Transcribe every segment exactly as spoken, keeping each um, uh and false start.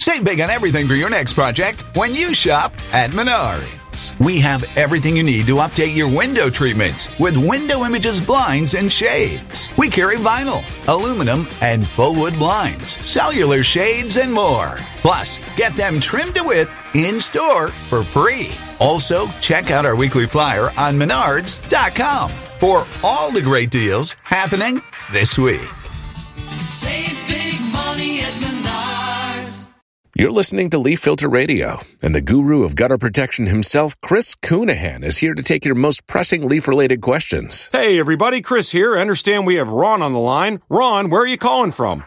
Save big on everything for your next project when you shop at Menards. We have everything you need to update your window treatments with Window Images blinds and shades. We carry vinyl, aluminum, and full wood blinds, cellular shades, and more. Plus, get them trimmed to width in store for free. Also, check out our weekly flyer on menards dot com for all the great deals happening this week. Save big money at Menards. You're listening to Leaf Filter Radio, and the guru of gutter protection himself, Chris Coonahan, is here to take your most pressing leaf-related questions. Hey, everybody, Chris here. I understand we have Ron on the line. Ron, where are you calling from?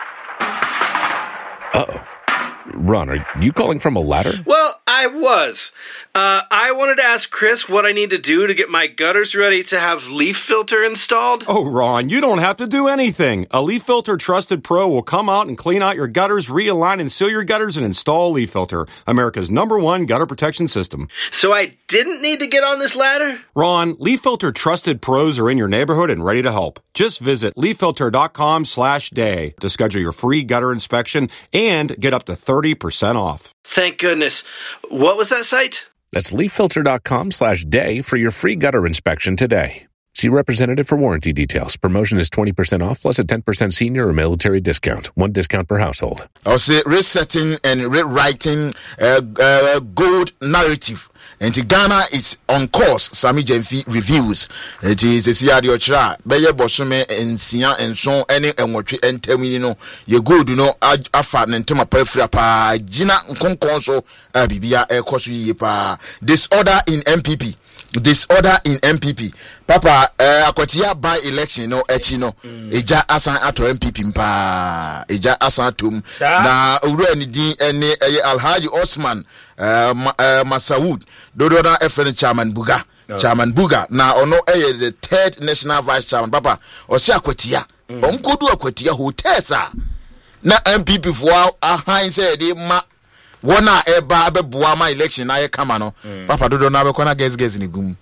Uh-oh. Ron, are you calling from a ladder? Well, I was. Uh, I wanted to ask Chris what I need to do to get my gutters ready to have Leaf Filter installed. Oh, Ron, you don't have to do anything. A Leaf Filter Trusted Pro will come out and clean out your gutters, realign and seal your gutters, and install Leaf Filter, America's number one gutter protection system. So I didn't need to get on this ladder? Ron, Leaf Filter Trusted Pros are in your neighborhood and ready to help. Just visit leaf filter dot com slash day to schedule your free gutter inspection and get up to thirty percent off. Thank goodness. What was that site? That's leaf filter dot com slash day for your free gutter inspection today. See representative for warranty details. Promotion is twenty percent off plus a ten percent senior or military discount. One discount per household. I'll say resetting and rewriting uh, uh, gold narrative. And Ghana is on course. Sami Jemfi reviews. It is a Siadio Chra. Beye Bosume and Sia and so any and what you and tell me, you know, you good, you know, Afan and Toma Perfrapa, Gina Conconso, Bibia, Air Kosu, disorder in M P P. Disorder in M P P. Papa, uh, akwatia by election, no, echino. Eja asan ato M P P mpa. Eja asan tum. Na uru ni di ene Alhaji Osman uh, ma, uh, Masawood. Dodo na Efren Chairman Buga. No. Chairman Buga. Na ono eye the third national vice chairman. Papa, osi akwatia. Mm. Onkodu akwatia hotesa. Na M P P fwa ahain se de ma. Wona eba abe buama election na ye kama no. Mm. Papa dodo na be kona guess guess ni gum.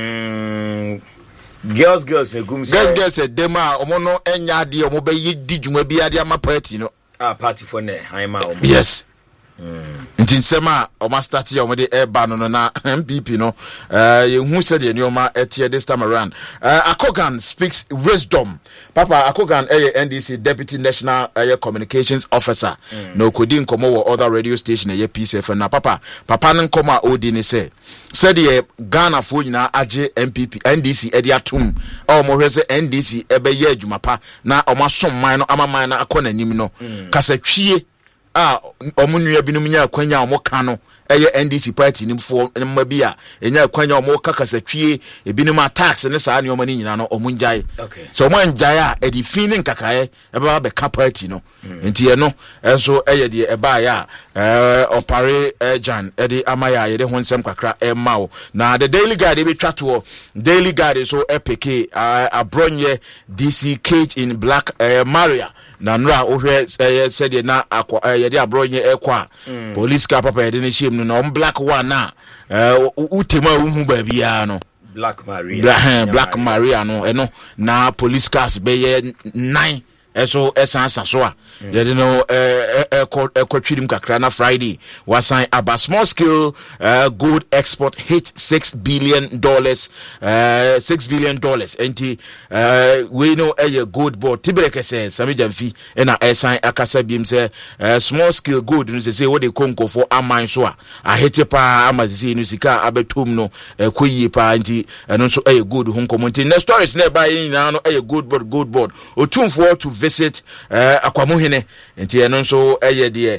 Mm. Girls girls e gum. Girls girls e dema omo no enya de omo be yi di dwuma bi ade ama party no. Ah party for ne han ma omo. Yes. Mm. Nti nsema o ma start ya o de eba no no na M P P no eh ye hu se de nyoma etie this time around. Uh, Akogan speaks wisdom. Papa Akogan eh N D C Deputy National eh, Communications Officer. Mm. No kodi nkomo wo other radio station eh P C F na papa papa n nkoma odi ni say said ye Ghana fo nyina age M P P N D C e dia tum o mo hwese N D C e be ye adwuma pa na o ma som man no amaman na akona nim no mm. kasatwie ah omunua binum nya kwanya omo ka no eye N D C party nimfo mma bi a enya kwanya omo kakasatwie ebinum attacks ne saa ne omo ni nyina no omunjae okay so omo njae a e di feeling kakae e ba be ka party no mm. nti e no enso eye de e ba ya eh opare ejan e de amaya ye de honsem kakra e mawo na the Daily Guide e be twato Daily Guide so epeke abronye D C cage in Black uh, Maria na nra ohwe said na akwa ye de abronye ekwa mm. police car papa ye de shim no on Black one na eh utema hu ba bia no Black Maria Black, Black Maria no eno na police cars be ye nine eso esansa so a ye de no eh ekotwirim kakra na Friday wasan aba small scale uh, gold export hit six billion dollars uh, six billion dollars enti uh, we know a gold board tibreke say Sami Jamfi na esan akasa bim say uh, small scale gold no say what they konko for aman so a ahete pa amazisi no sika abetom no koyi pa enti eno so a gold hon community next stories na ba yin na no a gold board gold board otumfo to visit uh, akwamuhene enti eno nso eye de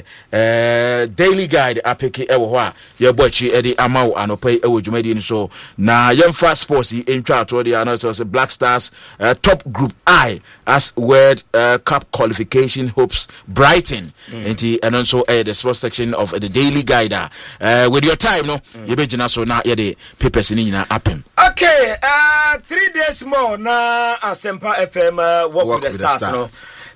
eh Daily Guide apeke ewo ho a ye bochi e de amawo anopai ewo dwumadi ni so na yemfa sports entwa ato de ano so Black Stars uh, top group I as World uh, Cup qualification hopes brighten mm. enti eno nso eh the sports section of uh, the Daily Guide uh, with your time no mm. ye begina so na ye de papers ni nyina apem. Okay, uh three days more na Asempa F M uh, work, work with the stars, with the stars. No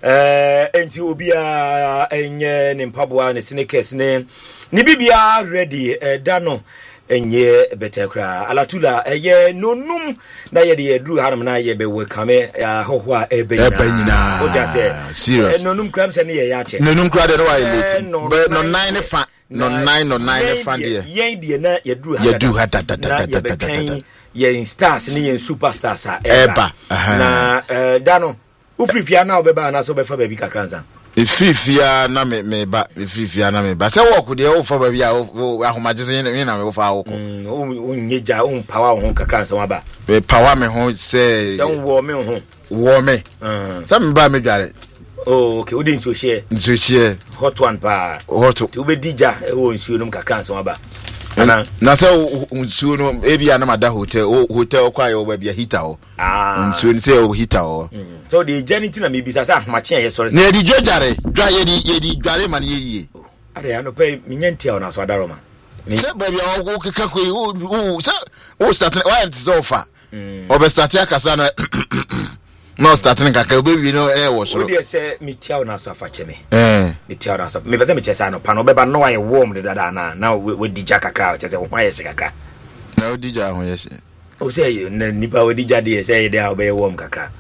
eh enti obia enye ne mpaboa ne snakers ne ne bibia ready eh da no enye betekra alatula eye nonum na ye de dru hanam na ye be welcome hoho a ebenyina o ja say serious nonum kram se ne ye ya che nonum kra de no wa late but no nine fa no nine no nine fa de yen de na ye dru ye dru hata tata tata ye stars ne ye superstars a eba na dano ufrifia na obeba na so be fa ba bi kakranza ififia na me me ba ififia na me ba se wo ko de wo fa ba bi a ahomaje so yin na me wo fa wo ko o nyeja o power ho kakranza wa ba be power me ho se don wo me ho wo me sa me ba me dware oh okay we didn't so share so share hot one pa hot to be dija e wo nsuo num kakranza wa ba na na se nsuo no e bia na mada hotel hotel kwa yo ba bia heater o ah nsuo ni se o heater o so the journey na me bisa sa ma chen ye sorry na di dware dwa ye di ye di dware man ye yie are ya no pe minyantia o na so adaro ma se ba bia o keka ko o se o start why it is offer o be start akasa no no starting kaka obe wi no e wo so o dey say mitia o na so afa cheme eh mitia o na so me beta me chesa no pa no be ba no aye warm de dada na na we dija kakra o chese wo aye se kakra na o dija ho ye se o say nipa o dija de say dey obe warm kakra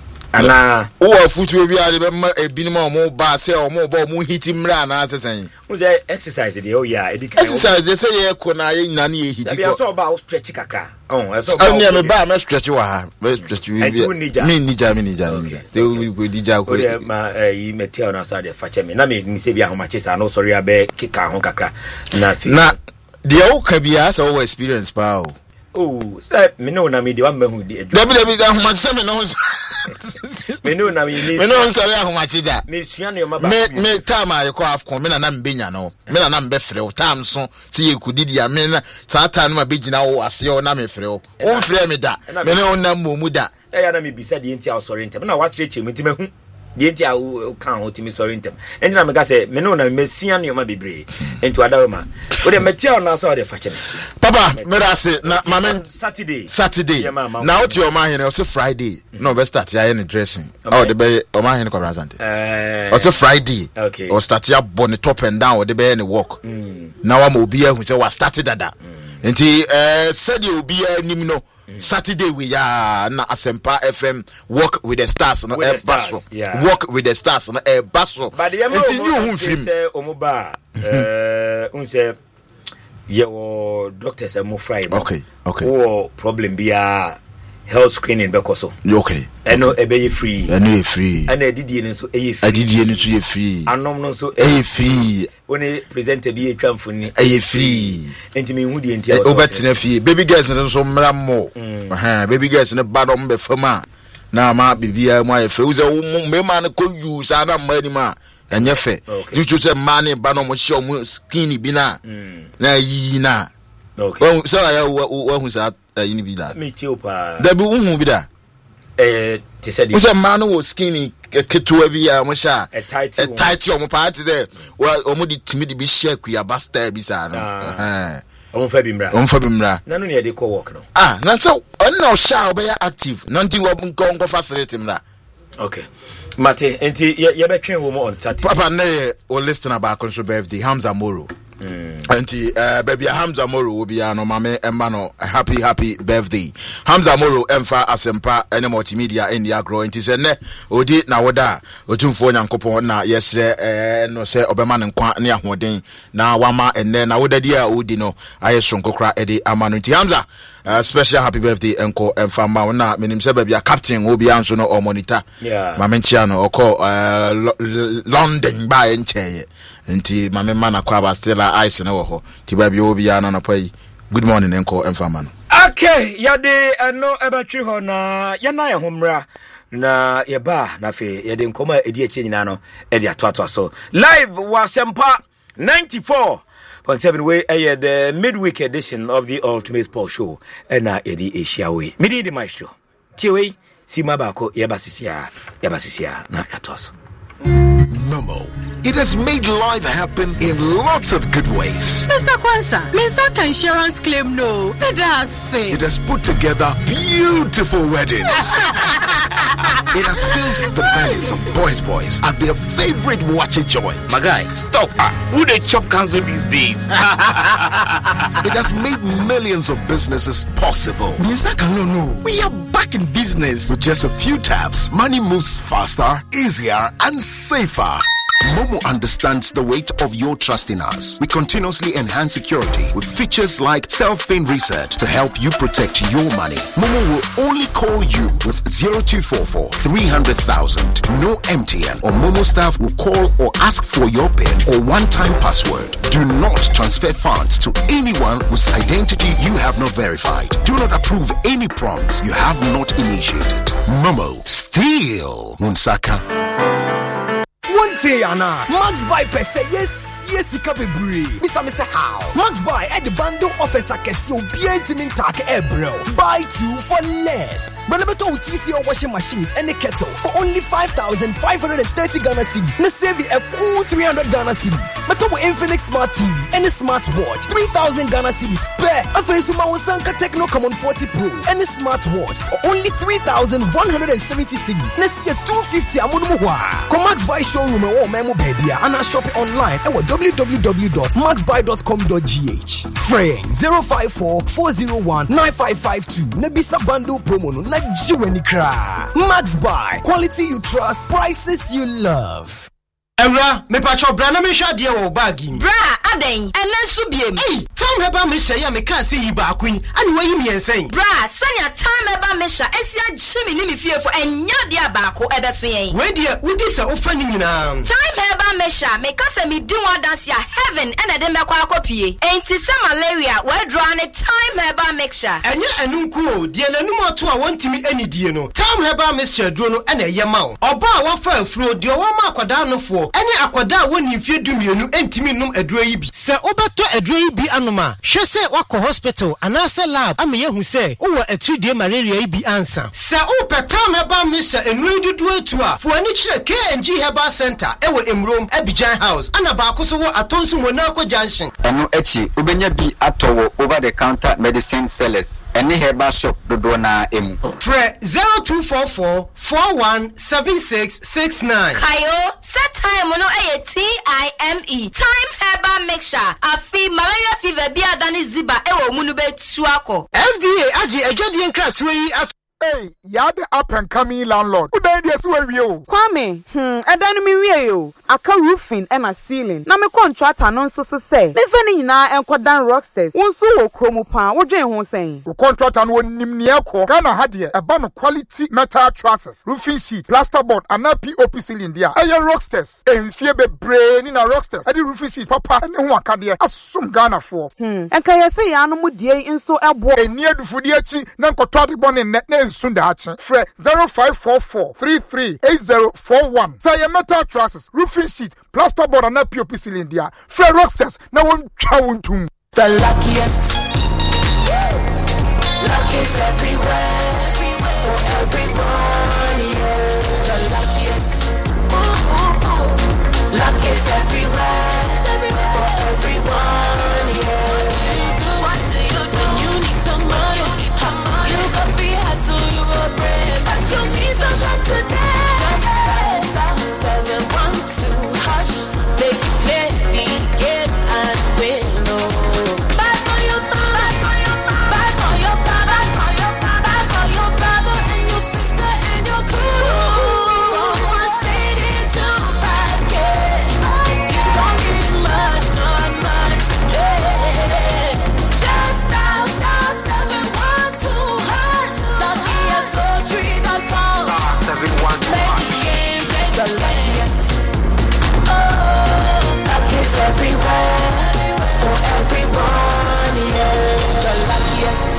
ana o wa futu bi ade be ma ebinim o mo ba say o mo ba o mo hiti mra na asesen o say exercise dey o ya edika exercise dey say ye ko na ye nyina na ye hiti ko ya so ba o stretch kakra oh eso ba me ba me stretch wa ha me stretch bi mi nija mi nija mi te o dija ko o ma yi metia na sa de fa cheme na me ni se bi ahoma chesa no sorry abe kika ho kakra na fi na de o ka bia so o experience pa o oh say me no na me de wa mahu de dabi dabi ahoma chesa me no me no na me ni me no sorry ahoma chida me sua no ma ba me me time I call afcon me na na mbenya no me na na mbe frɛ o time so se ye kudidi a me na saa time no ma begina wo ase o na me frɛ o o frɛ me da me na on na momu da e ya na me bisa de ntia o sorry ntem na wa kyerɛ kyerɛ me ntim ahu de ntia o kan ho timi sorry ntem enti na me ga se me no na me sua no ma bebre enti wadawo ma o de metia o na so o de fa kyɛ me papa me da se na mama Saturday Saturday na o ti o ma hene o se Friday no be start ya any dressing o de be o ma hene ko present eh o se Friday o start ya bone top and down o de be any walk na wa ma obi ahu se wa start dada enti eh said obi anim no Saturday we ya na Asempa F M walk with the stars no e basso walk with the stars no e basso enti you hu film say omoba eh unse ye wo doctors mo fry okay okay wo problem bia health screening be koso okay eno ebe ye free eno ye free ana didie no so e ye free adidie no so ye free anom no so e ye free oni presenter bi e twamfoni e ye free enti me hu die enti o obetina fie baby girls no so mra mo aha baby girls no ba do mbe fama na ma bibia mu aye fe uze me ma no ko use ana mani ma enye fe you to say man ba no mo hye mo skin bi na na yi na okay so ya wo hu sa yini bi da me ti opa da bi hu bi da eh ti said you say man wo skin ketewa bi ya mo sha a tight a tight o mo party there o mo di timi di bi share ku ya basta bi sa no eh o fa bi mra o fa bi mra na no ne de ko work no ah na so on no sha o be active nothing wo nko nko facility mra okay Mate enti ye be twen wo mo on Saturday papa na ye o listen about conso birthday Hamza Moro enti eh baby Hamza Moro will be no mame emba no happy happy birthday Hamza Moro emfa Asempa ene multimedia en ya grow enti se ne odi na woda otumfo nyankopon na yesre eh no se obema ne nkwa ne ahoden na wama enne na woda dia odi no aye sonkokra edi amanu enti Hamza Uh, special happy birthday enko enfama na menim se bia captain obi anso no o monitor yeah mame nchia no oko uh, London ba encheye nti mame mana kwa ba still ice na wo ho ti ba bia obi ana na pai good morning enko enfama no okay yade eno ebatwi ho na ye na ye homra na ye ba na fe yede nkoma edi eche nyina no edi atoato so live Asempa ninety-four point seven way uh, the midweek edition of the Ultimate Sport Show and uh, Eddie Asia way. Midi the maestro. Tiwe, Sima Bako, Yabasisia, Yabasisia, na yatos. Momo. It has made life happen in lots of good ways. Mister Kwanzaa, Mister Insurance claim no. That's it. It has put together beautiful weddings. It has filled the bellies of boys boys at their favorite watch joint. My guy, stop. Who they chop cancel these days? It has made millions of businesses possible. We are back in business. With just a few taps, money moves faster, easier, and safer. Momo understands the weight of your trust in us. We continuously enhance security with features like self-paying reset to help you protect your money. Momo will only call you with zero two four four, three hundred thousand. No M T N or Momo staff will call or ask for your PIN or one-time password. Do not transfer funds to anyone whose identity you have not verified. Do not approve any prompts you have not initiated. Momo, still Munsaka. One day, Anna, Max Buy per se, yes. Yes, you can be brave. Mister Mister How? Max Buy at the bundle offers a casio B N T min tak ebro. Buy two for less. Benebeto T C O washing machines and a kettle for only five thousand five hundred thirty Ghana cedis. Na save you a cool three hundred Ghana cedis. Beto Infinix Smart T V and a smartwatch three thousand Ghana cedis per. Afensuma Wasanka Techno Common forty Pro and a smartwatch for only three thousand one hundred seventy cedis. Na see a two hundred fifty amunuwa. Come Max Buy showroom or memo baby and I shop it online and what w w w dot max buy dot com dot g h. Friend zero five four, four zero one, nine five five two. Nebisa bundle promo no na jiweni kra. Max Buy, quality you trust, prices you love. Ewa, me pacho bra na me hwa de wo bagim. Bra, aden, enen so biem. Hey, time heba me hye ya me kan se yi ba akun. Ani wayi me ensen. Bra, sanya time heba me hye esia chimi ni me fie fo enya de abako ebeso yen. We de udi se ofa ni nyina. Time heba me hye me kasa me di one dance ya heaven ena de me kwa akopie. Enti se malaria we draw ne time heba mixture. Enya enunku o, de nanum ato a wontimi ani die no. Time heba mixture duro no ena ye ma wo. Oba a wo fa afuro de wo ma akwada no fo. Any akwada woni mfie dumienu entimi num aduro yi bi se obeto aduro yi bi anoma hwe se wako hospital anase lab ameye hu se wo atridie malaria yi bi ansa se o petam heba misha enuri dudu atu a fo ani kire K N G Herbal Center ewo Emrom Abidjan House ana ba akoso wo atonsu Monaco Junction eno echi obenya bi atowo over the counter medicine sellers any herbal shop dodo na emu fre zero two four four, four one seven six six nine kayo set time no eh T I M E time herbal mixture afi malaria fever bi adani ziba ewo munu betu akọ F D A agi adwade nkratwe yi at Hey, you're the up and coming landlord. Who died yes where you? Kwame, hmm, I don't mean you. I can roofing and a ceiling. Now me contract and so say. Me feni na and quadan rocksters. One so chromo pan. What do you saying? We contract and one nimniako. Ghana had here a ban of quality metal trusses, roofing sheet, plasterboard, and a P O P ceiling there. Aye rocksters. And fear be brain in a rocksters. I the roofing sheet, papa, and one can there. Assume Ghana for. Hmm. And can you say animal dear in so a boy near the foodiachi, nan kotwadi bon in net. Sundachi, Fre zero five four four, three three eight zero four one. Say a metal trusses, roofing sheet, plasterboard, and a P O P ceiling there. Fre rocksters, no one chowing to the luckiest. Luckiest everywhere, for everyone, yeah. The luckiest. Luckiest everywhere, for everyone, yeah. When you need some money, you got free hustle, you got bread, but you need some luck today. Just stop seven one two hush, make you play the game and win. Oh, buy for your mom, buy for your brother, buy for your brother and your sister and your crew. From one city to five K, you don't need much, not much, yeah. Just dial star seven one two hash, luckiest country dot com. Star seven one two hash. Play the luckiest. Oh, luckiest everywhere, for everyone, yeah. The luckiest.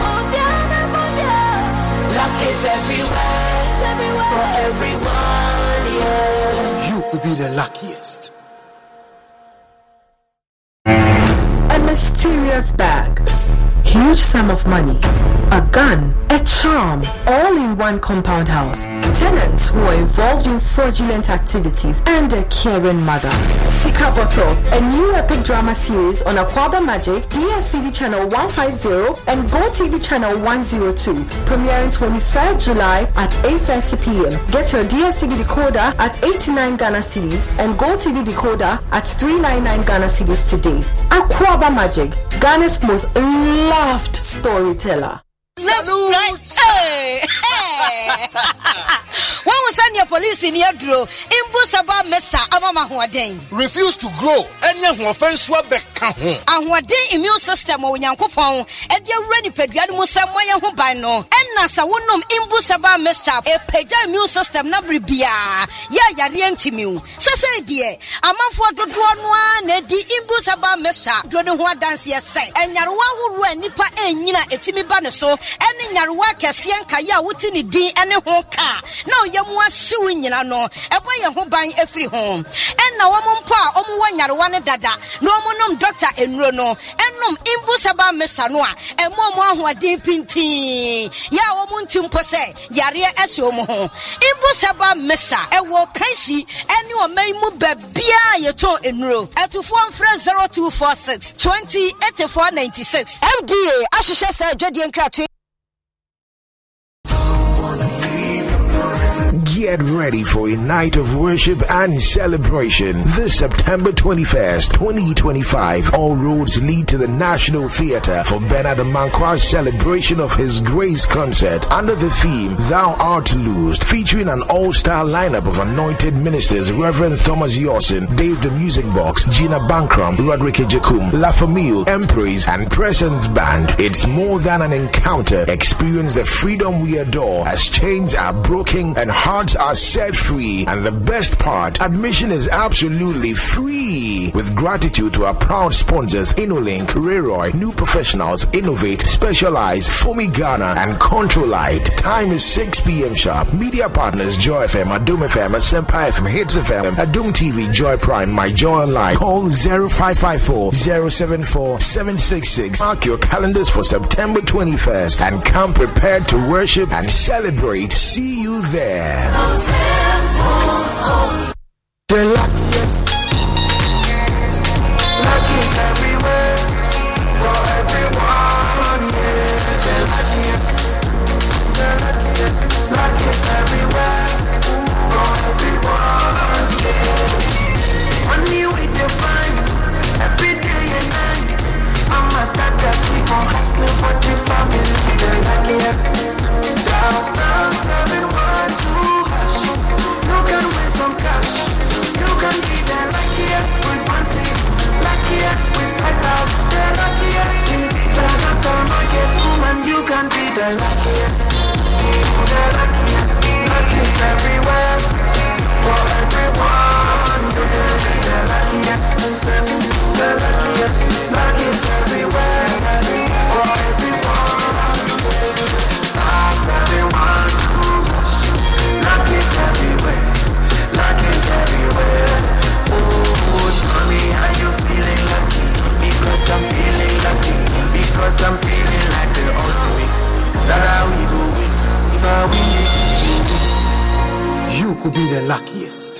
Luckiest everywhere, for everyone, yeah. You could be the luckiest. A mysterious bag huge sum of money, a gun, a charm, all in one compound house. Tenants who are involved in fraudulent activities and a caring mother. Sika Bottle, a new epic drama series on Aquaba Magic, D S T V channel one fifty and Go T V channel one oh two, premiering twenty-third July at eight thirty p.m. Get your D S T V decoder at eighty-nine Ghana cedis and Go T V decoder at three ninety-nine Ghana cedis today. Aquaba Magic, Ghana's most loved storyteller. Salute! Hey! Hey! When we send your police in your draw, Imbusaba Mesa Amama Huaden. Refuse to grow, and young offense swabek. And what day immune system or Yankopon, and your ready pediatric Samoya Hubano, and Nasa Wunum Imbusaba Mesa, a peja immune system Nabribia, Ya Yarientimu. Sase dear, a man for the one, and the Imbusaba Mesa, Dronua dance yes, and Yarwa who ran Nipa and Nina Etimi Banaso. Any Yarwa Cassian Kaya Wutini D and a home car. No, you want suing, you know, a boy who buying every home. And now I'm on par, Omu Yarwana Dada, no monum doctor and Rono, and num Imbusaba Mesanoa, and Momo who are deep in tea. Ya Omuntim Pose, Yaria Esomo. Imbusaba Mesa, a walk Kaisi, and you may move Bia Yato in row. At to form friend zero two four six twenty eighty-four ninety-six. M D A, Ashisha said, Jodian Cratch. Get ready for a night of worship and celebration this September twenty-first, twenty twenty-five. All roads lead to the National Theatre for Bernard Mankwa's celebration of His Grace concert under the theme Thou Art Loosed, featuring an all-star lineup of anointed ministers: Reverend Thomas Yawson, Dave the Music Box, Gina Bankram, Roderick Ejekum, La Famille, Empraise, and Presence Band. It's more than an encounter. Experience the freedom we adore as chains are broken and hearts are set free. And the best part, admission is absolutely free. With gratitude to our proud sponsors InnoLink, Rayroy, New Professionals, Innovate, Specialize, Fomi Ghana, and Controlite. Time is six p.m. sharp. Media partners: Joy F M, Adum F M, Senpai F M, Hits F M, Adum T V, Joy Prime, My Joy Online. Call zero five five four, zero seven four, seven six six. Mark your calendars for September twenty-first and come prepared to worship and celebrate. See you there. The luckiest, luckiest everywhere, for everyone, yeah. The luckiest, the luckiest, luckiest everywhere, for everyone, yeah. Money we define, every day and night. I'm a tata, keep on hustling for the family. The luckiest, down, down, seven, one, two. You can win some cash. You can be the luckiest with one seat. Luckiest with five thousand. The luckiest in the local market woman. You can be the luckiest. The luckiest. Luckiest everywhere. For everyone. You can be the luckiest. The luckiest. Luckiest everywhere. For everyone. Stars everyone. Luckiest everywhere. Luckiest everywhere. Oh, tell me how you feeling lucky. Because I'm feeling lucky. Because I'm feeling like the ultimate. That how we go win. If I win, you could be the luckiest.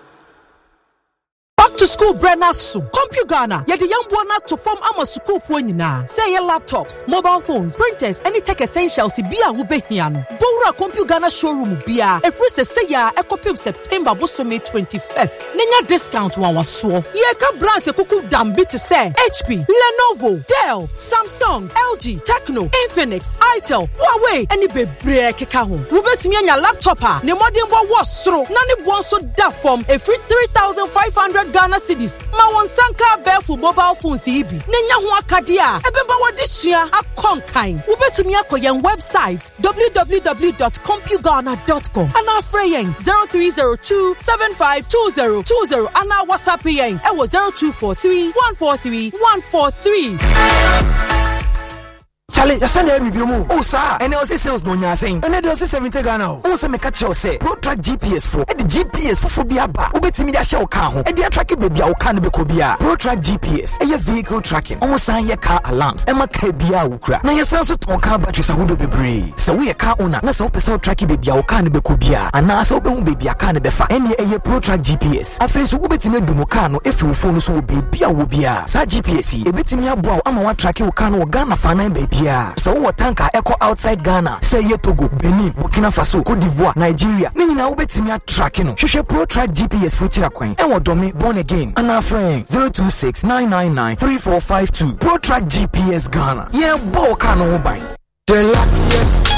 To school Brenna Su, CompuGhana, yet the young buona to form ama school for nyina. Say your laptops, mobile phones, printers, any tech essentials be a wubehiano. Bora CompuGhana showroom bia. A free say ya a copy of September Busome twenty-first. Nenya discount one was so. Ye ka brands e kuku dambi to say H P, Lenovo, Dell, Samsung, L G, Tecno, Infinix, Itel, Huawei, any be break ka ho. Wubetimi anya laptop a ne modern bo was through. Nani bon so da form a free three thousand five hundred Ghana cedis. Ma won sanka bear for mobile phones ibi. Nenya ho akadia. Ebemba wodi sua akonkan. Wubetumi akoyen website w w w dot compughana dot com. Ana freyen zero three zero two seven five two zero two zero. Ana WhatsApp yen e was zero two four three one four three one four three. Charlie, you send every bill. Oh, sir, and I was sales no nyasing. And I do seventy Ghana. Oh, some catch your say. Pro track G P S for. And the G P S for Fobia ba. Ubeti me show car. And the track baby I can be Kobia. Pro track G P S. And your vehicle tracking. Almost sign your car alarms. And my car be a ukra. Now your sense of car batteries are would be brave. So we a car owner. Na so person track baby I can be Kobia. And now so baby I can be fa. And your Pro track G P S. I face ubeti me dumokano if you phone so baby I will be a. Sa G P S. Ebeti me abo. I'm a track you can Ghana fan baby. So what tanker echo outside Ghana. Say ye Togo, Benin, Burkina Faso, Cote d'Ivoire, Nigeria. Nini na ubeti me a tracking. Shushe Pro track G P S for Chirakwen. And what domi born again. And our friend zero two six nine nine nine three four five two. Pro track G P S Ghana. Yeah, bo kano buy. The luckiest.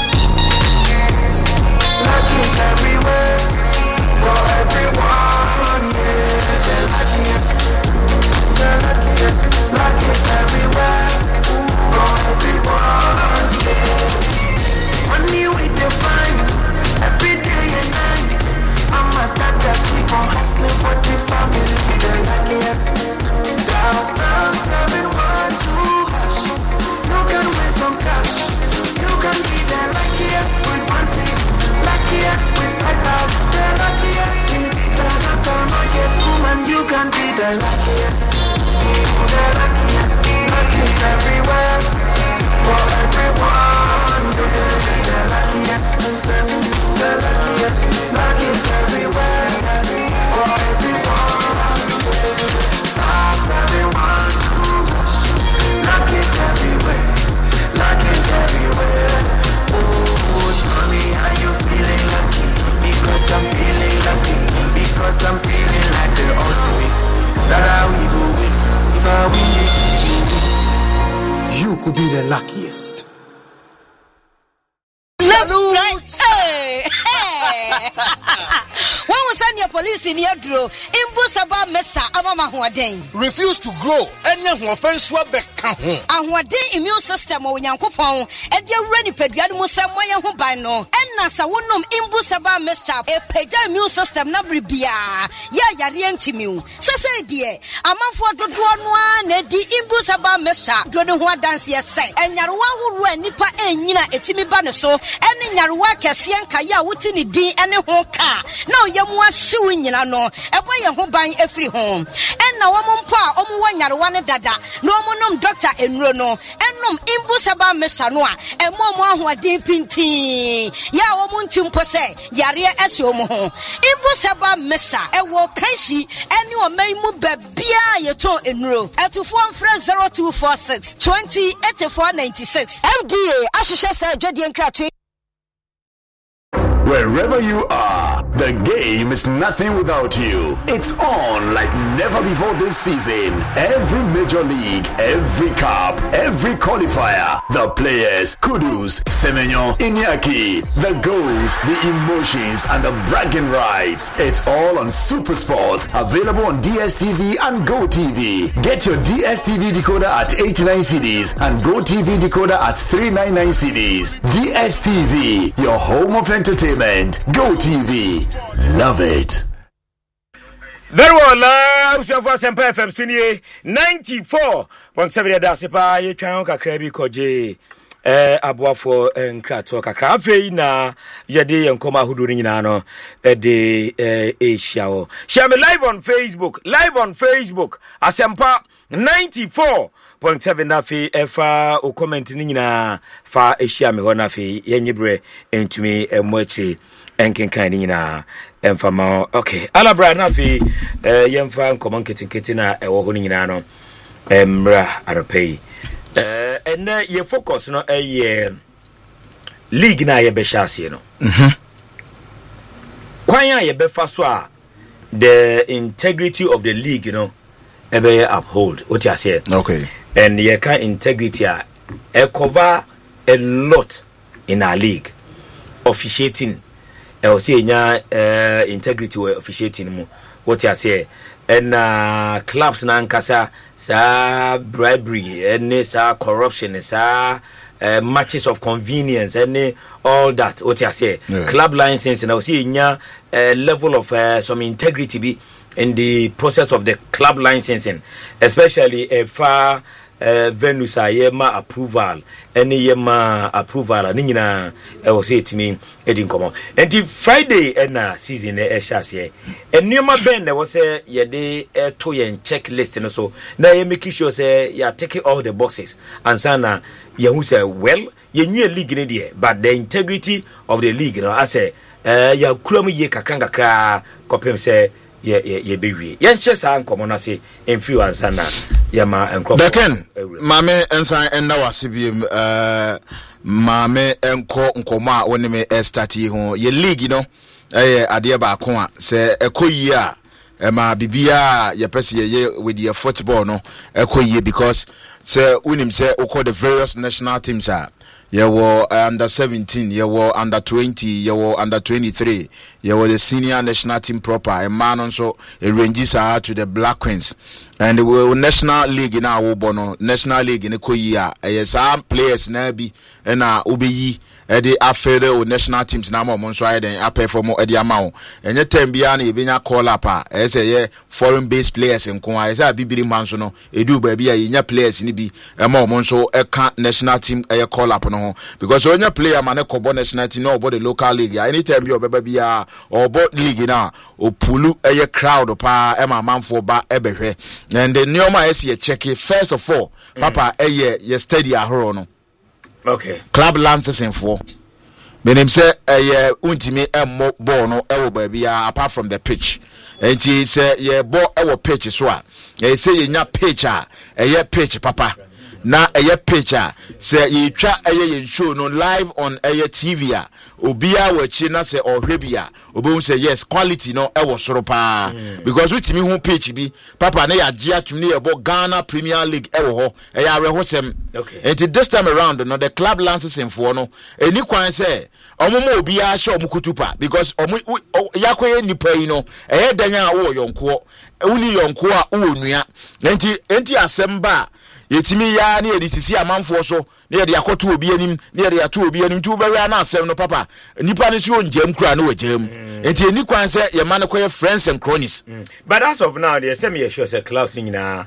Luck is everywhere for everyone. Yeah, the luckiest. The luckiest. Luck is everywhere for everyone. Yeah. Money we define every day and night. I'm a tata, keep on hustling for the family. The luckiest. Downstairs, everyone to hush. You can win some cash. You can be the luckiest with one seat. Luckiest with five thousand. The luckiest in the Jakarta market woman. You can be the luckiest. The luckiest. Luck is everywhere for everyone. You can be the luckiest. The luckiest. Luck is everywhere for everyone. Stars everyone to rush. Luck is everywhere. Luck is everywhere. Oh, tell me how you feeling lucky. Because I'm feeling lucky. Because I'm feeling like the ultimate. That how we go win. If I win it, you could be the luckiest. Salute! Hey! Hey! When we send your police in your draw, Imbusaba Mesa Abama Huaden. Refuse to grow. Any offense will be count. And what day immune system or Yankopon, and you're ready for Yadmusa Moya Hubano, and Nasa Wunum Imbusaba Mesa, a Peja immune system Nabribia. Ya Yarientimu. Sasa dear, a man for the one, the Imbusaba Mesa, Dodua dance yes, and Yarwa who ran Nipa and Nina Etimi Banaso, and in Yarwa Cassian Kaya Wutini D and a hoka. Now Yamwa shooing in ano, a boy who buying every home. And now one pa, omu one yarwana dada, no monum doctor and rono, and num imbusaba mesanoa, and mama who are deep pinti. Ya omuntum pose, Yaria Eshomo. Imbusaba mesa, a walk kaisi, and you may move bia yato in row. At to form friend zero two four six twenty eighty four ninety six. M D A, Ashisha said, Jadian Cratry. Wherever you are, the game is nothing without you. It's on like never before this season. Every major league, every cup, every qualifier, the players, Kudus, Semenyo, Iñaki, the goals, the emotions, and the bragging rights. It's all on SuperSport, available on D S T V and GoTV. Get your D S T V decoder at eighty-nine cedis and GoTV decoder at three ninety-nine cedis. D S T V, your home of entertainment. GoTV, love it. Very well, love so for Semper F M Senior ninety-four point seven. That's a you can kakrebi koje eh aboafo enkrato kakra afei na yede yenkoma huduru nyina no e de eh Asia o. Share me live on Facebook, live on Facebook Asempa ninety-four point seven afi efa o comment ni nyina fa ehia me ho na afi yenyebre entumi emwachi enkenkan ni nyina emfama. Okay, alabra na afi eh yemfa nkomo nketenkete na ewo ho ni nyina no emra aropei eh and ye focus no eh league na ye be hyasie no mhm kwanya ye be fa so a the integrity of the league you know ebe uphold what you say. Okay. And ye can integrity a cover a lot in our league. Officiating I will say nya uh, integrity we officiating mo what you say. And uh, clubs na nkasa sa bribery and sa corruption sa uh, matches of convenience and all that what you say. Yeah. Club license and I will say nya uh, level of uh, some integrity be in the process of the club licensing, especially if uh, uh, venues are yema approval, any yema approval, and nina I was say to me, Edin Common. And the Friday and uh, season, a chassis, and near my band, there was a ye day a toy and checklist, and so now you make sure say you're taking all the boxes, and sana you say, well, you knew a league in idea, but the integrity of the league, you know, I say, uh, ya kulomi ye kakanga kra, kopem say, ye ye ye baby. Yan chesa an komo na se influence na ya ma enko. Beken mame ensan enna wasibiem eh mame enko nkomo a woni me start yi ho ye league no eh ade ba ko a se ekoyi a e ma bibia ye pese ye with the football no ekoyi because se unim se ukọ the various national teams are you were under seventeen, you were under twenty, you were under twenty-three, you were the senior national team proper, a man also it ranges out to the Black Queens. And the uh, national league in our bono, national league in the Koya, yes, some players nabi and uh ubi the affair or national teams now monso I then I pay for more the amount. And yet tembiani bina call up as a yeah foreign based players in Kwa as a bibiri mansono, a do baby a inya players in be a more monso a can't national team a call up no because when you play a man a cobo national team no about the local league anytime you baby or both league now or pulu a crowd pa Emma man for ba ebe and the neoma is ye check it first of all papa a ye ye steady a horo. Okay. Club lances in four. But him say a untimi a mo ball no ever baby apart from the pitch. And he say ye ball our pitch is what. He say ye nya pitcher a ye pitch papa. Na a ye pitcher say ye try a ye show no live on a ye T V. Obia we china say or rebia. Obo say yes quality no ever soro pa. Because with me who pitch be papa na ya dia to me about Ghana Premier League ever ho. E ya reho sem. Okay. And this time around no the club lances in for no. Any kwan say omo obia show mukutupa because omo yakoye nipa yi no e danya wo yonko. Uni yonko a wo nua. Enti enti asemba yetimi ya ne editisi amanfo so ne yede akoto obi anim ne yede ato obi anim tu bewe na asem no papa nipa ne so onjam kura na wajam enti eni kwan se ye man koye friends and cronies but as of now they say me sure say clubs nyina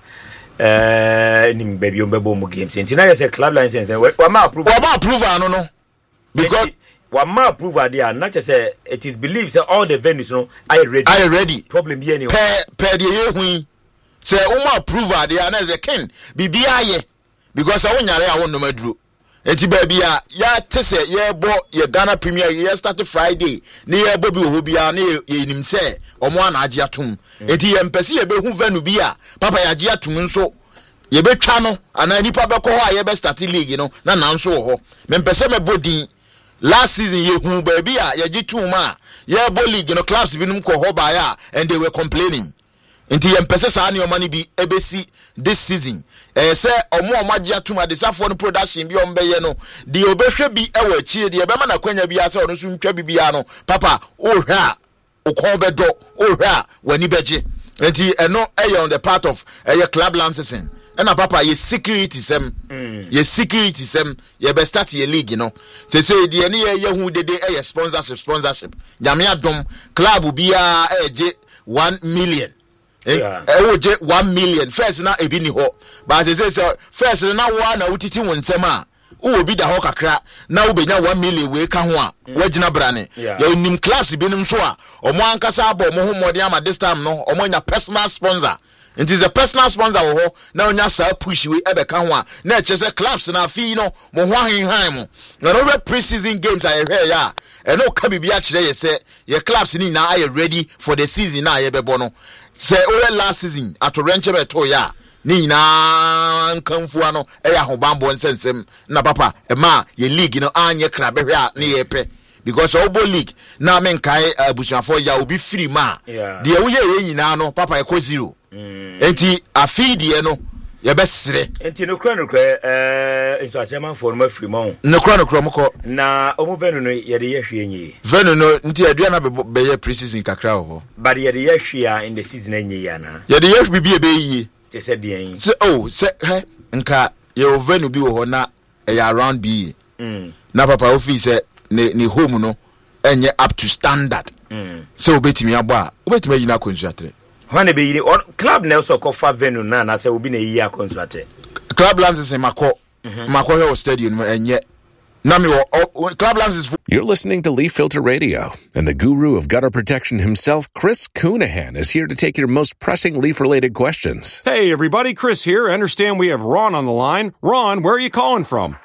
eh nim baby on bebo mu games enti na say club license wa ma approve wa ma approve anu no because wa ma approve there not just say it is believed say all the venues no are ready are ready problem here ni per per the ye hu say uma approval there na ze ken bibia ye because I wonyare a wonno maduro enti ba bia ya tese ye bo ye Ghana Premier ye start Friday ne ye bo bi ho bia ne ye nim se omo ana age atum enti ye mpese ye be hu venu bia papa ya age atum nso ye betwa no ana nipa be ko ho a ye be start league no na na nso ho me mpese me bodin last season ye hu ba bia ye gitum a ye bo league no clubs bi num ko ho ba ya and they were complaining. Inti yempese sa ani omani bi ebesi this season eh say omo omagye atuma de safo no production bi ombeye no de obehwe bi ewa chi de ebema na kwanya bi ase ono so ntwa bibia no papa ohwe a okon bedo ohwe a wani beje inti eno eye on the part of eye club licensing ena papa ye security sem mm. ye security sem ye be start ye league no say say de ene ye hu dede eye sponsorship sponsorship nyame adom club bia eje one million. Yeah. I would get one million first na ebi ni ho but they say first na one na utiti won nsema wo bi da ho kakra na wo benya one million we ka ho a wagina brane ya nim class bi nim so a omo ankasa abo mo ho mode ama this time no omo nya personal sponsor it is a personal sponsor wo ho na onya sa push we ebe ka ho a na eche se clubs na fi no mo ho ahenhan mo na no pre-season games I hear ya and no ka bibia kire ye say your clubs ni na are ready for the season na ye bebo no say over last season at Orange beto ya ni na nkamfu ano e ya hobambo nsensem na papa e ma ye league no anye kra behwe a ne ye pe because obo league na men kai abusuafo ya obi free ma de wo ye ye nyina no papa e ko zero enti afidi e no ye besire enti no kra no kra eh nso achema for ma free ma no kra no kra mko na omo venu no ye de ye hwe nyi venu no enti adua na be ye pre-season kakra ho but ye de ye hwe in the season enyi ya na ye de ye bibi e be yi te se de yin se oh se he nka ye venu bi wo na e around bi mm. na papa office ne ne home no enye up to standard mm. se obetimi abo a obetimi yina konsuatre When be yire club na so kofa venue na na say obi na yi akonsuate. Club lands is in Mako. Mako Hill Stadium and yet Club lands is. You're listening to Leaf Filter Radio, and the guru of gutter protection himself, Chris Coonahan, is here to take your most pressing leaf-related questions. Hey, everybody, Chris here. I understand we have Ron on the line. Ron, where are you calling from?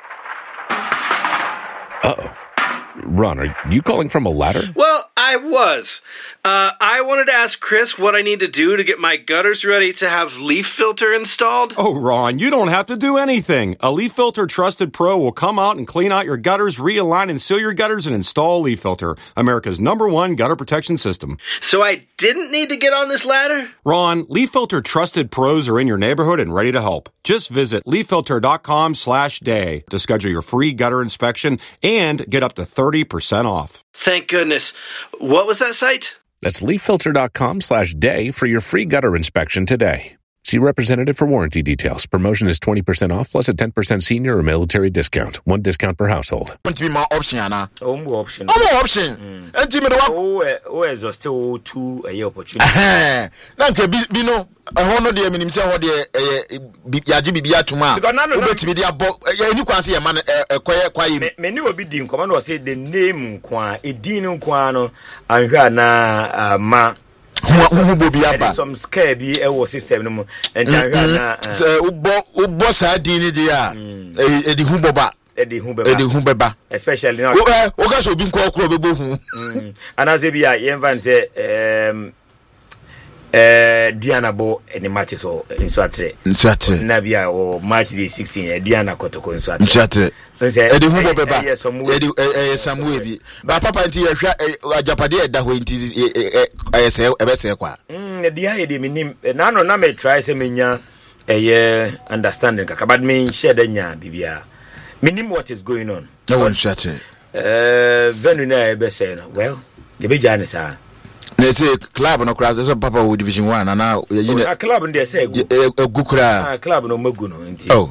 Uh-oh. Ron, are you calling from a ladder? Well, I was. Uh, I wanted to ask Chris what I need to do to get my gutters ready to have Leaf Filter installed. Oh, Ron, you don't have to do anything. A Leaf Filter Trusted Pro will come out and clean out your gutters, realign and seal your gutters, and install Leaf Filter, America's number one gutter protection system. So I didn't need to get on this ladder? Ron, Leaf Filter Trusted Pros are in your neighborhood and ready to help. Just visit leaffilter.com slash day to schedule your free gutter inspection and get up to thirty percent off. Thank goodness. What was that site? That's leaffilter.com slash day for your free gutter inspection today. See representative for warranty details. Promotion is twenty percent off plus a ten percent senior or military discount. One discount per household. Want to be more option, Anna? Oh, more option. Oh, more option. And Timmy, oh, oh, is still two a year opportunity. Eh, now, Bino, a hundred year minimum, what the Yajibi Biatuma. Because none of the media book, you can see a man, a quiet, quiet. Many will be doing command or say the name Quan, a Dino Quano, and Rana, ma. Some scare be a system no more and so ubo sa dini dia e di humboba e di humbeba e di humbeba especially now o ka so bi nko okro bebo hu and as be a yen van say um eh Diana bo any matches or in Swatre Swatre na bia o match day sixteen Diana Kotoko in Swatre Swatre e di humbeba e di e Samuel bi ba papa nti ye hwa ajapade e da ho nti e se e be se kwa mm di ha e di minim na no na me try say menya e understanding kaka but me share da nya bibia minim what is going on e won Swatre eh venu na e be say no well the be jani sa they say club no class so papa wo division one and now you know club dey say egu egu kura ah club no magu no nti oh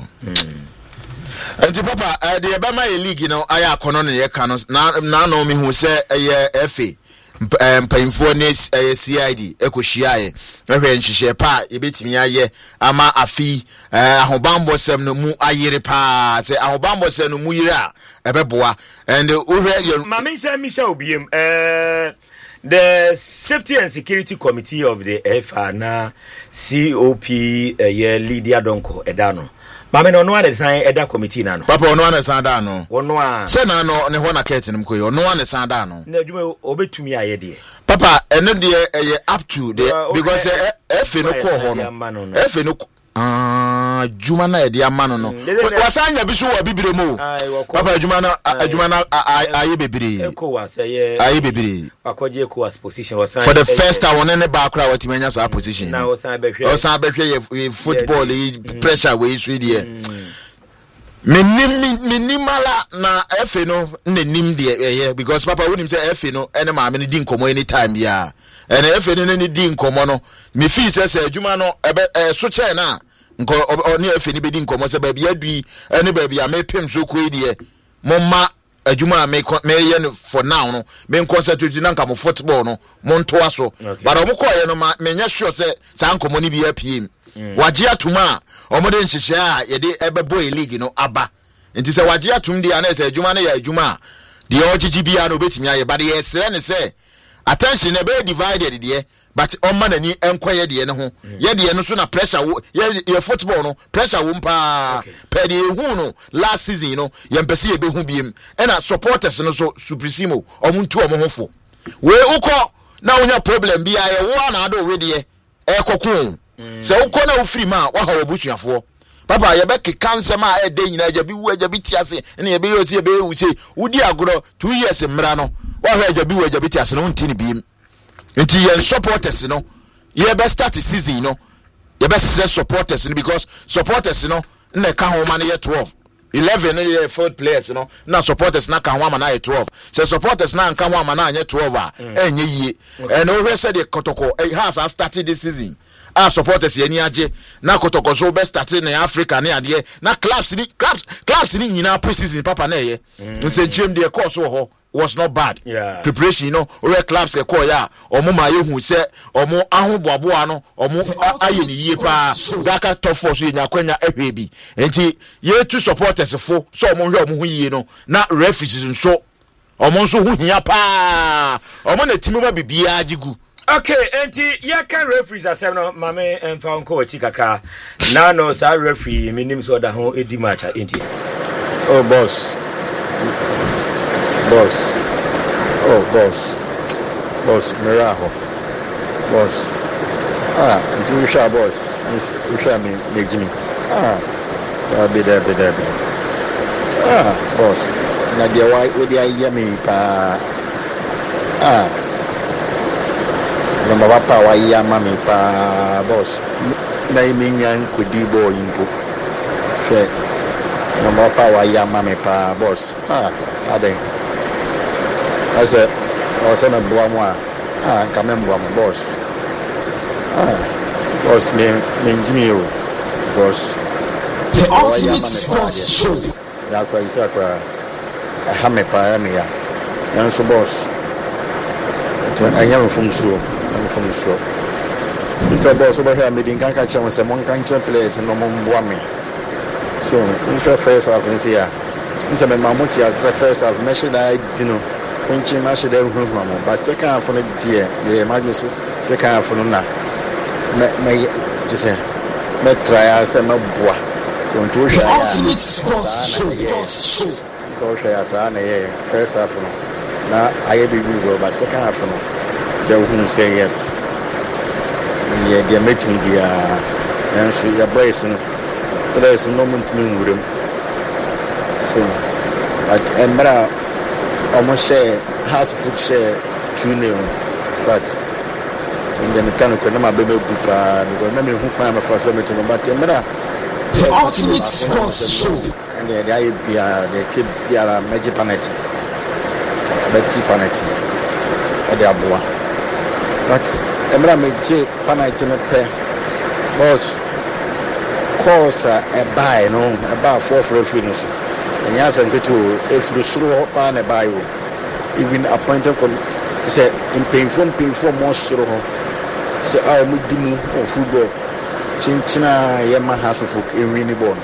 enti papa uh, the Ebama league you know aya akono no ye ka no na na no me hu se eye F A mpayimfo ne C I D ekohia ye ehwe nhihye pa ye betimi aye ama afi ahobambo sem no mu ayere pa se ahobambo sem no mu yire a ebeboa and uhwe mama say mi say obiem eh the Safety and Security Committee of the F A na C O P uh, yeah, Lydia Donko Edano. Mama no no one sign Eda committee na no. Papa no one sign da no. Ono a. Se na no ne ho na curtain m koyo. No one sign da no. Na dwuma obetumi aye de. Papa eno de eh up to the because eh F no ko ho no. F no ah juma na e de amano no wasanya bi so wa bibire mu papa juma na juma na aye bebire eko was aye aye bebire akoje eko was position wasanya for the first time one ne ba akra wati menya sa position na wasanya be hwe wasanya be hwe football pressure we so there menim minimala na F no nenim de eye because papa wonim say F no ene ma me di nkomo anytime ya ene F no ne di nkomo no me fi say say adwuma no ebe so che na nko oni F ni be di nkomo say ba bia dui ene ba bia me pem so ko ide momma adwuma me me ye no for now no me concentrate na nka mo football no mo nto aso but omo ko ye no ma me nya sure say sa nkomo ni bia pm waje atuma omode nhihye a ye de ebebo e league no aba nti se waje atum de ana se adwuma na ya adwuma de ogigi bia no betimi aye but ye sere ne say attention e be divided de but on man ani enkoye de ne ho ye de no so na pressure wo ye football no pressure wo mpa pe de hu no last season no ye mpese ye be hu biem e na supporters no so supremo omuntu omo hofo we uko na onya problem bia ye wo na ado we de e kokun se uko na ofiri ma wa ha obusuafo papa ye be keka ma e de nyina ajabi wu ajabi tiase ne ye be yo tie be wu sei udi agoro two years mra no wa ha ajabi wu ajabi tiase no ntini biem enti ye supporters no ye be start season no ye be say supporters no because supporters no na ka ho ma na ye twelve eleven no ye fourth players no na supporters na ka ho ma na ye twelve say supporters na ka ho ma na ye twelve a enye yie and o hwe say the kotoko has started this season ah supporters ye ni age na kotoko so be starting in Africa na ade na clubs ni clubs clubs ni nyina pre-season papa na ye nse chiem de course ho was not bad. Yeah. Preparation, you know, or clubs a call ya, or Muma who said, or more Ahu Babuano, or more Ayin Yepa, Daka Toffos in Yaquena a baby. And he, ye two supporters a four, so more you know, not refugees and so, or Monso Yapa, or Mona Timuma be Biajigu. Okay, enti ya kan referees asem no mame emfa onko wachi kakra. Na no sa referee minim so da ho edi match enti. Oh boss. Boss. Oh boss. Boss Miraho. Boss. Ah, you sha boss. Miss you sha me me Jimmy. Ah. I'll be there be there. Be. Ah, boss. Na dia why we dia hear me pa. Ah. Number papa wa ya mami pa boss na iminyan kudi boy inko she number papa wa ya mami pa boss ah ade ase o se na bua mo ah ka me bua mo boss ah boss me me njimi o boss the ultimate sports show ya kwa isa kwa ha me pa ya me ya yan so boss to anyam from so from so so boss over here meeting can catch on some can place no more me so in the first half this year this is my mamuti as the first half measure that you know finching match there but second half on the dear the emergency second half on na me just say me try as my boy so to show so show as na first half na I be go but second half no they will say yes. Yeah, they are meeting the and so your boys, there is no moment with them. So, but Emra almost share has food share two new fat. In the mechanical number baby pupa, because many who climb for something, but Emra the ultimate sports show. And the idea the tip are magic planet, the tea planet at the Abua. But Emra me J Panite in a pair. Boss course a buy no about four for a finish. And yes, and go to if you slow up on a buy, even appointed he said in painful painful more slow. Say our mudimu or football. Chinchina Yamaha of in Winnie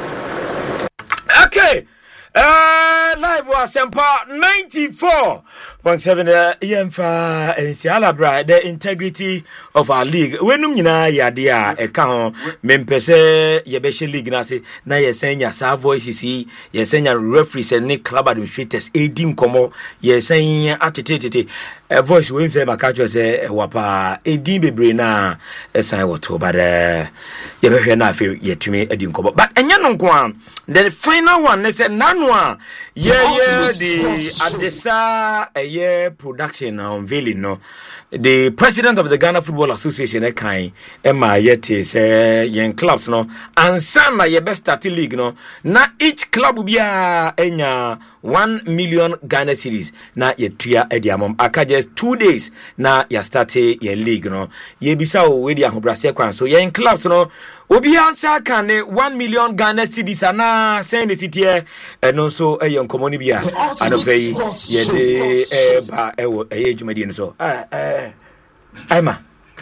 Okay. Uh, live was Sempa ninety-four point seven. Uh, Yemfa and Sialabra, the integrity of our league. When Numina Yadia, a count, Mempese, Yabeshe League Nasi, na Yesenia, Sa voices, Yesenia referees and Nick Club administrators, Edim Como, Yesenia attitude, a voice wins a Macajo say, Wapa, Edim Bebrina, a sign or two, but uh, Yabeshe feel yet to me, Edim Como. But and Yanon the final one, they said, Nanwa, yeah, yeah, the Adesa, a year production unveiling, no. The president of the Ghana Football Association, Ekai, Emma Yeti, say, young clubs, no, and some are your best starting league, no. Now each club will be a enya one million Ghana series. Now ye tuya ediamom. Aka just two days. Now ye start your league, no. Ye bisa o wedi ahobrase kwan. So young clubs, no. Obi answer can one million Ghana series ana send the city and also a young community bia and pay ye de eh ba eh wo eh jumadi so. Ah eh Aima.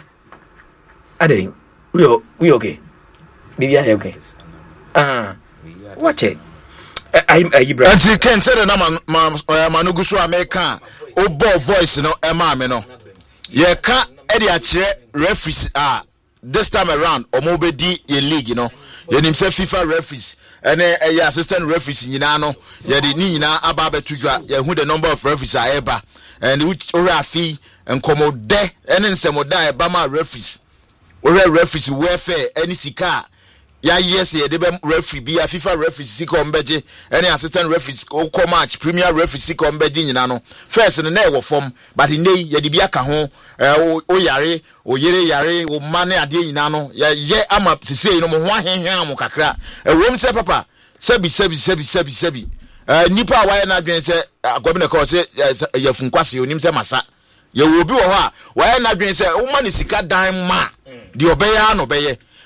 Ade we we okay. Bibia okay. Ah. Watch it. I I Ibra. Anti Ken said na man manugu so America o ball voice no e ma me no. Ye ka e de a kire referees ah this time around omobedi ye league you know. Ye nim say FIFA referees and eh assistant referees nyina no ye de ni nyina aba betudwa ye hu the number of referees are eba and which ora fee and commode and nsemo da e ba ma referees. Ora referees welfare any sika ya yes ye de referee bi a FIFA referee sika ombeje any assistant referees ko match premier referee sika ombeje nyina no first no na e wo form but nei ye de bi aka ho o yare o yere yare o mane ade nyina no ye ye ama sisi no mo ho ahenhen am kakra e wom se papa sebi sebi sebi sebi sebi eh nipa wa na dwen se agobina ko se ye funkwase onim se masa ye wo bi wo ho a wa na dwen se o mane sika dan ma de obeya no beye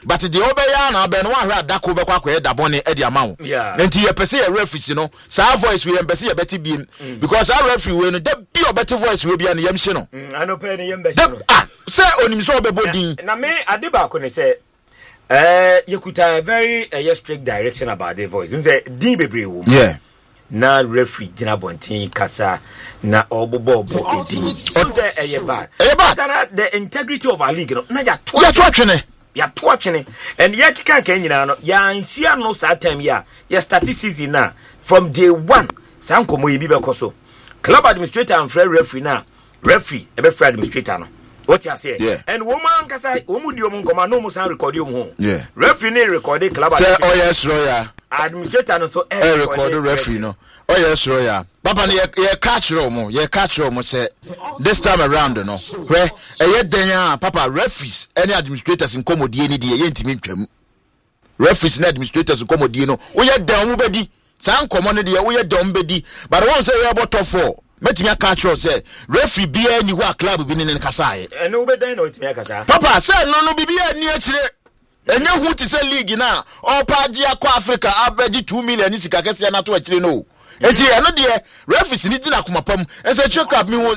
but the obeya na be no ahwe adako be kwa kwa da bone e di amawo enti ye pese ye referee no sa voice we pese ye beti biem because our referee we no da bi obeti voice we bia no yam hye no ano pe ne yam be hye no ah say onim so obebodin na me ade ba ko ne say eh yekuta very uh, strict direction about the voice nze din bebre wo yeah na referee gina bontin kasa na obobo obo edi nze eye bad eye the integrity of our league no na ya to ya to atwene ya to atwene and ya kika kan nyina no ya nsia no sa time ya ya start season na from day one sankomo ye bi be koso club administrator and free referee na referee e be free administrator no what you say yeah. And woman kasa omu di omu nkoma no mu san record omu ho yeah. Referee ne record club say oh yes roya administrator no so e record referee no oh yes roya papa ne ye catch romo ye catch romo say this time around no where e ye den papa referees any administrators nkomodie ni die ye ntimi ntwam referees and administrators nkomodie no wo ye den omu bedi san nkomo ne die wo ye den bedi but won say we about top four metimi aka catch say referee bia ni wa club bi ni ne kasa ye e no be den no metimi aka papa say no no bibia ni akire enye hu ti say league na opa ji akwa Africa abeji two million ni sika kese na to akire no enti eno de referees ni dina komapam ense check me wo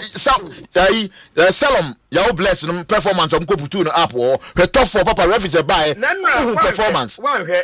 ai Salom ya bless no performance am koputu no app o top four papa referees buy performance one here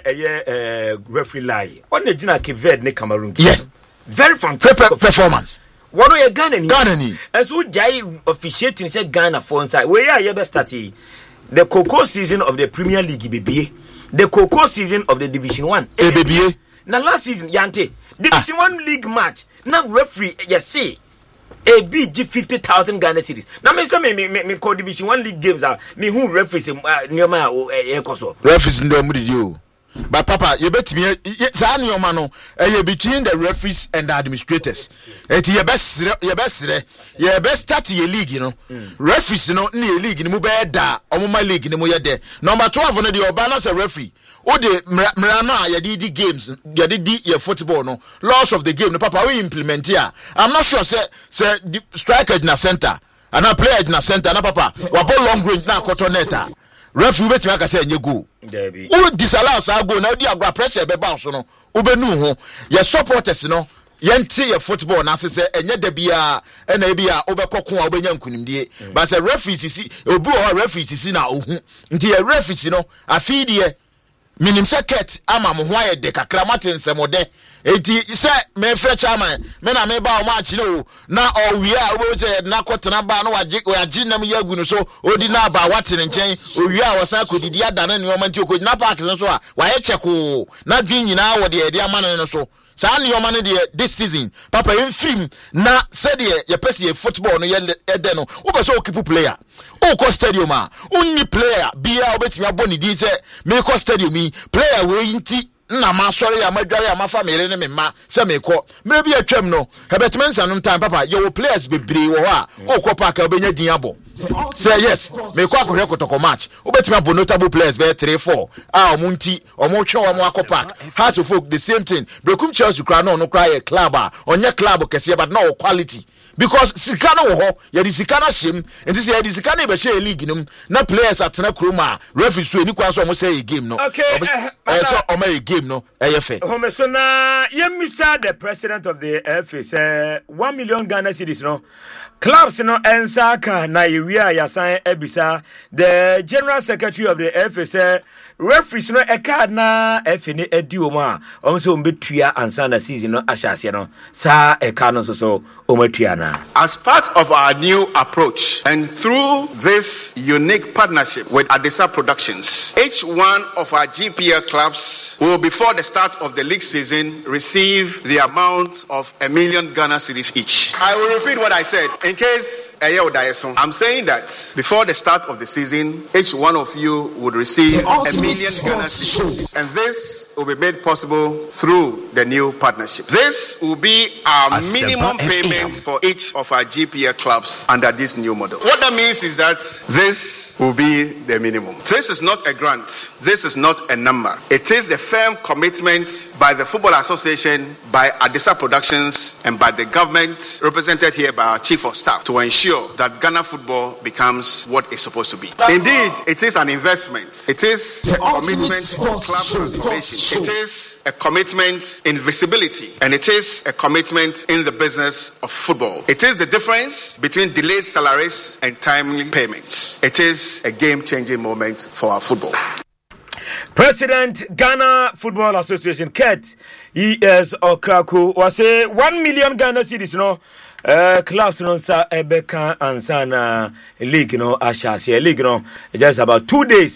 eh referee lie on the Gina Cape Verde ne Cameroon yes very fantastic performance. What are you Ghana ni? Ghana ni. And so jai officiating say Ghana for inside. We are here starting the Coco season of the Premier League B B A. The Coco season of the Division one A B B A. Now last season Yante Division ah. one league match. Now referee you see A B G fifty thousand Ghana cedis. Now me say me me me call Division one league games are me who referees neoma e koso. Referees ndo mu di o. But papa, you bet me say your man no eh between the referees and the administrators. Et you best you best you best start your league, you know. Mm. Referees no ni league ni mu be da, omo ma league ni mu ye de. Number twelve no the balance a referee. O de mrana ya di di games, ya di di your football no. Laws of the game no papa we implement here. I'm not sure say say striker in a center and a player in a center na papa. Wa ball long range na cotoneta. Referee bet me aka say enye go. Debi. Who disallow sa go na di agwa pressure be bounce no. Wo be nu ho. Ye supporters no. Ye nti ye football na se enye da bia e na bia wo be kokon a wo be nya nkunimdie. But say referee sisi obi o referee sisi na ohu. Nti ye referee no afi de minim seket ama mo ho aye de kakra maten semode. Enti se me frɛ chairman me na me ba o match no na o wi a wo say na kotena ba no waje o agi nam yagu no so odi na ba watene nchen o wi a wosan kodidi adana ne o manti o kodina park so a wa ye cheko na dwin nyina wo de e de amana no so saa ne yoma ne de this season papa yen film na said ye ye pese ye football no ye de no wo be so keep player o ko stadium a unni player bia obetimi aboni din say me ko stadium mi player we nti na ma sori ya madware ya mafa mere ne memma se me ko me bi atwam no hebetmensa no time papa you players bebre wo ha o ko park obenya din abo say yes me ko akohwe kotoko match obetimi abo notable players be three four ah omunti omotwe wo mo akọ park heart of folk the same thing Brekum Chelsea kra no no kra ye club a onye club kese but no quality because sikana wo ho ye di sikana shem enti se ye di sikana be share league num na players atena kroma referee so eni kwan so mo say game no okay eh so o ma game no eh ye fe ho me so na yemisa the president of the F A say one million Ghana cedis no clubs no ensaka na yewi a yasan ebisa the general secretary of the F A say referees no e card na F A ne edi o ma o so mbetua ansa na season no ahyase no sa e card no so so o matua na. As part of our new approach and through this unique partnership with Adesa Productions, each one of our G P L clubs will, before the start of the league season, receive the amount of a million Ghana cedis each. I will repeat what I said in case I'm saying that before the start of the season, each one of you would receive a million Ghana cedis, and this will be made possible through the new partnership. This will be our minimum payment for each of our G P L clubs under this new model. What that means is that this will be the minimum. This is not a grant. This is not a number. It is the firm commitment by the Football Association, by Adisa Productions, and by the government, represented here by our Chief of Staff, to ensure that Ghana football becomes what it's supposed to be. Indeed, it is an investment. It is a commitment for club transformation. It is a commitment in visibility, and it is a commitment in the business of football. It is the difference between delayed salaries and timely payments. It is a game-changing moment for our football. President Ghana Football Association Kurt E S Okraku was say one million Ghana cedis no uh clubs no sa ebeka ansana league no ashasi league no just about two days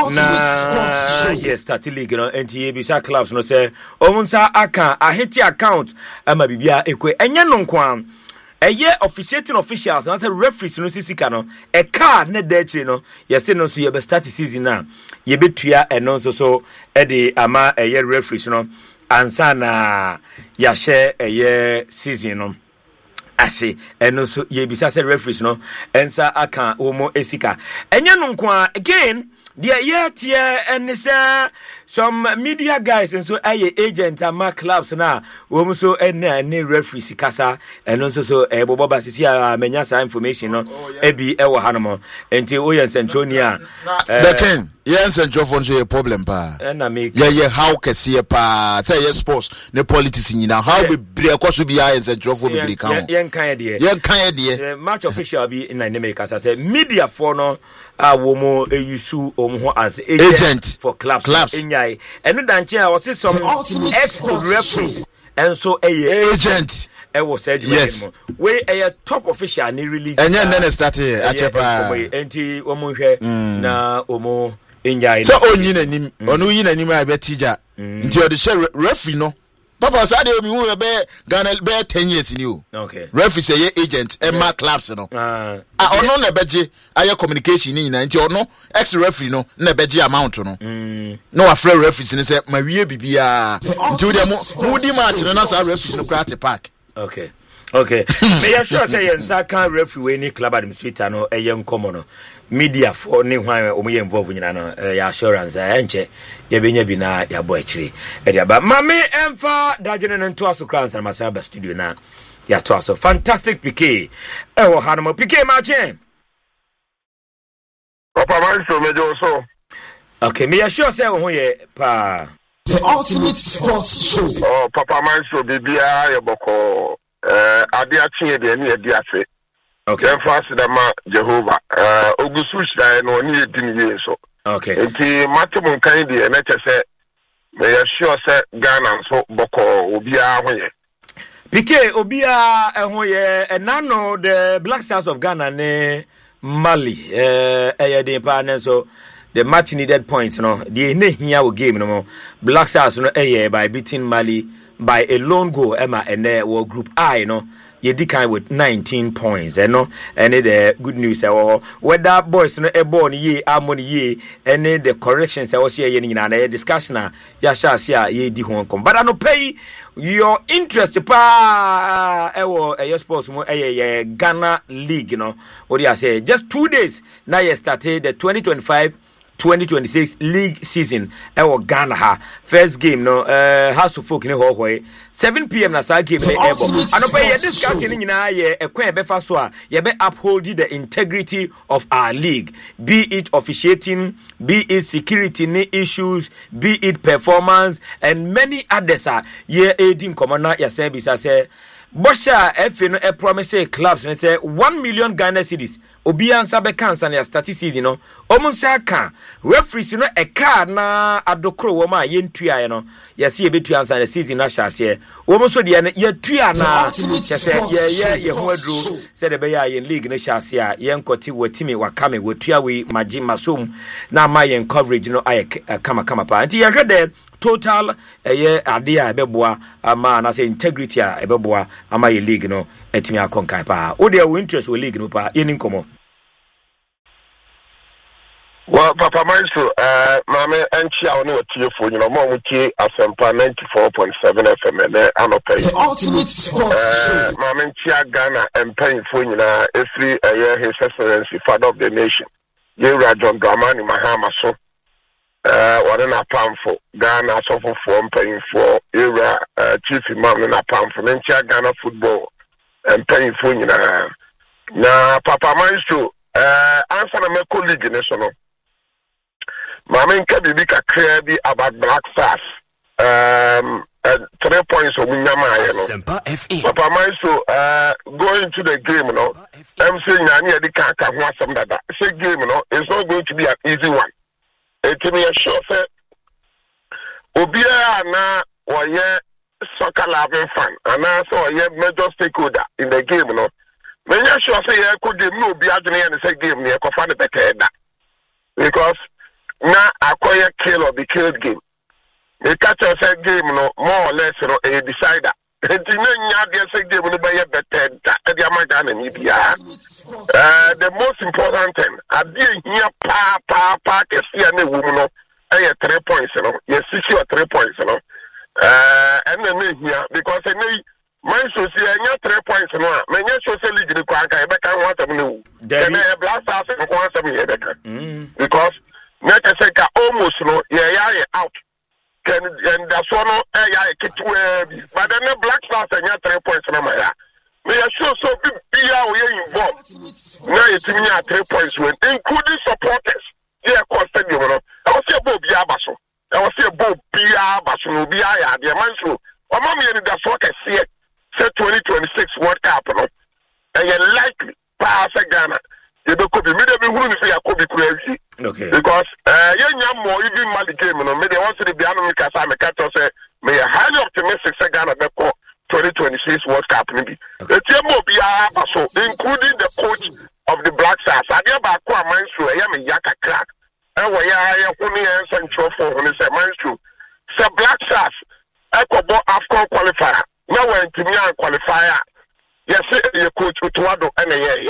na yes start league no N T A bisa clubs no say omunsa aka ahiti account ama bibia ekwe enye no nkwa eye officiating officials and say referees no sisika no e card ne dachi no yesi no so ye be start season na ye betua eno so so e de ama eye referees no ansa na ya share eye season no ase eno so ye bisa say referees no ensa aka omo esika enye no nko again there yet here and say some media guys and so aye agent and my clubs na wo so any referee kasa and also so e bobo basisi a menya sa information no e bi e wo hanomo enti o yen centronia the king yen centrofon so a problem pa na make yeah yeah how kese pa say yes sports ne politics nyina how be bre ekoso bi yen centrofon be bre kan yen kan de yen kan de match official bi na ne make kasa say media for no a wo mo eyusu omo as agent, agent for clubs clubs enyai enu danche a wose some ex referees and so a agent e was said yes we a top official ni release enye nene start here achepa enti omo hwe na omo enyai so onyi nanim onu yi nanim a be tija nti o de share referee no papa say dey me hu be Ghana be ten years ni o okay referee say agent e ma clubs no ah ono na beje aye communication ni nyina nti ono ex referee no na beje amount no mm no wa free referee ni say ma wie bibia nti o de mu di match no na say referee no crate park okay okay me ya sure say yensa kan referee we ni club administrator no eye nkomo no media for ni hwan o mo involve nyina no ya assurance enche ye benya bi na ya bo akire e dia ba mame emfa dagene no to aso crowns na masaba studio na ya to aso fantastic P K e wo hanmo P K ma chen papa man so mejo so okay me ya sure say wo ho ye pa the ultimate sports show oh papa man so bibia ye boko eh ade achi de ni e di ase okay then fast the ma Jehovah uh ogusu shira no ni edin ye so okay enti matum kan de na chese me ya sure say Ghana so boko obi a ho ye P K obi a ho ye enano the Black Stars of Ghana ne Mali eh eh de pa na so the match needed points no the ne hia wo game no Black Stars no eh by beating Mali by a lone goal Emma and uh, well, group I no ye decline with nineteen points and no and the good news uh, whether boys no e born ye harmony ye and the corrections I was here ye na discussion ya sha sia ye di ho kom but I no pay your interest pa e wo e sports mo e Ghana League you know what do I say just two days now you started the twenty twenty-five twenty twenty-six league season e wo Ghana ha first game no uh House of Folk ni ho ho seven p m na sa game ni ebo anopa ye discussion ni nyina ye ekwan be fa so a ye be uphold the integrity of our league, be it officiating, be it security ni issues, be it performance and many others are ye aiding commander ya say bisa say Bosha F no e promise clubs and say one million Ghana cedis obi ansa be cancer na statistics you know omunsa ka referees no e card na adokro wo ma ye ntua ye no ye se ye betua ansa na season na hyase wo mo so de ye tua na chese ye ye ye ho aduro se de be ya ye league na hyase a ye nkoti watimi wakame wotua we magi masom na ma ye coverage no aye kama kama pa nti ye hwede total eye ade a ebeboa ama na say integrity a ebeboa ama ye league no etimi akonkan pa wo de wo interest wo league no pa ye ni nkomo. Well, Papa Maestro, uh, Mame, and Chia on your telephone, you know, Mom, Asempa ninety-four point seven F M, and I'm not paying. The ultimate sports show. Mame, Chia Ghana, and paying for you know, every year, His Excellency, Father of the Nation, Yewura John Dramani Mahama so uh wɔne na pamfo Ghana asɔfofoɔ mpanyinfoɔ Yewura uh, Chief Imam ne na pamfo ne nkyia Ghana football mpanyinfoɔ nyinaa na Papa Maestro uh answer na me colleague ne so no Mama nka bibi kakra bi about Black Stars um uh, three points of Munyama no Papa Maestro uh going to the game no I'm saying Nyani edi kan kan ho asem dada say game no it's not going to be an easy one it me sure say obia na oye soccer loving fan and also oye major stakeholder in the game no me sure say e ko game no obi adwene and say game ne e ko fa ne better da because na akoye kill or be killed game the catcher said game no more or less no a decider enti na nya de say game no be better da e amagana ni bia uh the most important thing ade hia pa pa pa kesia na wu no e three points no yes six or three points no uh and na hia because any man so see anya three points no a me nya so say league ni kwa kan e be kan want am no then e blast us no kwa am e be kan because na say ka almost no yeah yeah out can and that's one eh yeah kitwe but then the Black Stars anya three points na my me sure so be bia we involved na it mean three points when including supporters here cost stadium no I was say bo bia baso I was say bo bia baso no bia ya de man so o ma me ni da so ka see say twenty twenty-six World Cup no and likely pass Ghana you be could be me be huru ni say yakobi kurazi okay because uh you nya more even mal game no me dey want to be anu me kasa me catch say me highly optimistic say Ghana be ko twenty twenty-six World Cup maybe the team will be so including the coach of the Black Stars adia ba ko amanso e ya me yaka crack e wo ya ya huni en central for huni say amanso say Black Stars e ko bo AFCON qualifier na we ntimi an qualifier yes ye coach Utuado ene ye ye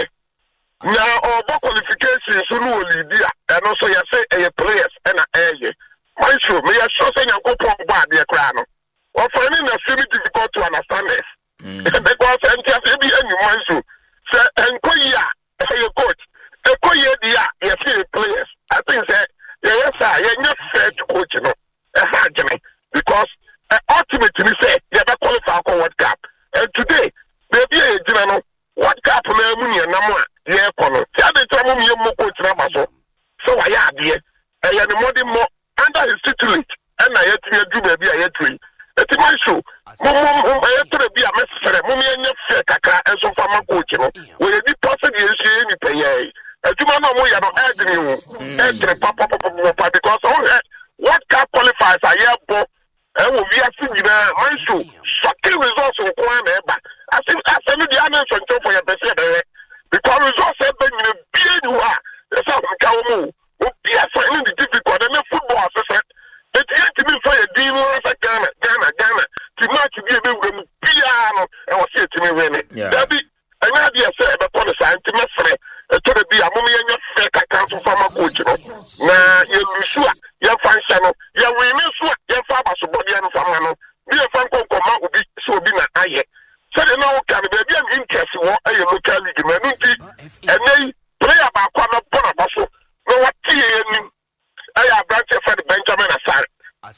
na obo qualification so no lidia and also you say a players and a eye my sure me so say Yankopon ba de kra no or finding it very difficult to understand this because and be any man so say enkoya a coach enkoya dia you see players I think say yes sir you not fair to coach no e hard me because uh, ultimately say you be qualify for World Cup and today baby e jina no World Cup na mu ni na mo yeah, kono. Ya de tamo mi mo coach na baso. So wa ya de. E ya ni modi mo under his tutelage. E na ye tue du ba bi a ye tue. E ti man show. Mo mo mo ye tue bi a mesere. Mo mi enya fe kakra enso fa ma coach no. We ye di person ye hye ni pe ye. E ti man no mo ya no e de ni wo. E tre pa pa pa pa because oh what cup qualifiers are here bo. E wo vi afi nyina man show. Shocking results ko na e ba. Asi asi ni di anan so nto for your person be. Because results have been in a big way. That's how we come. We are finding the difficult and the football assessment. It's yet to be for a deal as a Ghana, Ghana, Ghana. To match be able to piano and was here to me winning. That be an idea said upon the scientific friend. To the be a mummy and your fake account for my coach. Now, you're sure you're functional. You're winning, you're father, so body and family. Be a fan come out will be so be an eye. So they know can be an interest in what a local league community and they play about corner corner basso. No what T N I have branch for Benjamin Asari.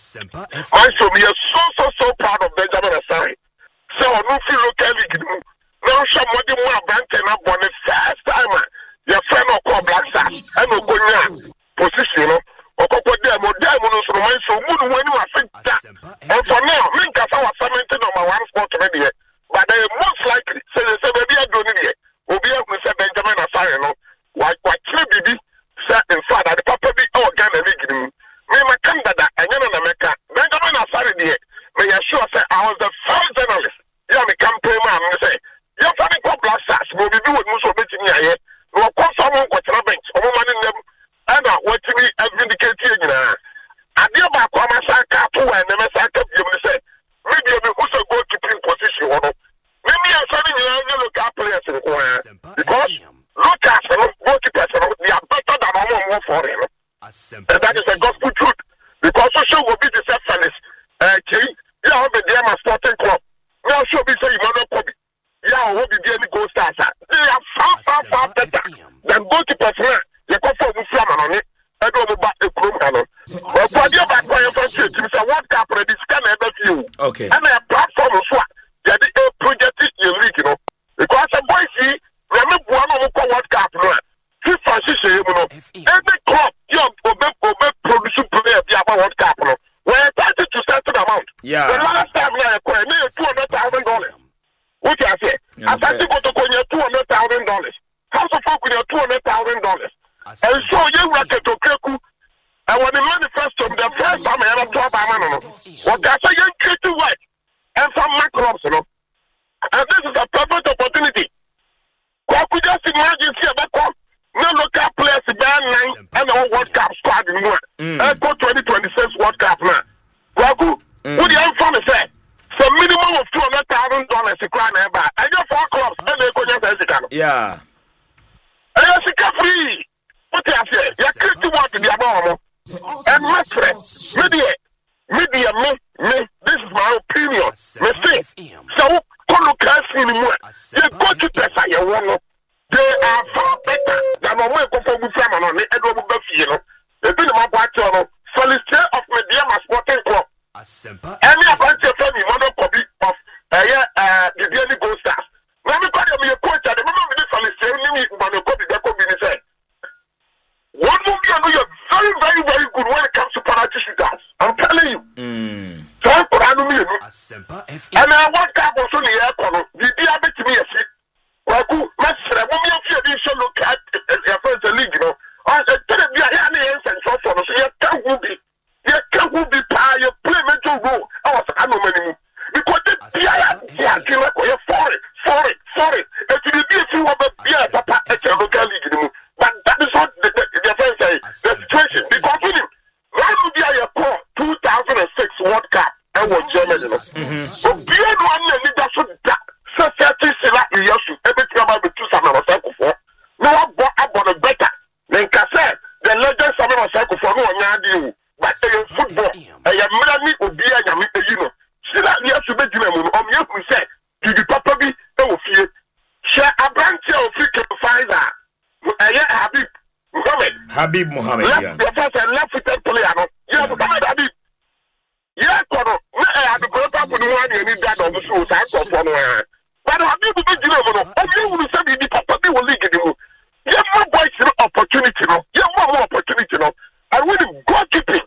I so we are so so so proud of Benjamin Asari. So no feel local league. No somebody more branch and up on the first time. Your friend or call Black Stars and no go position or go there more diamonds from my so moon when you are think that. And for now, link us our cementing on my one spot already. But they most likely say they say maybe I don't need it. Obi a say Benjamin Asare no. Why why Bibi say in fact that the papa be all Ghana league. Me my candidate and you know America. Benjamin Asare there. Me sure say I was the first journalist. Yeah, me campaign man me say. You find the Black Stars. We be with Muso meeting here. No call someone go to the bench. Omo man in them. And what me vindicate you na. Adia ba kwa masaka to and me saka you me say. Maybe you also go to keeping position or maybe I'm saying you look at players because look at goalkeepers, they are better than all for him. And that is a gospel truth. Because social will be the self-service. Uh, you have the Diama Sporting Club. Now show me say Emmanuel Kobe. Yeah, will be the goal stars. They are far, far, far better than goalkeepers. You come from Okay. And a platform so that the project in league, you know. Because the boys see, remember one of the World Cup, no. FIFA say, you know, every club you obey obey produce player the World Cup, no. We're entitled to certain amount. Yeah. The last time I acquired two hundred thousand dollars. What I say? I said to go to two hundred thousand dollars. House of Folk with two hundred thousand dollars. And so you racket to Keku. And when the manifesto, the first time I ever talked about man, what I say, young creative work and some macros, you know. And this is a perfect opportunity. What could just imagine here that come no local players band nine and our World Cup squad in one. And go twenty twenty-six World Cup now. Kwaku, what do you have to say? So minimum of two hundred thousand dollars to cry never. I just four clubs and they go just yeah. And you're free. What do you say? You're creative work to the above. And my friend, media, media, me, me, this is my opinion. Me say, so, come look at anymore. You go to Tessa, you want they are far better than a way to perform with them on the Edward Buffy, you know. They've been my watcher, solicitor of Media Sporting Club. Any about your family, one of copy of uh, the Daily Ghost Stars. Let me call you a coach, I remember the solicitor, but the copy that could be the same. One movie I know you're very, very, very good when it comes to penalty shooters. I'm telling you. Mm. So I'm for Anumi. And I want to have also the air corner. The D R B to me a shit. Well, good. Let's say, when we have here, should look at your first league, you know. I said, tell them, yeah, yeah, and so forth. So you can't who be. You can't who be pie, you play major role. I was I know many. Because the yeah, yeah, you like, you're for it, for it, for it. And to the D F, you have a beer, papa, at your local league, you know. But that is what the, the, the defense say, the situation. Because with him, when we be a call two thousand six World Cup, and was Germany. So beyond one year, we just should that. So thirty sila iyasu, everything about the two summer was cycle for. No one bought about a better. Then Kase, the legend summer was cycle for no one yard. But a football, a Yamani would be a Yami, you know. Sila iyasu be Jimmy, or me who said, did you probably know fear? Share a branch of freaking Pfizer. Habib Mohammed. Habib Mohammed, yeah. The first and left footed player, no. Yeah, Mohammed Habib. Yeah, Kono. I have to go up with one and need that on the show. I saw one. But Habib will be given. Oh, you will say the Papa will leak it. You have more boys opportunity, no. You have more opportunity, no. And when you go keeping,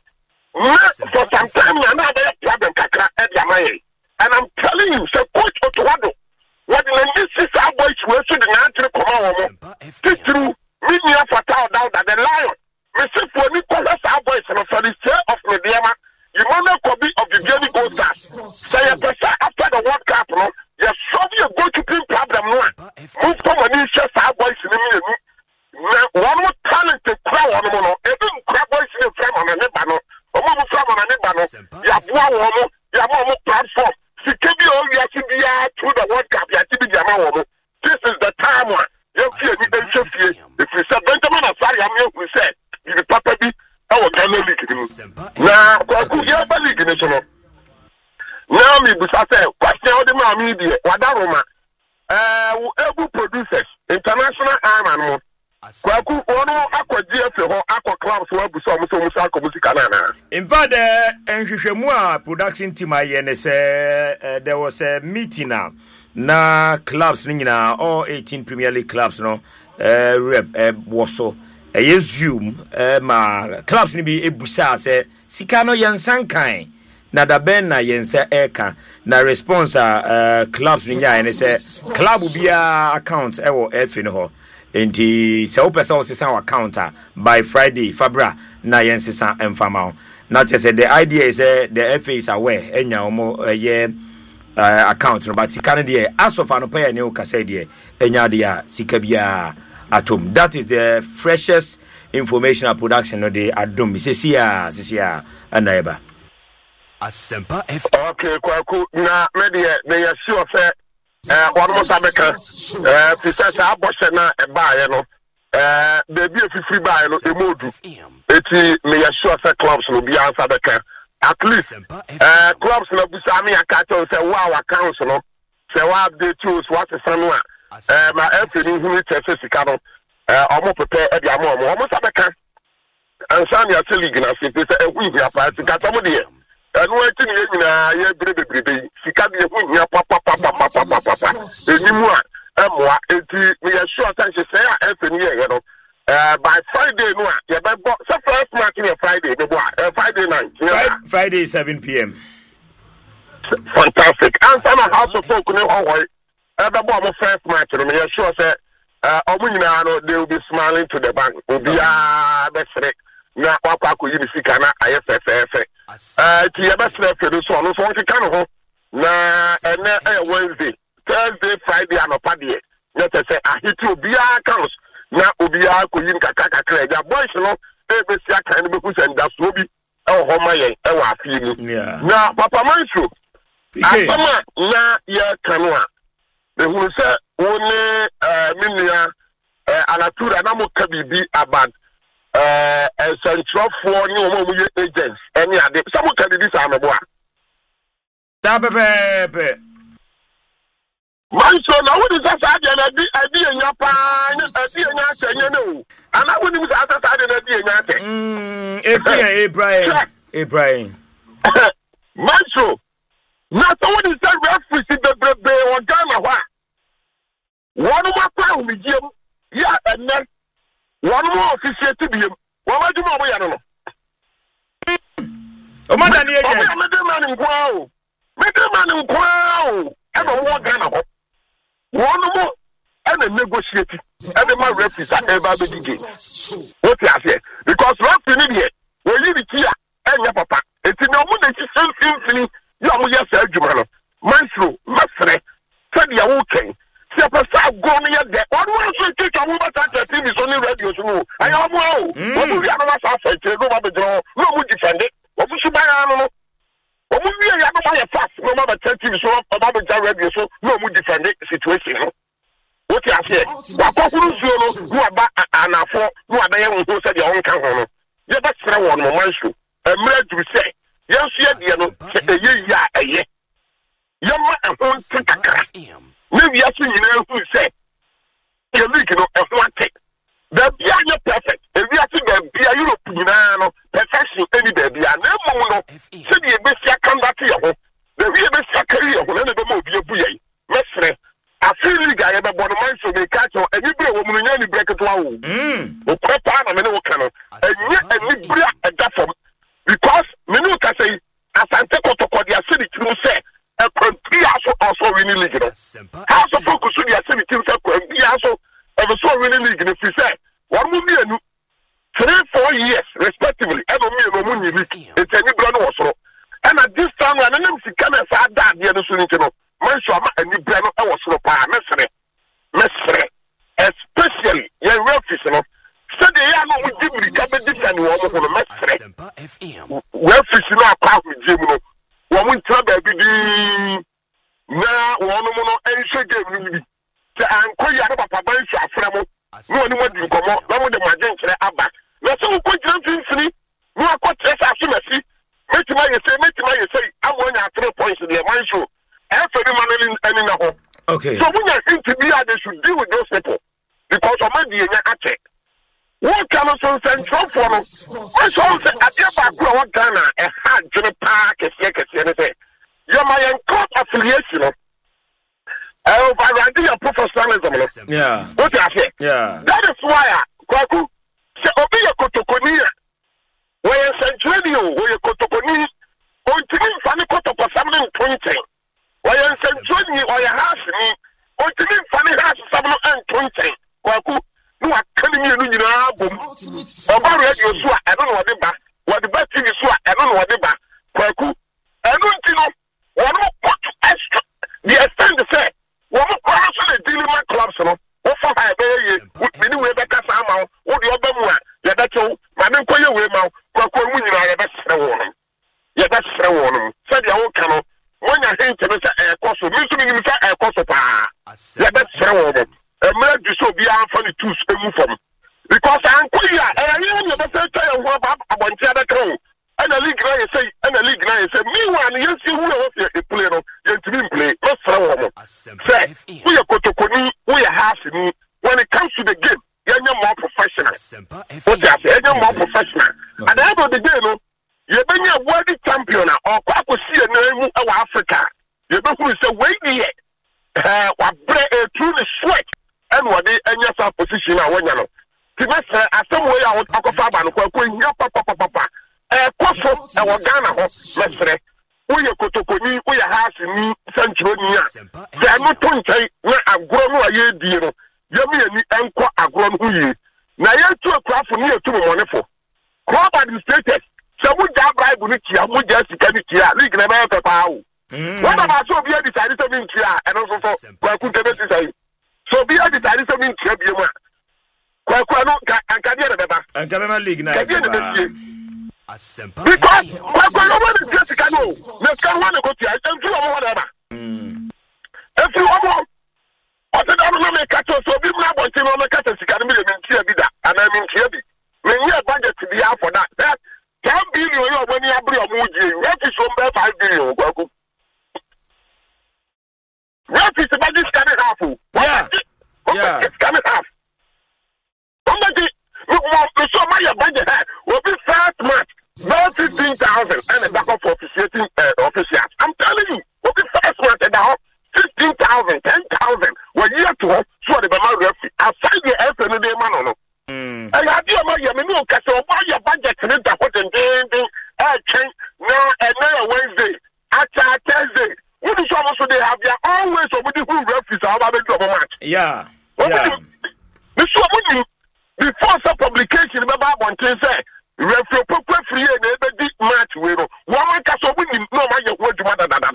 for some time, you know, they have problem, Kakra, and Yamaye. And I'm telling you, so coach Otuado. What in the midst of our boys were so the answer come on. This through me near for town down that the lion. Mister for Nicholas our boys and for the chair of Mediama, you want to copy of the Daily Ghost Stars. Say a person after the World Cup, no, you're solving a go to pin problem. Move from a new chest our boys in the middle. One more talent to crowd on the mono, even crab boys in the frame on a nebano, or more from on a nebano. You have one woman, you have one more platform. Through the World Cup, this is the time one. You feel if we said Benjamin Asari, I'm here, we said, you the Papa B, I will tell you league. Now, I could hear the league national. Now, me, Busate, question of the media, Wadaroma, uh, able producers, international Ironman. Kwaku, ono akwa G F ho akwa clubs wo buso muso muso akwa music na. In fact, enhwehwemu a production team ayene say there was a meeting now. Na clubs ni nyina all eighteen Premier League clubs no eh rep eh woso eh zoom eh ma clubs ni bi ebusa say sika no yensan kan na da ben na yensa eka na response a clubs ni nya ene say club bia account e wo efi no ho. Enti se opesa o sesa account by Friday Fabra na yensesa emfama. Now just say the idea is uh, the F A is aware enya omo uh, yeah uh, account no, but sika dey as of an pay any o kase dey enya dey sika bia atom. That is the freshest information and production no dey adom sesia sesia anaiba Asempa F. Okay, kwaku na me dey dey sure say eh one more sabeka eh fisa sa abose na e baaye no eh baby efifiri baaye no emodu eti me ya sure say clubs no bi answer beka at least eh clubs no busa me akacho say wow accounts no say wa update tools what is no a eh ma efi ni hunu tese sika no eh omo prepare e dia mo omo omo sabeka ansa ni ase league na se pese e hu hia pa sika tomo de and waiting in a baby, Sikabi, papa, papa, papa, papa, anymore, and more, we are sure that you say, Anthony, you know, by Friday, no, yeah, but so first match on Friday, the Friday night, Friday, seven p.m. Fantastic. And some house of folk, no, oh, the bomb first match, and we are sure that, uh, they will be smiling to the bank, will be a best. Na papa ko yini sika na ayefefefe eh ti ya best for do so no so won kika no na ene eh Wednesday Thursday Friday anopa de na te say ahiti obi aka na obi ko yin kaka kakra ja boys no e be sia kan be ku senda so obi e ho ma yen e wa afi ni na papa manso asama na ya kanwa be hu se woni eh minia eh alatura na mo ka bibi abad Uh, and central for new agents. Any other some can be this ameboa. Tabepe. Man, so now what is that? I be in your pan, I be in your ten, you know. And I wouldn't was outside and I be in your ten. Hm, Abraham, Abraham. Man, so not what is that reference in the Brebe or Ghana? One of my power with you, yeah, and then. One more official to be him. What do you know? I don't know. Oh, my God, yes. Man in Guao. Man in Guao. And a war Ghana. One more and a negotiating. And the man represents everybody game. What you say? Because last minute, when you be here, and your papa, it's in the moment you send infinity, you are more yourself, Mansro, Masre, said you're okay. Si apasa goni ya de wanu so take a woman that T V is only radio so I am wow what we are not say no ma be no mu defend it what we should buy no what we are not buy fast no ma be T V so ma be radio so no mu defend it situation no what you say wa kokuru so no no aba anafo no aba ye wo so de on kan ho no ye ba sere won mo manso emre du say ye so ye de no se ye ya eye ye ma ehon tikakara maybe I see you who say, you know, a flat take. The be are perfect. If you are the be a European perfection, any baby, and no more. Say the best come back to your home. The real best career will never move your boy. Mestre, I feel the guy about one man so they catch on any woman in any break at all. Hm, or prepare a minute can and yet a libra at that form. Because Minuka say, as I take out of the city to say. A country also also winning league. House of focus on the city team be also ever so winning league. If you say one will be a three, four years respectively, ever me no money league. It's any brand also. And at this time, when I see come as I died the other soon, you know, my shop and the brand I was so far necessary. Necessary, especially your refuge, you know. So they are not with you, we can be different. You want to necessary. Refuge, you know, part with Jim. Woman trouble be now one more and shake me. The uncle Papa Banks are from no one would come up, no one the Majan Abba. Now, so quick jumping, no, I got less as soon as see. Make my say, make my say, I'm going at three points in the man show. After the man in any home. Okay. So when I think to be, they should deal with those people because of my D N A attack. What kind of some central for us? I saw say at your background Ghana a hard Johnny Park a second anything. You're my court affiliation. Oh, by your professionalism. Yeah. What I say? Yeah. That is why Kwaku say obi ya kotokonia. Where central where kotokoni continue funny kotoko something twenty. Where central or your house me continue funny house something and twenty. Kwaku no academy no nyina bom oba radio so a eno no wode ba wode ba T V so a eno no wode ba Kwaku eno ntino wono put extra the extent say wono kwa so the dealing clubs no wo fa ha be ye mini we be kasa ma wo de oba mu a ye da chew ma me nkoye we ma Kwaku mu nyina ye be sere wo no ye be sere wo no say dia wo ka no wonya hente no say e koso mi so mi ni say e koso pa ye be sere wo no a man to so be funny to move from because I'm queer and I never say tell you what about the other crown and the league now say and the league now say me one you see who was a player you to be play not from say we are kotokoni we are half me when it comes to the game you're more professional what you say you're more professional at the end of the day no you're being a world champion or You don't say wait here. Uh, what break a true sweat and what they any other position I want you know. Timasa, as some way I would talk about and queen, your papa papa. Eh, Koso, our Ghana, let's say. We are Kotokoni, we are house in Centronia. They are not going to say, I'm grown a year, dear. Yami and the uncle are grown who you. Now, you're two o'clock for near two money for. Crop administrators. So we got by Bunikia, we just get it here, league in America. What about so be a decided to be here and also for Quaku say. So be a decided to be here. Quaku and Kadia and Kabema League now. Because Quaku is just a canoe. Let's go one of the and two or whatever. If you want, I said, I'm not a catcher, so be my boy, you know, the catcher, you can be in Kia, and I'm in Kia. When you have budget to be out for that, that ten billion when you have your Muji, what is from five billion? What is the budget coming half? Yeah, yeah, it's coming half. Somebody, look, so my budget will be first match, no fifteen thousand, and a backup for officiating uh, officials. I'm telling you, will be first match and now fifteen thousand, ten thousand. When you have to, so the Bama referee, outside the F and the man on. And I do my Yamino Castle, why your budget to the what and then I change now and now Wednesday, after Thursday. What is almost they have their always over the who referees are about the double match. Yeah. Yeah. This one before some publication, remember one thing say referee proper free and every match we know. One man can so winning no matter what you want.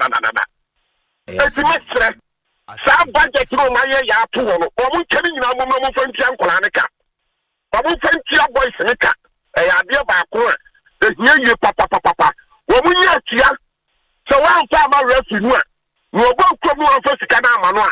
It's a match. Some budget no matter ya two or we can in our moment from Tiankolanica. Babu Fentia boys in the car. I idea by Kora. The near you, papa, papa. When we are here, so one time I refuge. No one come on first Canamanoa.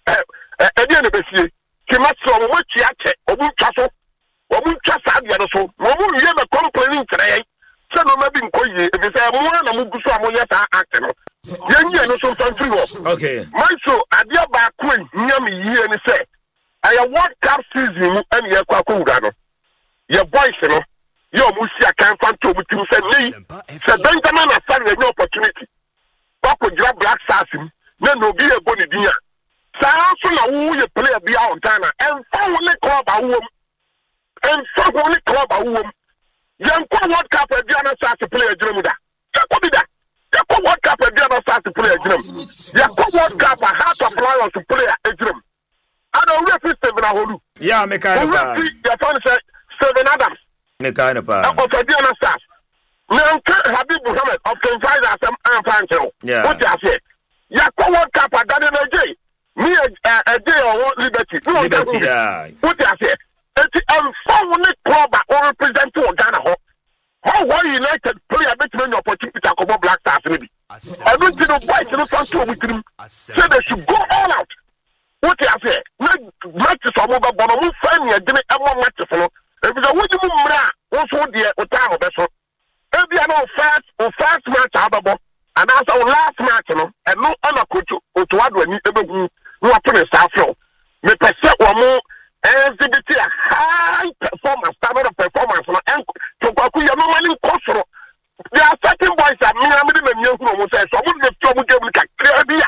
At the end of the sea, she must so much yet, or won't castle, or won't trust the other so. No one ever complaining today. So no maybe if it's a one, I'm going to show you that acting. Young year, no so free. Okay. My so, idea by Queen, near me, here and say. I have World Cup season and your Kwakugano. Your voice, you know, your Musia can't find to with you. Said me, said Benjamin has found an opportunity. Papa grab Black Sassim, then no be a bonny dear. Sounds who you play a beer on Tana, and finally club a woman, and finally club a woman. Young World Cup a Diana starts to play a Germany. Jacobida, Jacob World Cup a Diana starts to play a German. Jacob World Cup a half of Lions to play a German. I don't referee Stephen Aholu. Yeah, me kind of bad. Your phone said Stephen Adams. Me kind of bad. Of the Diana Stars. Now, Habib Muhammad of King Faisal and Fancho. Yeah. What you say? Ya co World Cup at Daniel J. Me a day or Liberty. No, Liberty, yeah. What you say? It's a phone club or represent to Ghana. How were United play a bit of opportunity to come Black Stars maybe? I don't know why to the front with him. So they should go all out. What you say? Matches are over, but I'm finding a dinner and one match for if it's a wooden mura, also dear, or time of vessel. If you are no fast or fast match, however, and that's our last match, and no other coach or to add when you ever who are putting a staff flow. Me percent or more exhibit a high performance, standard of performance, and to Bakuya no money cost. There are certain boys that me, I'm in the new room, so I wouldn't have trouble getting clear beer.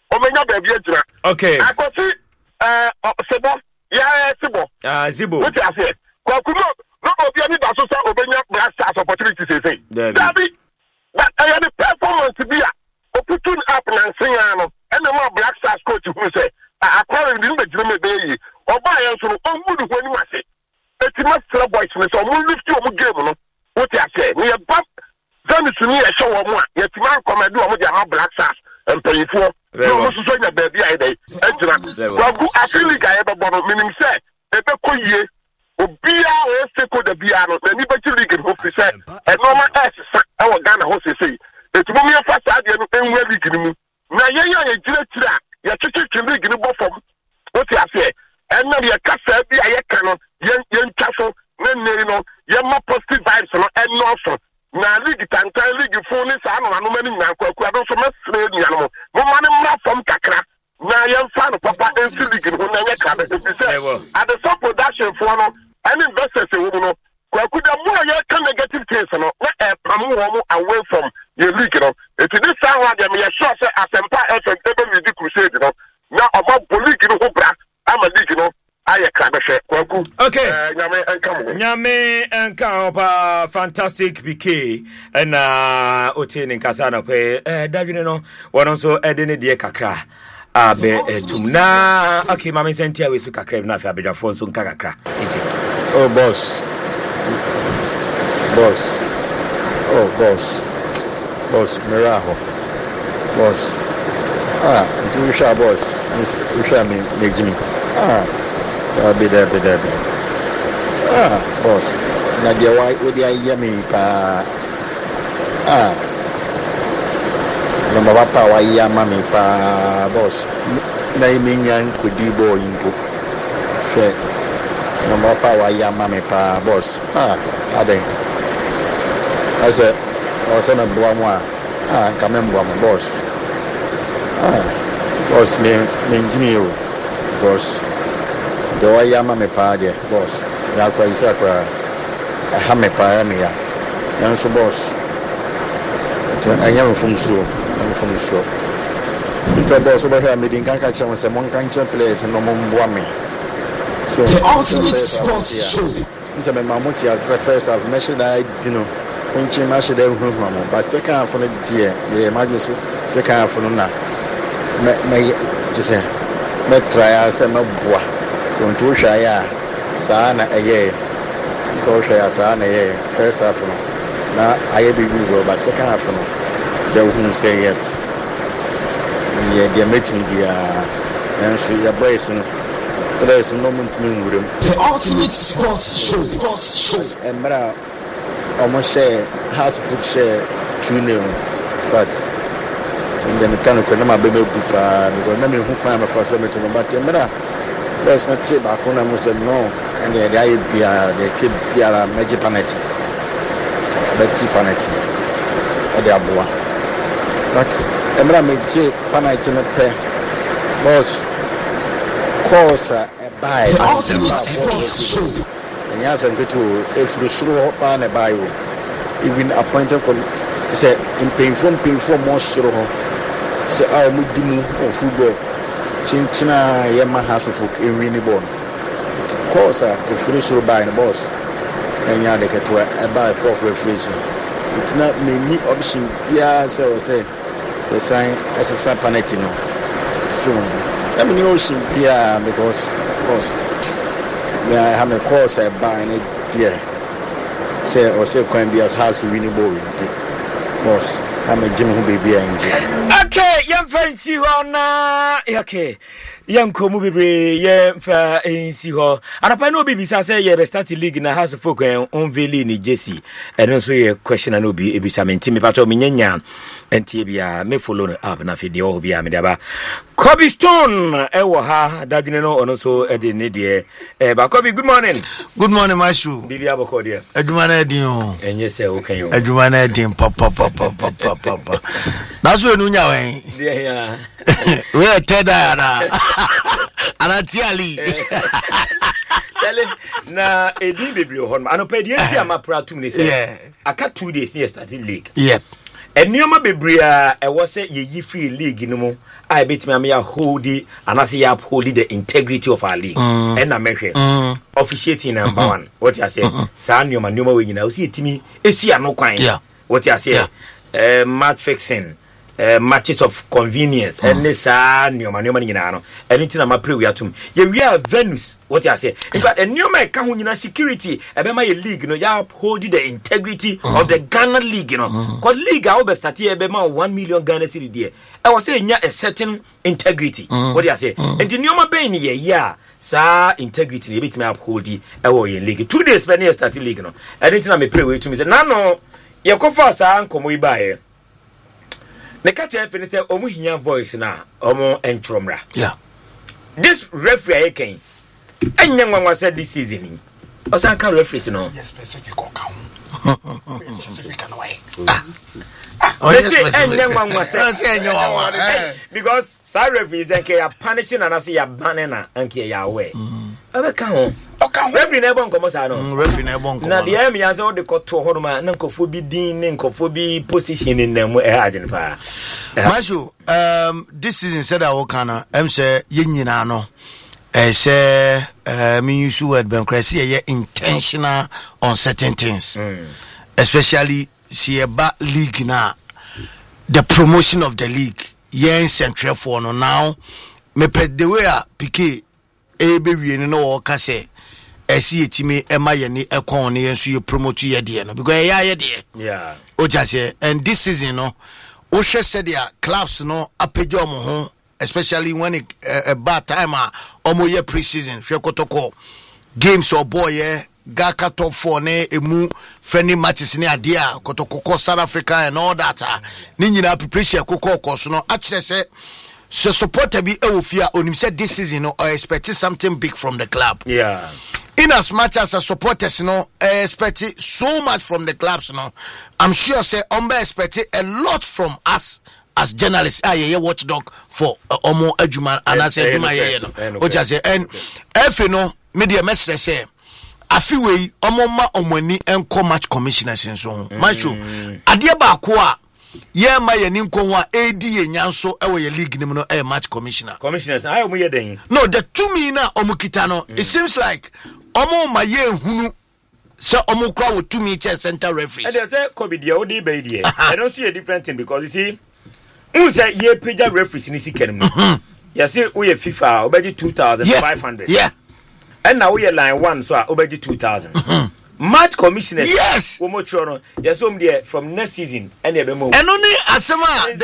Okay. I could see uh Sebo. Yeah, Sebo. Ah, Zibo. What I say? Kwakuno, no be any that so Obenya Black Stars opportunity say. Dabi. But I had the performance to be a putting up and saying and the more Black Stars coach who say I acquired in the German bay or buy so on would when you say. It's not club boys so we lift you game no. What I say? We have bump then to me a show more. Yet man come and do what Black Stars and pay for. No, most of the baby I day. Well, I feel like I ever bought meaning say, if a cool year, Obia or Seko the Biano, the Liberty League in Hope said, and no man else, our Ghana host say, it's women first idea and where we give me. Now, you're a director, you're chicken league in the bottom. What I say, and now you're castle, be a canon, young castle, then you know, you're more positive vibes and also. Na league tantan league phone sa no anu mani nyan kwaku ado so mesre nyan mo mo mani mra from kakra na yan fa no papa ensi league no na nyaka be say at the top production for no any investors e wo no kwaku da mo ya ka negative things no na e pam wo mo away from your league no it this sound like me sure say Asempa F M stage no na ọma league no ho bra ama league no aye krabehwe kwaku okay eh nyame enka mo nyame enka opa fantastic P K na otini nkasa na pe eh dadwene no wono so ede ne de kakra abe etum na okay mama sentia we su kakra na fa abedwafo so nka kakra enti oh boss boss oh boss boss miraho boss ah you sha boss you sha me me Jimmy ah I'll be there, be there, be there. Ah, boss. Nadia, why would I hear me? Pa. Ah. No, my papa, why ya mammy, pa, boss. Naming young could be boy in book. No, my papa, why ya mammy, pa, boss. Ah, I think. I said, I said, I'm one more. Ah, come in, one boss. Ah, boss, me, me, Jimmy, boss. The way I am a party, boss. Now, quite sacra. I have a pioneer. Young so boss. I am from so. I'm from so. It's a boss over here. Meeting can catch on some one country place and no more me. So, the ultimate sports show. It's a mammoth as the first I've mentioned. I didn't know. Finching mash there with mamma. But second half of the dear, the emergency, second half of the night. May just say, may try as a boy. So to shaya sana aye so shaya sana aye first half na aye be go but second half no they will say yes yeah they met me dia and so your boys no place no mentimi ngurum the ultimate sports show sports show and mara almost share house food share two nil fat and then can ko na ma be be buka because na me hu pa ma fa se me to no but mara there's not tip back when I was no, and the guy be a tip be a magic penalty. But tip penalty at the Abua. But Emra made tip penalty in a pair. Boss, course a buy. And yes, I'm going to if you slow up on a bio, even appointed to say in painful, painful more slow. Say, I'll move the or football. Chinchina Yama has of Irene Bone. Of course, if you should buy the boss, and you get to a buy for refrigeration. It's not many option. Yeah, so say the sign as a sapanetino. So, let me know, yeah, because, of course, I have a course I buy it, dear. Say, or say, can be as house Irene Bone. Boss. I'm a Jim baby angel. Okay, young fancy hona. Okay, young Komu baby, young fa in Siho. And I know baby say you start the league in a house of folk on Valley in Jesse. And also a question and be a bisamin Timmy Pato Minya and Tibia may follow up and I feel the old Biamidaba. Kobe Stone, Ewaha, Dadino, and also Eddie Nidia. But Kobe, good morning. Good morning, my shoe. Bibi Abokodia. Edumana Dio. And yes, sir, okay. Edumana Dim, papa, papa, papa, papa. That's what you know. Yeah, we are Tedana. Anatiali. Na Eddie Biblio Horn. And Opedian, I'm a proud to me. Yeah. I cut two days here starting league. Yep. And Nioma Bibria, I was say ye free league, you know. I bet me a hold it, and I say uphold the integrity of our league. Mm. And I mention mm. officiating number mm-hmm. one. What you say, mm-hmm. San Nioma Nioma, when you know, see to me, is here no kind. Yeah. What you say, yeah. uh, match fixing. Uh, matches of convenience and this uh new man new man anything I'm a pray we are to yeah we are Venus what you say in fact a new man can you know security e be my league you know you uphold the integrity mm. of the Ghana league you know mm. cause league I will start here be my one million Ghana cedi there I was saying a certain integrity mm. what you say mm. and the new man be here yeah sa integrity e bit me uphold the e wo in league two days when you start league you know anything I'm a pray we to me say na no ye ko fa sa nkomo iba here. The catcher finished omu hinya voice na omu entromra. Yeah. This referee came. Enya nwa said this season. Osan ka referee no. Yes, specific account. Specific and why. Oh, yes, specific. Because side referees and are punishing and I say you're banning and care your way. I can referee na ebon komo sa no referee na ebon komo na de am ya say o de koto ho no ma na nkofo bi din ne nkofo bi position in na mu e agene pa Mashu um this season said I work on am say yenyina no eh say uh me use word ben crazy ye intentional on certain things mm. especially see about league na the promotion of the league yen central for no now me pe the way a Piqué e be wie no o ka say esi etimi ema ye ni ekon ne yenso ye promote ye de no because ya ye de yeah o just say and this season no o she said their clubs no apejo mo ho especially when it a uh, bad time a omo ye pre-season fe kotoko games or boy yeah Gaka top four ne emu friendly matches ne adea kotoko South Africa and all that ni nyina preparation kokoko koso no actually say so supporter bi e wo fia onim say this season no I expect something big from the club yeah in as much as a supporters no I expect so much from the clubs no I'm sure say umbe expect a lot from us as journalists ah yeah watchdog for omo adwuma anase adwuma yeah no o just say and if you know media message say afiwe omoma omani enko match commissioners nso macho ade ba ko a ye ma ye ni nko ho a edi ye nyanso e wo ye league nim no e match commissioner commissioners ayo mo ye den no the two me na omukita no it seems like omo ma ye hunu so omo kwa wo two me chair center referee and they say covid ye odi be die I don't see a different thing because you see un say ye page referees ni sikenum you see we FIFA obeji two thousand five hundred yeah and now we are line one so obeji two thousand mm-hmm. Match commissioners yes we mo choro yes um there from next season and e be mo and only asema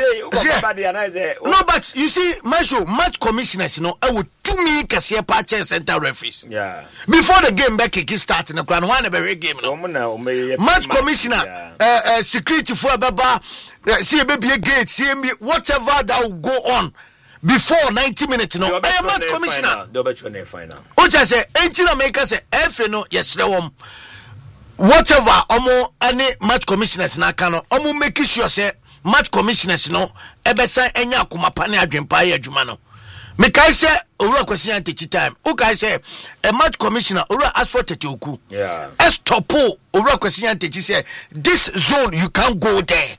yeah. No but you see Masho match commissioners you know I would to me kase pa chair center referees yeah before the game back kick start in the ground one be game no match commissioner yeah. uh, uh, security for baba uh, see a baby gate see whatever that will go on before ninety minutes no I am match commissioner do bet you final o just say entina make say F no yes lewom whatever omo any match commissioners na kan no omo make sure say match commissioners no ebesan enya akoma pa na adwempa ya adwuma no me kai say owura kwesi antechi time o kai say a match commissioner owura ask for thirty oku yeah stop owura kwesi antechi say this zone you can't go there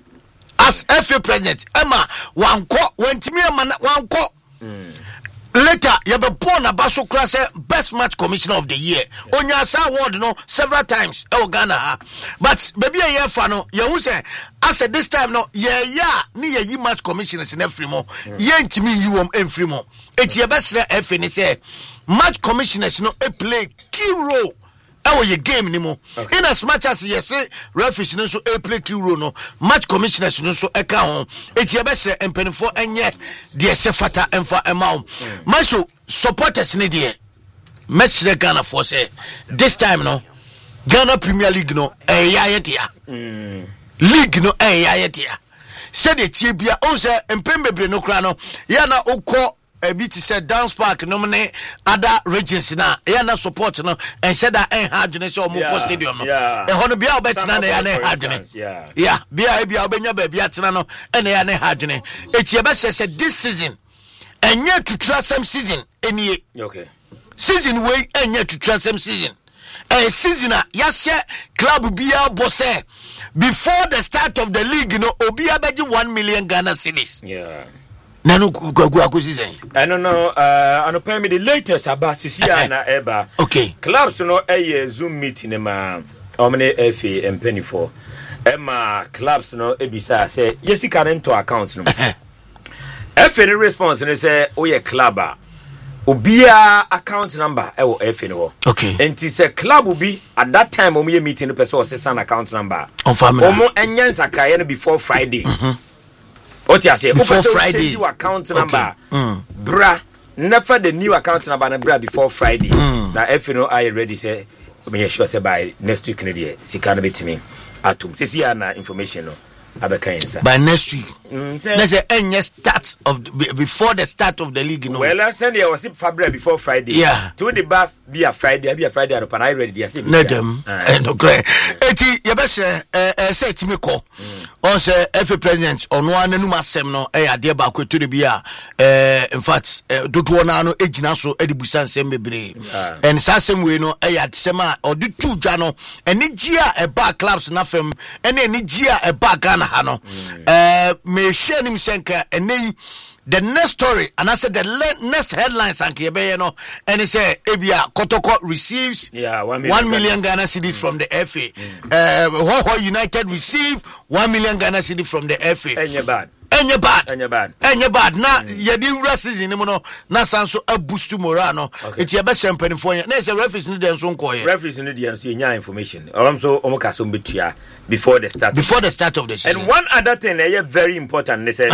as F A president Emma wanko wentimi Emma wanko mm. Later you be born a baso class best match commissioner of the year yeah. Onya sa award no several times e Ghana but baby a year fa no you say as at this time no yeah yeah ni ye match commissioners in every mo ye ntimi yi wom every mo eti ye best F A ni say match commissioners no e play key role oh your game ni mo okay. In as much as yes referees no so e play key role no match commissioners no so e ka ho eti e be se empenifo enye de se fata emfa ema Masho supporters ni de mesre Ghana for say this time no Ghana Premier League no e ya ye dia mm. League no e ya ye dia said the tie bia o se empembebre no kra no ya na ukọ a bit said dance park nominate other regions na ya na support no and said that en hardness or Moko stadium no e hono bia obet na ya na hardness yeah yeah bia bia obenya ba bia tena no and ya na hardness etie be say this season enye to transem season enie okay season way enye to transem season a season a ya share club bia boss before the start of the league no obi abeji one million Ghana cedis yeah nanu gugu akusi sen I don't know uh ano pay me the latest about sisia na eba okay clubs no eh Zoom meeting ma omne F A empany for Emma clubs no ebisa say yesi current account no F A response no say o ye club a obia account number e wo F A no okay enti say club will be at that time omo ye meeting no person say san account number on family omo enyan sakraye no before Friday mhm what you say before Friday new account number okay. mm. bra never the new account number na bra before Friday mm. now if you know I ready say me sure say by next week na dey sika na betimi atom say see na information no abeka insa by next week Let's say any start of the, before the start of the league. You know. Well, I send you was February before Friday. Yeah. To the bath be a Friday, be a Friday. I I ready. Yes. Let them. No great. Eti yebese eh say timi ko. On say F A president on one numa sem no eh ade ba ko to the bia eh in fact dodo na no ejina so edibusan sem bebre. And sa sem we no eh sema or do two jano eni gia e ba clubs na fem eni eni gia e ba Ghana ha no. Eh me share nim senka eni the next story, and I said the le- next headlines, and no, and he said, Ebia Kotoko receives yeah, one million, one million Ghana cedis from the F A. Mm. Uh, Hoho United receive one million Ghana cedis from the F A. And you're bad. And you're bad. And you're bad. And you're bad. Now, you do races in the na sanso a boost to Morano. It's your best champagne for you. There's a reference in the Son Coy. Reference in the N information. Also, Omokasum Bitia before the start. Before the start of the season. And one other thing, they are very important. They said.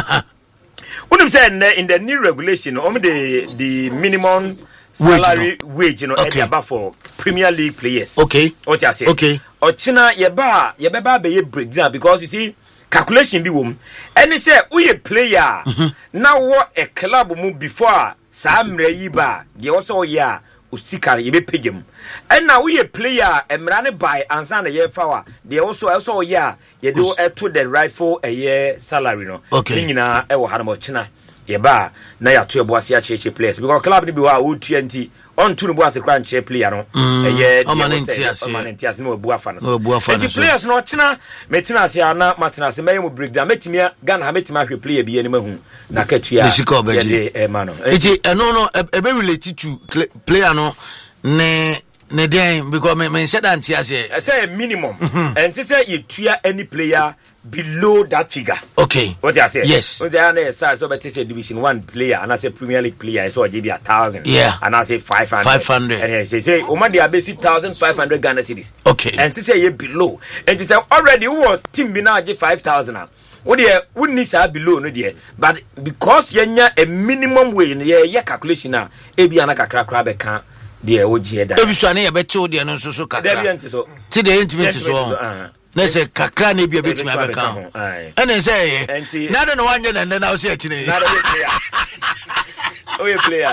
When I'm saying in the new regulation, only the the minimum salary wage, no. wage you know, okay. About for Premier League players. Okay. What you say? Okay. Or China, yeba yeba be breakdown because you see calculation be wom. And they say we a player mm-hmm. now what a club move before Sam Reiba. They also yeah. Usikari yebe pegem and now we a player emrane by ansan a year for they also also yeah you do uh, to the rightful a year salary no okay na e wo hanamo china yeba na ya to boase ya cheche players because club ni bi wa wo twenty on to no boase kran che player no e ye o manentias o manentias no bu afa no bu afa no the players no china metina se ana matina se may mo breakdown metimia Ghana ha metima hwe player bi ani mahu na katua ye e ma no eti no no e be related to player no ne ne den because me me said that I say a minimum mm-hmm. and say you tuya any player below that figure. Okay. What you say? Yes. What you say? So but say Division One player and I say Premier League player so I give you a thousand. Yeah. And I say five hundred. Five hundred. And I say say Oma they are basic thousand five hundred Ghana cedis. Okay. And say you below and say already who team be now give five thousand. What dear wouldn't need to below no dear, but because yenya a minimum way in your calculation now, ebi anaka crack crab can. Dear O G da. Ebi so na ye beto de no so so kakra. Ti de intimate so. Na say kakra na ebi betimi abeka ho. Ene say na de no wanye na na o say akine. Na de player. Oh you player.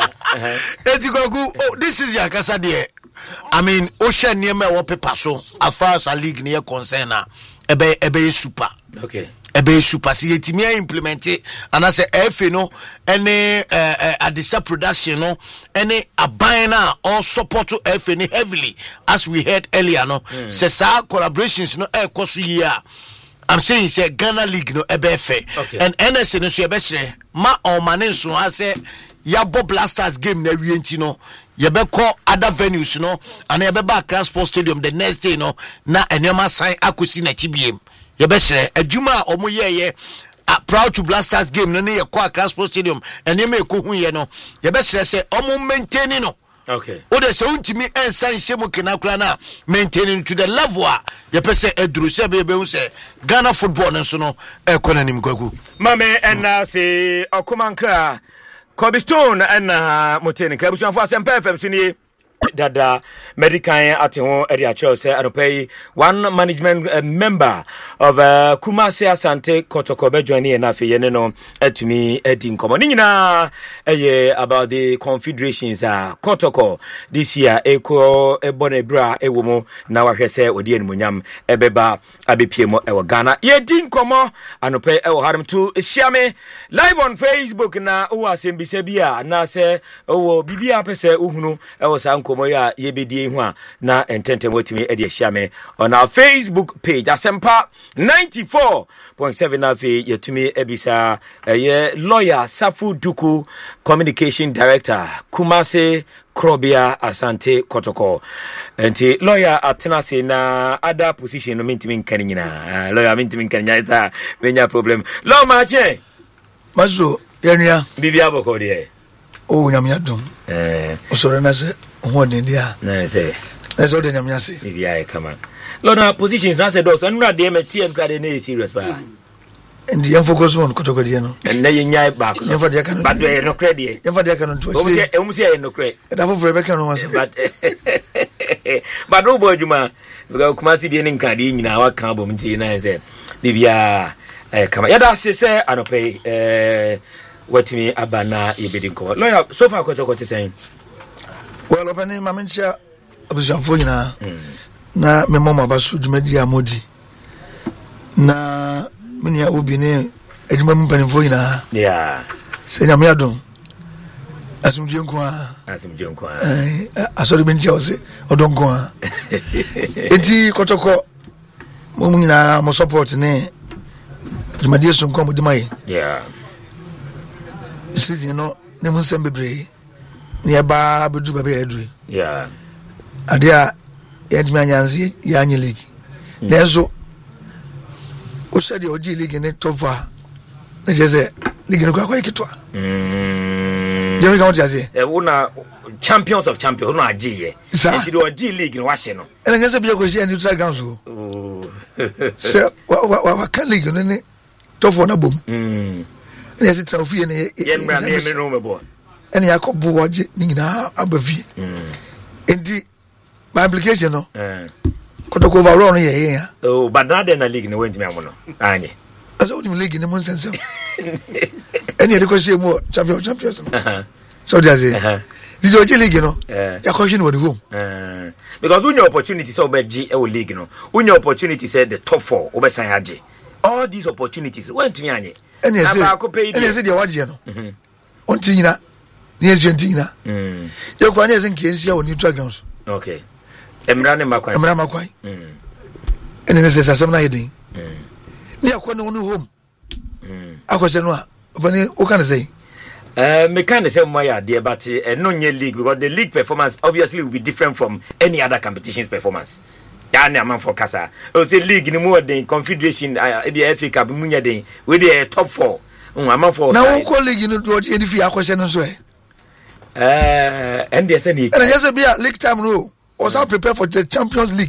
Eti gogu oh this is your kasa de. I mean ocean near me wo paper so as far as a league near concern na ebe ebe super. Okay. Ebe super si yetimi implement and I say F A no any uh, adisa production no any abina all support to F A heavily as we heard earlier no mm. say sa collaborations no e koso year I'm saying say Ghana League no ebe okay. and N S A no so ebe say ma o mane so I say Yabo Blasters game na wienti no yebe call other venues no and yebe ba Accra Sports Stadium the next day no na enema sign akosi na chibiem yebesere adwuma omo yeye proud to Blasters game no ne yakwa Accra Sports Stadium enema ekohu ye no yebesere se omo maintain no okay o de se untimi ensan hyemu kenakura na maintain to the level a yepese eduru se be be hu se Ghana football no so no ekonanim kwaku mame enna se okomankra Kobe Stone enna moteni kabusanfo asempa F M sini dada medical at home area Chelsea Aropay one management uh, member of uh, Kumasi Asante Kotoko be joining and afi ye no etumi edin komo ni nyina eye about the confederations uh, Kotoko this year eko ebonebra ewomo na wahwe se odi animunyam ebeba abepiemo ewo Ghana ye din komo Anopay ewo harim to shiame live on Facebook na o asembise bia na se owo bibia pese uhunu ewo sa komo ya yebedie hu a na ententem watimi e de hia on our Facebook page Asempa ninety-four point seven afi yetumi ebisa eye lawyer Safu Duku communication director Kumasi Krobia Asante Kotoko enti lawyer atenase na other position no mintimi nkan nyina lawyer mintimi nkan nyata menya problem law ma che mazo yenua bibia boko de o nyamya dum eh osore na se ho de dia na se na so de nyamya se bibia e kama lona positions na se do so nura de meti en krade na serious ba and you focus on Kotoko de no and na yenya back you for de kan but we no credit you for de kan to say e mu say no credit da for be kan no so but but no boy juma because Kumasi de nkan de nyina wa kan bom ti na se bibia eh kama yada se se anope eh watimi abana yebedi nko lawyer so far kwato kwato sen well opani mamencha abusanfo nyina na me mama basu dwumadi amodi na menya obi ne adwuma mpanimfo nyina yeah se nyame adom asumdwe nko a asumdwe nko a eh asori benchi ose odon nko a enti kotoko mo nyina mo support ne dwumadi so nko mo dimai yeah season no ne mun sem bebre ne ba bedu ba be edru yeah adia yadimi anyanzi ya anyi league nezo o said o ji league ne tofa ne jeze league ne kwa kwa kitwa mm jemi ka o jase e wona champions of champions no agiye enti do G league no wahye no ene ngese bia ko shi neutral ground so oh se wa wa wa kan league ne tofa na bom mm ene se trophy ne ye mra ne me no me bo ene yakobo waje ni nyina abavi mm enti by application no eh kotoko overall no ye ya oh but that na league no went me amono anye aso ni league ni mon sense ene ye ko se mo champion champions no so does it did you league no ya question won home eh because when your opportunity so be g e league no when your opportunity said the top four obesan age all these opportunities went me anye ene se ene se dia waje no on tinyina ni esu tinyina mm ye kwa ne se nkiensia on neutral grounds okay emra ne makwan emra makwan mm ene ne se sasem na yedin mm ni akwa no no home mm akwese no a obani o kan say uh me kan say mo ya de but uh, no nye league because the league performance obviously will be different from any other competitions performance ya na man for kasa o say league ni mo den confederation uh, the F A Cup munya den we the top four um am for na wo ko league no do any fi akwese no so eh uh and they say ni and just be a league time no also prepare for the Champions League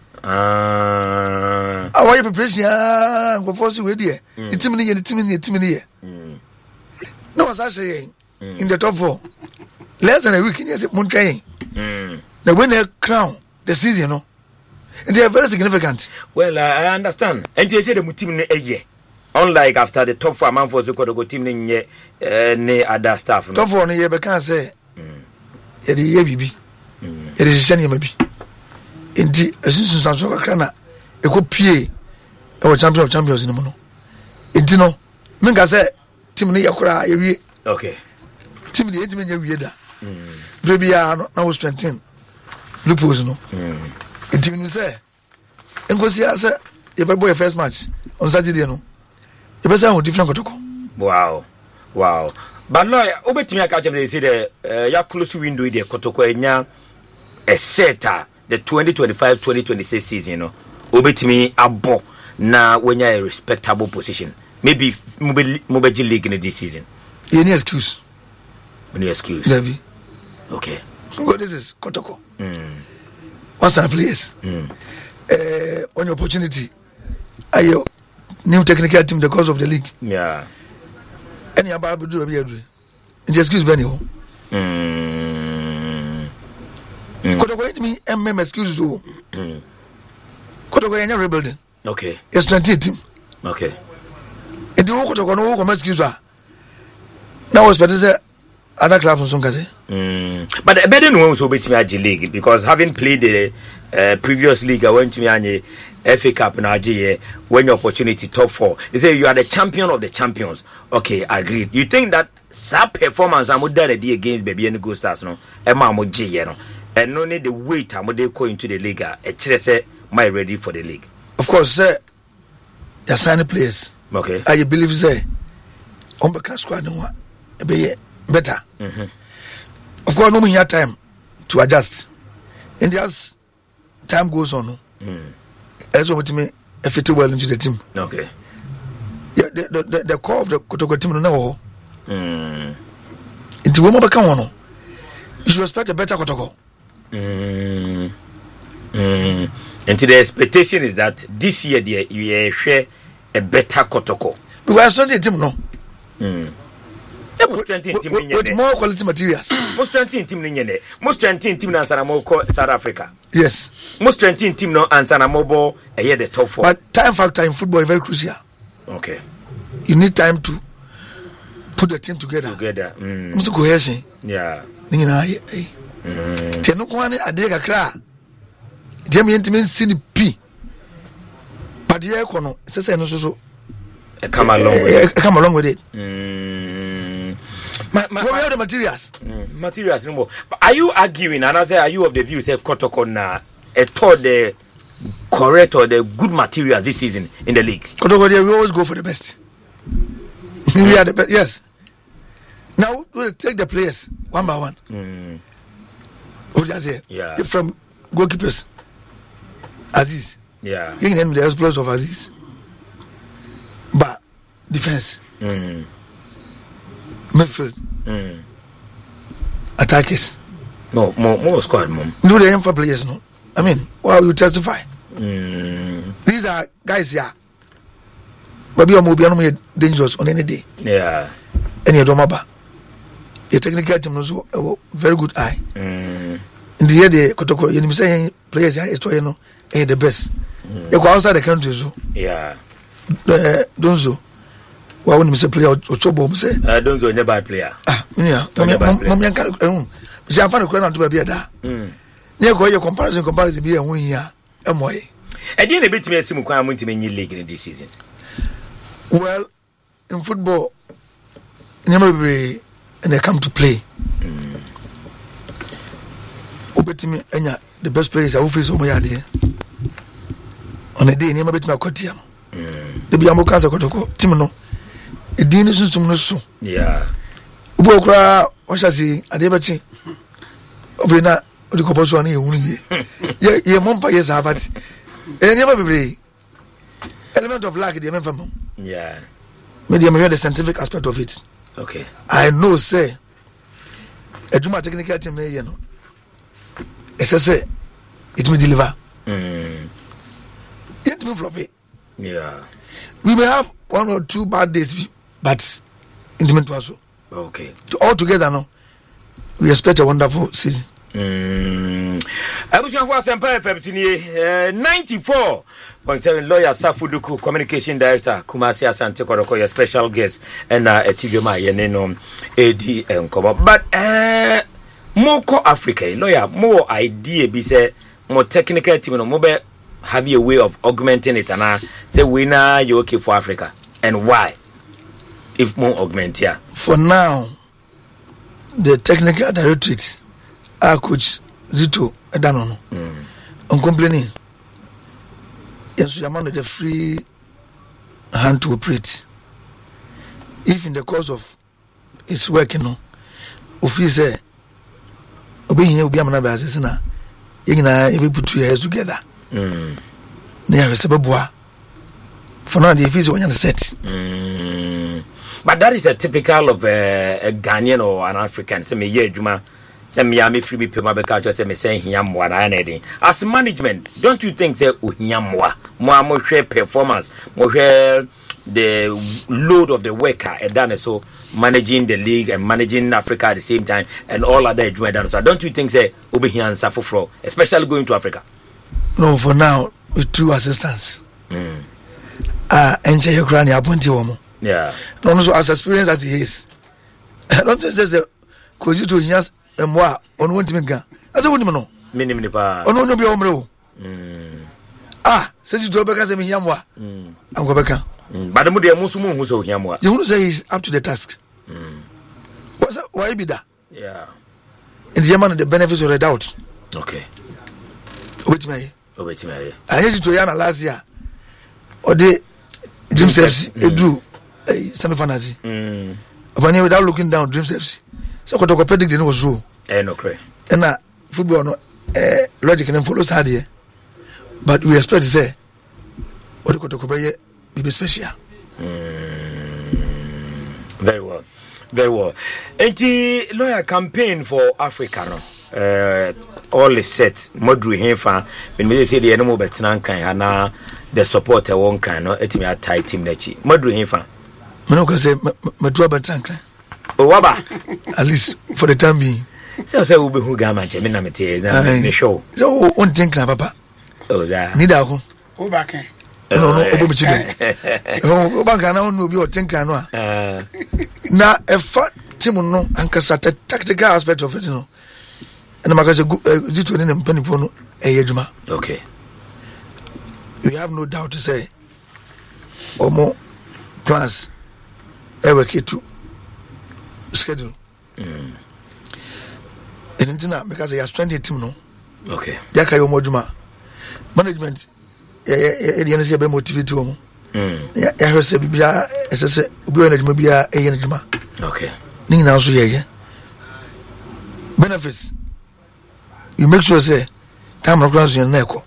ah uh, away preparation go for see we there the team ni the team ni the team ni no was I saying in the top four less than a week in yes mon train mm na win a crown the season no and they are very significant well uh, I understand and they say the team ni a year unlike after the top four man for the go team ni uh, ni other staff no top four ni ye be kan say mm ye di ye bibi mm ye di shani ma bi enti asunsun sanso kakra na e ko pie e wo champion of champions ni mo no enti no me ga say team ni yakura ye wie okay team ni enti me nya wie da mm baby ya no na was twenty loopholes no mm enti me say engosi ase ye be boy first match on Saturday no ye be say on different kotoko wow wow but no obetimi aka jam dey say the uh, ya close window dey kotoko enya a setter the twenty twenty-five twenty twenty-six season no obetimi abo na when you a respectable position maybe mobile league in this season any excuse any excuse Davi okay well this is kotoko mm what's our players mm uh on your opportunity ayo new technical team the cause of the league yeah any about do be adu any excuse be any ho mm kotoko let me mm excuse do mm kotoko enya rebuilding okay it's twenty team okay and the kotoko no come excuse ah now was better say other clubs on kaze mm but the better no so betimi agi league because having played the uh, previous league I went to me anye F A Cup na agi when your opportunity top four they say you are the champion of the champions okay agreed you think that that performance am done against baby and go stars no e ma mo gi no and no need the weight am dey go into the league e kire say my ready for the league of course sir you sign players okay I believe say on be can squad no e be better mhm of course no more time to adjust and as time goes on mm as what me fit well into the team okay yeah the the, the core of the Kotoko team no no mm into we mo be kan one you should expect a better Kotoko mm mm and the expectation is that this year there you share a better Kotoko because strength team no mm most strength team with, with more quality materials most strength team ni nyene most strength team na answer na mo South Africa yes most strength team no answer na mo bo eh the top four but time factor in football is very crucial Okay. You need time to put the team together. Together. Mm. Must cohesion. Yeah. Ningi na aye. Mm. Teno kwani ade kakra. Jam yentimi sini P. But here kono sese no so so come along with it. Come along with it. Mm. Ma, ma, what are the materials? Mm. Materials no more. But are you arguing and I say are you of the view say Kotoko na a told the correct or the good materials this season in the league? Kotoko we always go for the best. We are the best. Yes. Now we'll take the players one by one. Mm. What I say? Yeah. From goalkeepers, Aziz. Yeah. You can name the exploits of Aziz. But defense, mm. midfield, mm. attackers. No, more, more squad, mom. No, they aim for players. No, I mean, well, you testify. Mm. These are guys here. But we are more dangerous on any day. Yeah. Any other maba. The technical team also a very good eye. Mm. In the year, the Kotoko, you say players here is to know the best. Mm. You go outside the country, so yeah. Uh, Donzo. Why wouldn't you play or Chobo? Say, uh, Donzo, never player. Ah, yeah, Mamma can't. See, I found a crown to be a da. You go your comparison, comparison be a win here. Am way. I didn't beat me a sim requirement in any league in this season. Well, in football, never be and they come to play. Obetimi enya the best players are who face on my idea. On a day, never bet my cotiam. The Biamo Casa Kotoko, Timino, a dinner system no so. Yeah. Ubokra, what shall I say, a debate. Obina, the Coposone, ye, ye, Mompa, yes, but a never be element of luck, the member. Yeah. Maybe I'm hearing the scientific aspect of it. Okay. I know, say, a Juma technical team, you know, as I say, it may deliver. Mm. It may flop it. Yeah. We may have one or two bad days, but intimate also. Okay. All together, no, we expect a wonderful season. Mm. Abusian for Semper F M Tini ninety-four point seven lawyer Safuduku, communication director, Kumasi Asante Koroko, your special guest, and uh, Etibioma Yeneno A D and Kobo. But uh, more co Africa, lawyer, more idea be say more technical team, no more have a way of augmenting it, and uh, say winner you okay for Africa, and why? If more augment, yeah. For now, the technical directorate, our coach Zito Edanono, mm. I'm complaining. Yes, we are under the free hand to operate. If in the course of his work, you know, if he say, "Obi here, obi amana be asesina," you know, if we put two heads together, mm. near Sebabua. For now, the if he's one set. Mm. But that is a typical of a, a Ghanaian or an African. Say me, yeah, Juma. Say me, I'm free me pay because say me say hiyamwa na anything. As management, don't you think say hiyamwa? More more share performance, more share the load of the worker and done so managing the league and managing Africa at the same time and all other Juma done so. Don't you think say obi here and suffer for, especially going to Africa? No, for now with two assistants. Mm. Ah, enche yokrani appointee womo. Yeah. No, so as experienced as he is, I don't think there's a cause to yes and moi on one team again. As a woman, no. Minimum pa. Oh, no, no, be omro. Mm. Ah, says you to because I'm yamwa. Mm. I'm go back. But the Mudia Musumu who's so yamwa. You want to say he's up to the task. Mm. What's that? Why be that? Yeah. In the German, the benefits of the doubt. Okay. Wait me. Wait me. I used to Yana last year. Or the Dream Steps, a drew. Semi fantasy. Mm. Upon without looking down, Dream Steps. So, what I predict the was true. Eh, no, cray. And now, football, no, eh, logic and follow hard here. But we expect to say, what the Kotokobe be special. Very well. Very well. Anti lawyer campaign for Africa, no? Uh, all is set. Modru Hefa, when we say the animal betan can, and the supporter won't can, no, it may a tight team nechi. Modru Hefa. Manoka say, Matua Betanka. Oh, Waba. At least for the time being. So, say, Ubi Hugama, Cheminamite, the show. So, one thing, Papa. Oh, that. Nidaho. Go back. no no obo michide o banka na no obi o tinka no a na efa team no ankasa tactical aspect of it no and makaje zito ne mpanifo no eye adwuma. Okay, we have no doubt to say omo plans ever to schedule mm entina because you are strengthening team no. Okay, yaka yo moduma management ya ya ya se be motivate wo mm ya ya hwese bibia esese obi we na djuma bia eye na djuma. Okay, ni na so ye benefits you make sure say time no cross na eko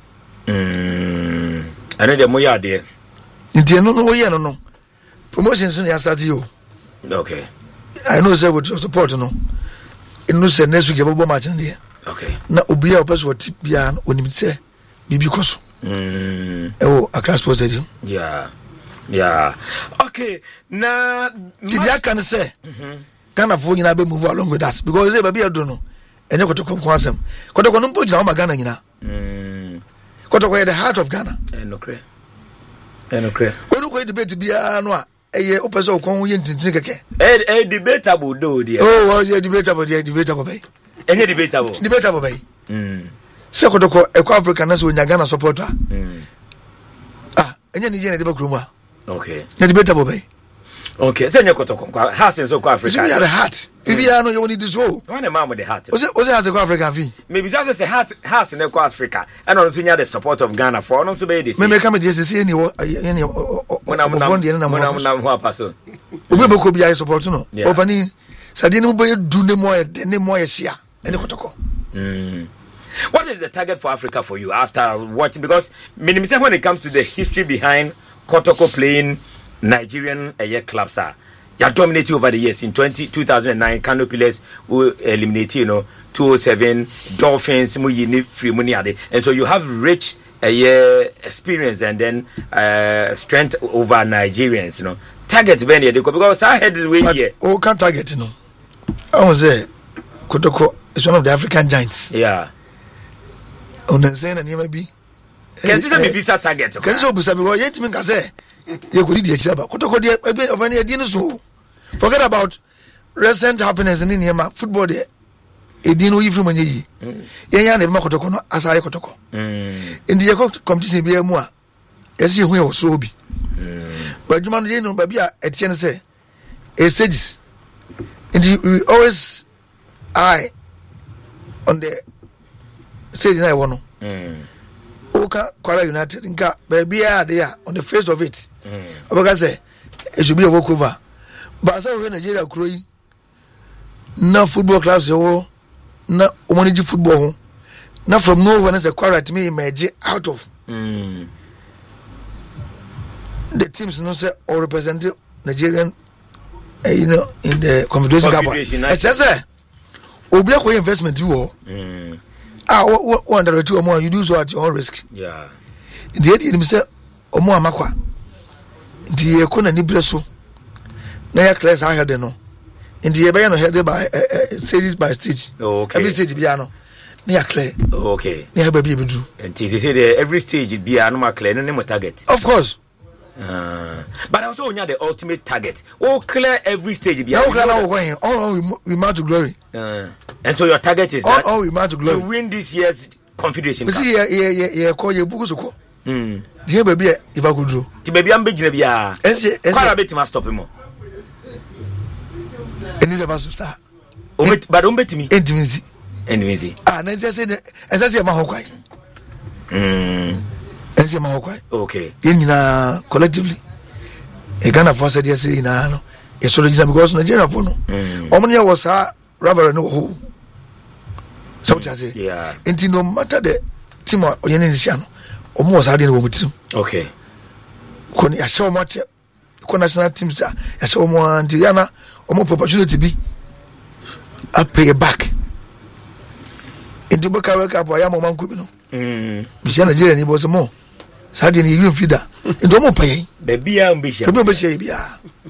mm ane de mo ya de ntie no no ye no no promotions no ya start you. Okay, I know say with your support no inu say next week ebo match ndie. Okay, na obi a opese what bia onim say bibi koso mm ewo Accra Sports Stadium. Yeah, yeah. Okay, na did ya can say Ghana for nyina be move along with us because say baby ado no enye kotoko nko asem kotoko no mpo gina o Ghana nyina mm kotoko is the heart of Ghana. Eno kre eno kre when ko debate bia no a eye opese okon ye ntintin keke eh eh debatable do dia. Oh, yeah, debatable dia debatable bay enye debatable debatable bay mm se kotoko eko Africa na so nya Ghana supporter mm ah enye ni je na debate kroma. Okay, na debatable bay. Okay, say nyekotoko kwa has so kwa Africa. It's the heart. Bibia no you need this go. When the man with the heart. Ose ose has the African fee. Maybe that's say heart has in the Africa. And on nya the support of Ghana for no to be this. Me me come just say any any when I'm fund any na mo. When I'm ho paso. Obi be ko bia support no. Opani sadi no be du ne mo de ne mo hia. Ene kotoko. Mm. What is the target for Africa for you after watching? Because minimum say when it comes to the history behind Kotoko playing Nigerian uh, clubs are you are dominating over the years. In twenty, two thousand nine, Kano Pillars will eliminate, you know, two oh seven, Dolphins, free money, and so you have rich uh, yeah, experience and then uh, strength over Nigerians, you know. Target when you because I had the way here. Oh, can't target, you know. I was there. Kotoko is one of the African giants. Yeah. On the same and you may be. Can you say maybe target? Can you say because yet me say you could eat the Kotoko de of any dinner so. Forget about recent happenings in India. Football there. E dinu yi from yi. Yenya na be makotoko no asare kotoko. Mm. In the competition be mu a yesi hu e wo so bi. Mm. But you man dey no ba bia etien say a stages. And we always eye on the stage na e no. Mm. Oka Kwara United nka ba bia dey on the face of it. Mm. Oba say it should be a walkover. But so when Nigeria kroi na football clubs yo na omoniji football na from nowhere na Kwara to me emerge out of mm. the teams no say or represent Nigerian uh, you know in the Confederation Cup. It's just say obi akọ investment you mm. ah one hundred two more you do so at your own risk. Yeah. The idea me say omo amakwa the ekona ni bleso na ya class I had no in the ebe no headed by uh, uh, stage by stage. Okay. Every stage be no na ya clear. Okay. Na ya baby do. And they say the every stage be no ma clear no name target. Of course. Uh, but also on the ultimate target. Oh, clear every stage be. Now clear now going on we, we march to glory. Uh, and so your target is on, that on we march to glory. To win this year's Confederation Cup. See yeah yeah yeah yeah call you buku soko. Mm. The baby if I could do. The baby am bigina bia. Ese ese. Kwara beti ma stop him. And this about to start. Omet but don't bet me. Endimizi. Endimizi. Ah, na just say ese say ma hokwai. Mm. Ese ma hokwai. Okay. Yenina collectively. E Ghana for said yes ina no. E so register because Nigeria for no. Omni was a rather no ho. So what I say? Yeah. And no matter the team or any nation, omo was adding wo mutim. Okay. Koni ya show much ko national teams ya show mo anti yana omo opportunity bi a pay back. Into Boka World Cup ya mo man ko bi no. Mm. Bi Nigeria ni bo so mo. Sadi ni you feeder. Into mo pay. Be bia ambition. Be be bia.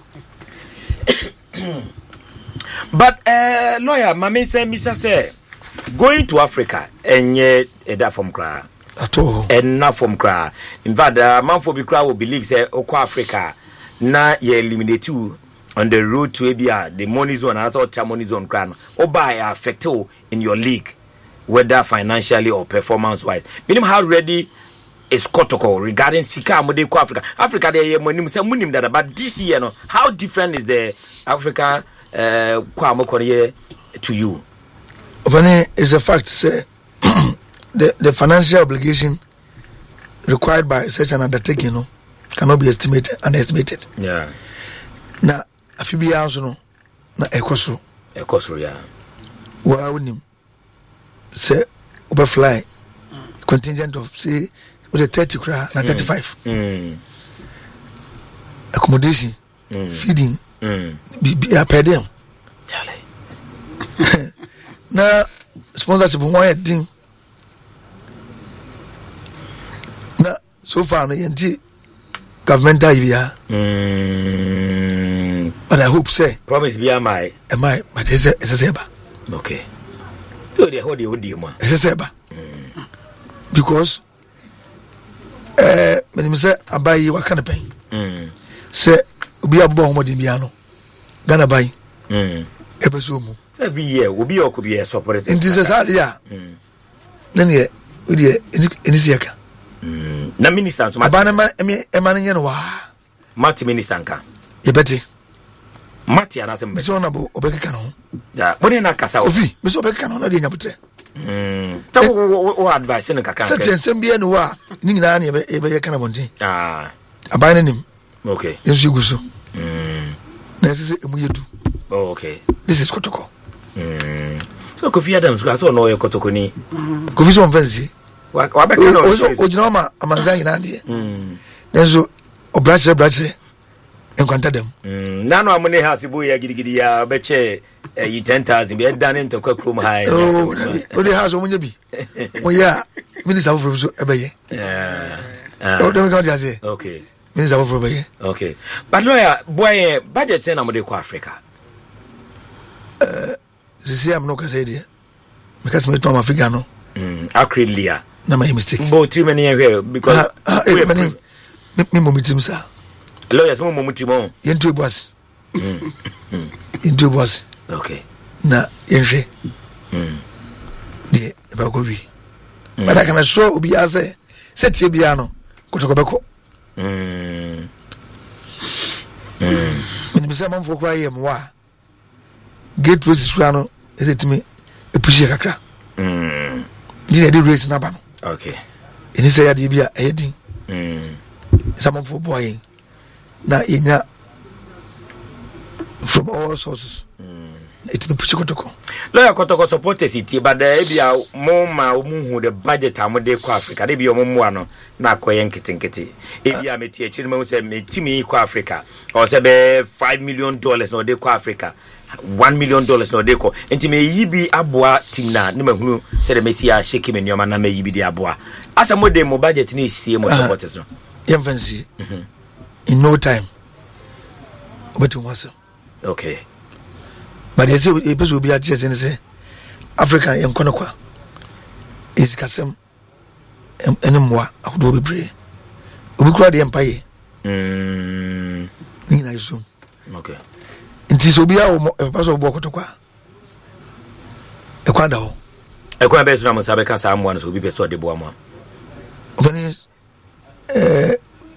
But uh lawyer mama say Mister say going to Africa enye eda from kra. at all. And not from cry. In fact, the man for Bikra will believe say Oko Africa na ye eliminate you on the road to Abia, the money zone, and also money zone crown. Or by affect you in your league, whether financially or performance wise. Meaning how ready is Kotoko regarding Sika Modeko Africa. Africa they money that but this year no, how different is the Africa uh Kwamo to you? Funny is a fact, say the, the financial obligation required by such an undertaking, you know, cannot be estimated underestimated. Yeah. Now, if you be answer no, na ekoso. Ekoso, yeah. Well, when him say overfly contingent of say with a thirty cra na thirty five. Mm. Accommodation, mm. feeding, mm. be be a per diem. Charlie. Now, sponsorship one thing. Now, so far, no yenti government area. Mm. But I hope say. Promise be am I. Am I? But it's a it's a seba. Okay. So they hold the hold you man. It's a seba. Because, eh, when you say abayi wa kana pen. Mm. Say obi abo mo di biano. Gana bayi. Mm. Ebe so mu. Every year obi o ko be support. It is a sad yeah. Mm. Then ye, we dey any siaka. Mm. Na minister so abana ma eme ema no wa. Mati minister nka. Ye beti. Mati ana sem. Me so na bo obekeka no. Ya, boni na kasa. Ofi, me so obekeka no na dey nyabote. Mm. Ta wo advice no kaka. Certain sem bia no wa, ni nyina na ebe ebe ye kana bontin. Ah. Abana nim. Okay. Yesu guso. Mm. Na sese emu yedu. Oh, okay. This is Kotoko. Mm. So Kofi Adams go so no ye Kotoko ni. Kofi so fancy. Wa wa be kana. O so ojina ma amanza nyina de. Mm. Nenzo obrache brache enkwanta dem. Mm. Nano amune hasibu ya gidigidi ya beche yi ten thousand be dan into kwakrom high. Oh, o de house o munye bi. Mo ya minister of so ebeye. Yeah. Oh, dem kan say. Okay. Minister of ebeye. Okay. But lawyer boy budget say na mo de ko Africa. Uh, sisi am no ka say there. Because me to am Africa no. Mm, acrylia. Na my mistake. But three many here because ah, ah, eh, many me mo mitim sa. Lawyers mo mo mutimo. Yentu boss. Mm. Yentu boss. Okay. Na yenhwe. Mm. De ba ko wi. But I can show obi ase set ye bia no Kotoko beko. Mm. Mm. When me say man for cry am wa. Gate race square no is it me e push kakra. Mm. Did the race na ba no. Okay. Ini say ya de bia e din. Mm. Some for boy na inya from all sources. Mm. It me push Kotoko. Lawyer Kotoko supporters it but there be a more ma mu the budget amode ko Africa. Dey be o mu ano na akoye nketinketi. E bi a meti e chiri me say me timi ko Africa. O say be five million dollars no dey ko Africa. one million dollars no dey ko. Enti me yi bi aboa team na ne mahunu say the Messi a shake me nyoma na me yi bi di aboa. Asa mo dey mo budget ni sie mo supporters no. Yem fancy. Mhm. In no time. But you want okay. But you see, a person will be at just and say, Africa, young Konokwa is Kassam and more of Dobby Bray. We cry the empire. Hm, Nina is soon. Okay. It is Obia or Paso Bokotokwa. A quando a quando best Ramos Abeka, someone who be persuaded the Boama. When is eh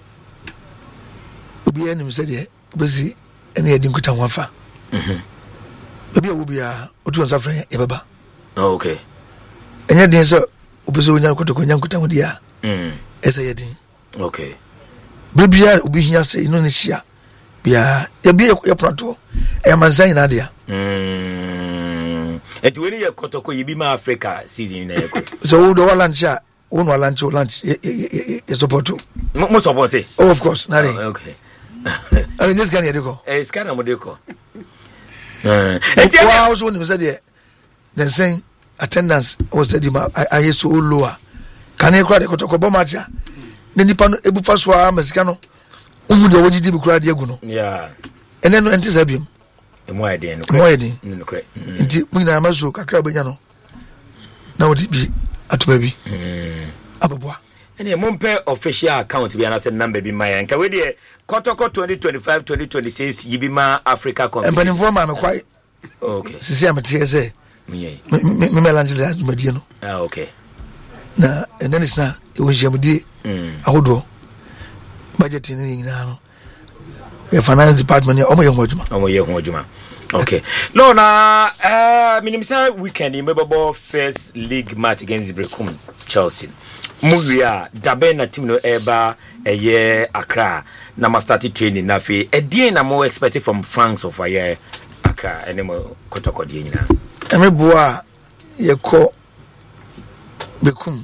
Obia and him said, busy any heading to Wafa. Mhm. Maybe I will be a what suffering a baba. Oh, okay. And yet, there's a Ubisonia Kotokoyan. Mm. As I did. Okay. Bibia will be here, say, Indonesia. Yeah, you be a prato. I am a Zain Adia. Mm. And when you Kotoko, you be my Africa season. So, the lunch, one lunch or lunch is support to. Most support it. Oh, of course, nothing. Oh, okay. I mean, this can you go? It's kind of Modeko. Uh, and wow, also when you said yeah, then saying attendance was said I I used to lower. Can you cry the Kotoko Bomacha? Then you pan ebu faswa Mexicano. Umu the Wajidi Bukra Diagono. Yeah. And then antisabium. And why then? Why then? Indeed, we are Mazu Kakrabano. Now would it be at baby? ababwa ene mompe official account bi anase number bi ma yanka we de Kotoko twenty twenty-five twenty twenty-six yibima Africa Conference empani forma me kwai okay sisi amete say munye me me lanjile adumadi no ah okay na enani na e wo jamudi mm ahodo budget ni nyina no e finance department o mo ye ho aduma o mo ye ho aduma okay no na uh minimisa weekend mebebo first league match against Brecum Chelsea Muvia Dabena team no eba eye Accra na ma start training na fe e na mo expected from France of aye Accra enemo Kotoko die nyina eme boa ye ko Brecum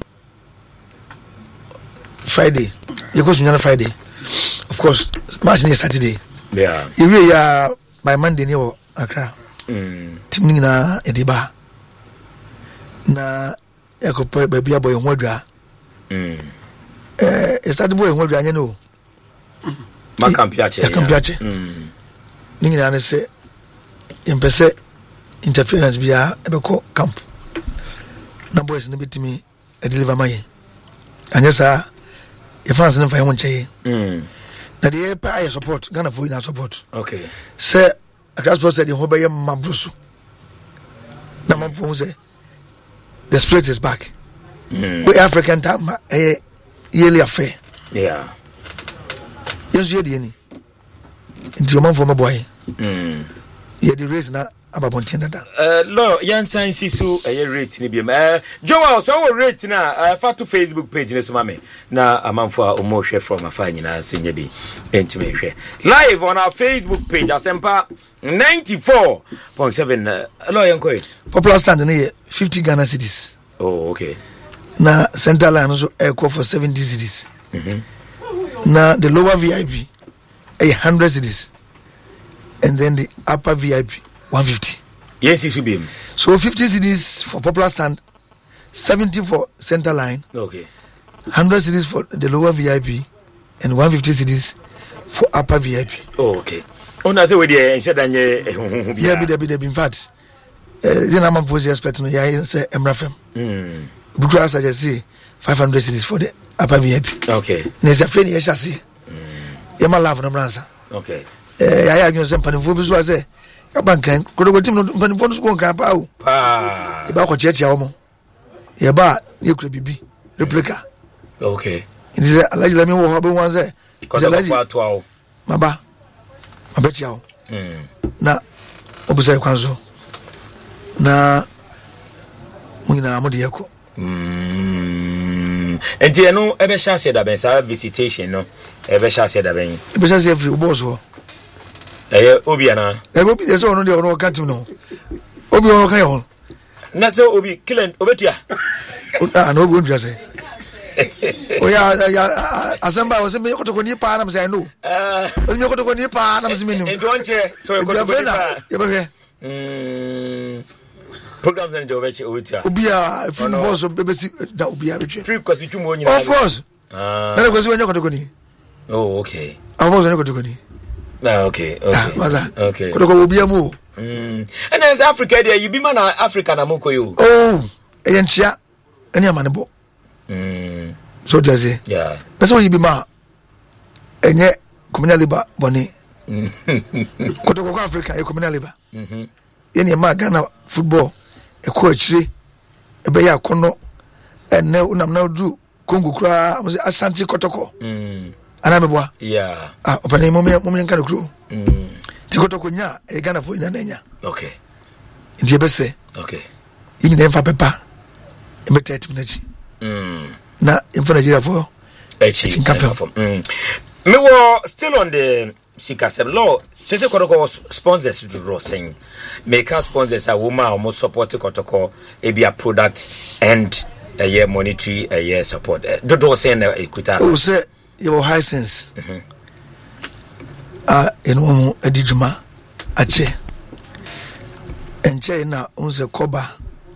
Friday ye ko sunyana Friday of course match ni Saturday yeah you ya by Monday ni wo Accra mm team ni na e ba na e ko pe ba bia boy ho adwa mm eh e start boy ho adwa anya no ma kampiache kampiache mm ni na ne se impese interference bia e be ko camp na boys ni bitimi e deliver my anya sa e fans na fa ho nche mm na dey pay support Ghana for na support okay say Accra Sports Stadium ho be mabrusu na mamfo say the spirit is back mm we African time eh yearly affair yeah yes ye dey ni nti o mamfo maboy mm ye the race na ababontin da eh lo yansan sisu eh rate ni bi eh Joel so wo rate na uh, fa to Facebook page ne so mame na amanfo a omo hwe from afa nyina so nya bi entime hwe live on our Facebook page Asempa ninety-four point seven uh, lo yankoi popular stand na ye fifty Ghana cedis oh okay na center line so e call for seventy cedis mhm na the lower V I P a one hundred cedis and then the upper V I P one fifty. Yes, it should be. So fifty cedis for popular stand, seventy for center line. Okay. one hundred cedis for the lower V I P and one fifty cedis for upper V I P. Oh, okay. Oh, na say we dey ensure that you yeah, be there, be there. In fact, uh, the number of expect no yeah say emrafem. Mm. Because I just say five hundred cedis for the upper V I P. Okay. Nesa feni yesha say. Mm. Yema love no bransa. Okay. Eh ya ya gyo say panifo bi so say abankan kodogo team no panifo no so kan pa o. Pa. E ba ko cheche awo. Ye ba ye kura bibi replica. Okay. It is alaji lami wo ho be wan say. Because of what to awo. Maba. Mabeti awo. Mm. Na obusa kwanzo. Na munina amode yako. Mm. Enti eno ebe sha se da ben sa visitation no. Ebe sha se da ben. Ebe sha se free boss ho. Eh obi ana. Eh obi dey say ono dey ono kan tim no. Obi ono kan yo. Na so obi killen obetua. Ah no obi ontua say. Oya ya Asemba was me kotoko ni pa na me say no. Ah. O me kotoko ni pa na me say me no. Enti onche so e kotoko ni pa. Ye be hwe. Mm. Programs and obeche obetua. Obi a free boss bebe si da obi a betwe. Free kwasi twumo nyina. Of course. Ah. Na kwasi wanya kotoko ni. Oh okay. Of course wanya kotoko ni. Ah, okay, okay. Ah, okay. Kotoko obi amu. Mm. And as Africa there, you be man Africa na moko yo. Oh, e ntia. Eni amanebo. Mm. So does it? Yeah. That's why you be ma. Enye communal labor boni. Kotoko kwa Africa e communal labor. Mhm. Yeni ma Ghana football e ko achire e be ya kono enne unam na du Congo kura Asante Kotoko. Mm. Ana meboa. Yeah. Ah, opane mo me mo me nkan kru. Mm. Ti Kotoko nya e Ghana fo nya na nya. Okay. Ndi ebese. Okay. Yin na mfa pepa. E meta etim na chi. Mm. Na mfa Nigeria fo. Echi. Mm. Me wo still on the Sikasem law. Sese Kotoko sponsors to draw saying make us sponsors a woman almost support Kotoko e be a product and a year monetary a year support. Do do saying a equita. Oh say your high sense. Mhm. Ah eno mo adijuma ache. Enche na unse koba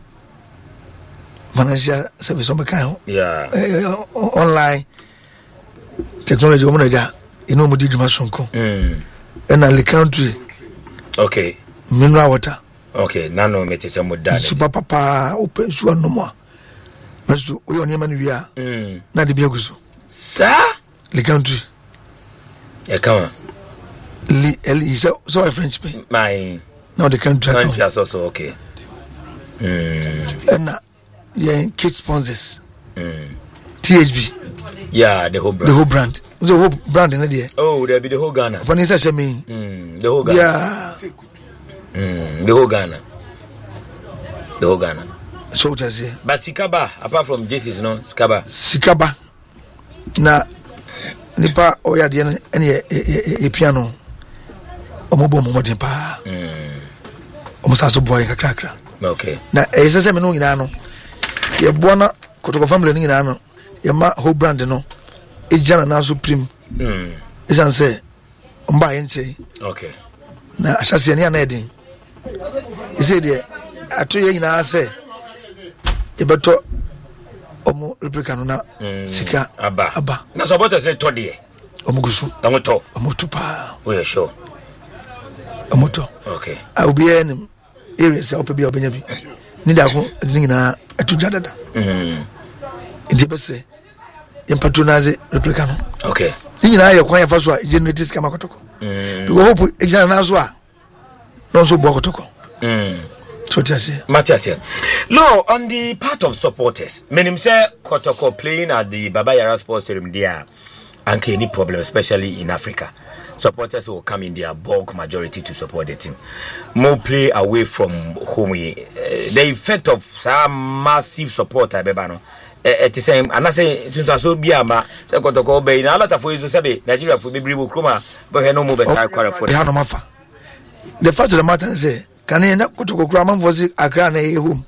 financial service on kan. Yeah. Uh, online technology woman ja eno mo dijuma sonko. Mm. And the country. Okay. Mineral water. Okay, nano metete mo dad. Super papa open so no more. Master, we on Yemen, we are. Not the Biaguso. Sir? The country. Yeah, come on. So, so a French pay. My. Now the country. Country is also okay. And now, yeah, kid sponsors. T H B. Yeah, the whole brand. The whole brand. The whole brand in the Oh, there be the whole Ghana. Vanessa Shemi. Mm, the whole Ghana. Yeah. Mm, the whole Ghana. The whole Ghana. So what I say. But Sikaba, apart from Jesus, no Sikaba. Sikaba. Na nipa oya de ene e piano. Omo bo mo de pa. Mm. Omo sa so boy kakrakra. Okay. Na e se se me no nyina no. Ye bo na Kotoko family no nyina no. Ye ma whole brand no. E jana na so prim. Mm. Isan say mba ye nche. Okay. Na asase ne na edin. E say de ato ye nyina say e beto omo replica no na sika aba. Aba. Na supporters say to de. Omo gusu. Omo to. Omo to pa. We are sure. Omo to. Okay. I will be in areas up be obenya bi. Ni da ko edin nyina atu jadada. Mm. Ndi be say you patronize replica no. Okay. You know, you're quite fast. You generate this camera. You hope exam as well. No, so Bokotoko. So, just say, Matthias here. No, on the part of supporters, many say Kotoko playing at the Baba Yara Sports Stadium there, and any problem, especially in Africa. Supporters will come in their bulk majority to support the team. More play away from home. Uh, the effect of some massive support, I bebano. It is same, and I say, since I saw Biama, Sakotoko Bay, now that for you to say Nigeria for Bibu Kruma, but no move aside for the Hanamafa. The fact of the matter is, can you not go to Kraman for the Agrana home?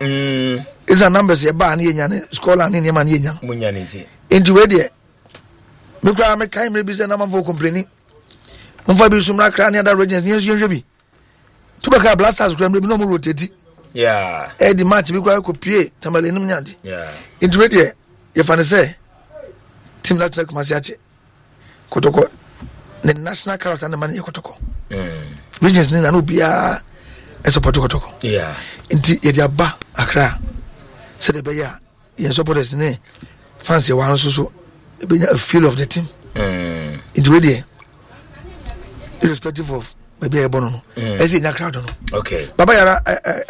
Is a number say ban yen, scholar and Yaman Yen, Munyanity. Into where dear. No crime, I can't be a number for complaining. Mfabi Sumra Crania, that regions near Yubi. Tobacco blasters, Grammy, no more rotated. Yeah. Eh, the match we go pay Tamalinum Yandi. Yeah. Into it, if I say, Tim Latin Masiachi, Kotoko, the national character and the money Kotoko. Regions Nina Nubia, a support Kotoko. Yeah. Into Ediaba, Accra, said the Baya, yes, supporters in a fancy one so being a feel of the team. Into it, irrespective of. Maybe a bono. As in a crowd. Okay. Baba Yara,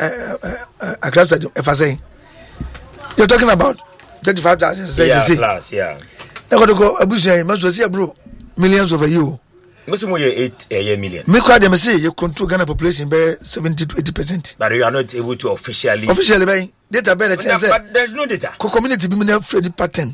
a class if I say you're talking about thirty-five thousand. Yeah, plus, yeah. Now, to go a bush, must see a bro, millions over you. Most eight a million. Make quite them say you control Ghana population by seventy to eighty percent. But you are not able to officially. Officially, by data better chance. But there's no data. Community be Freddy pattern.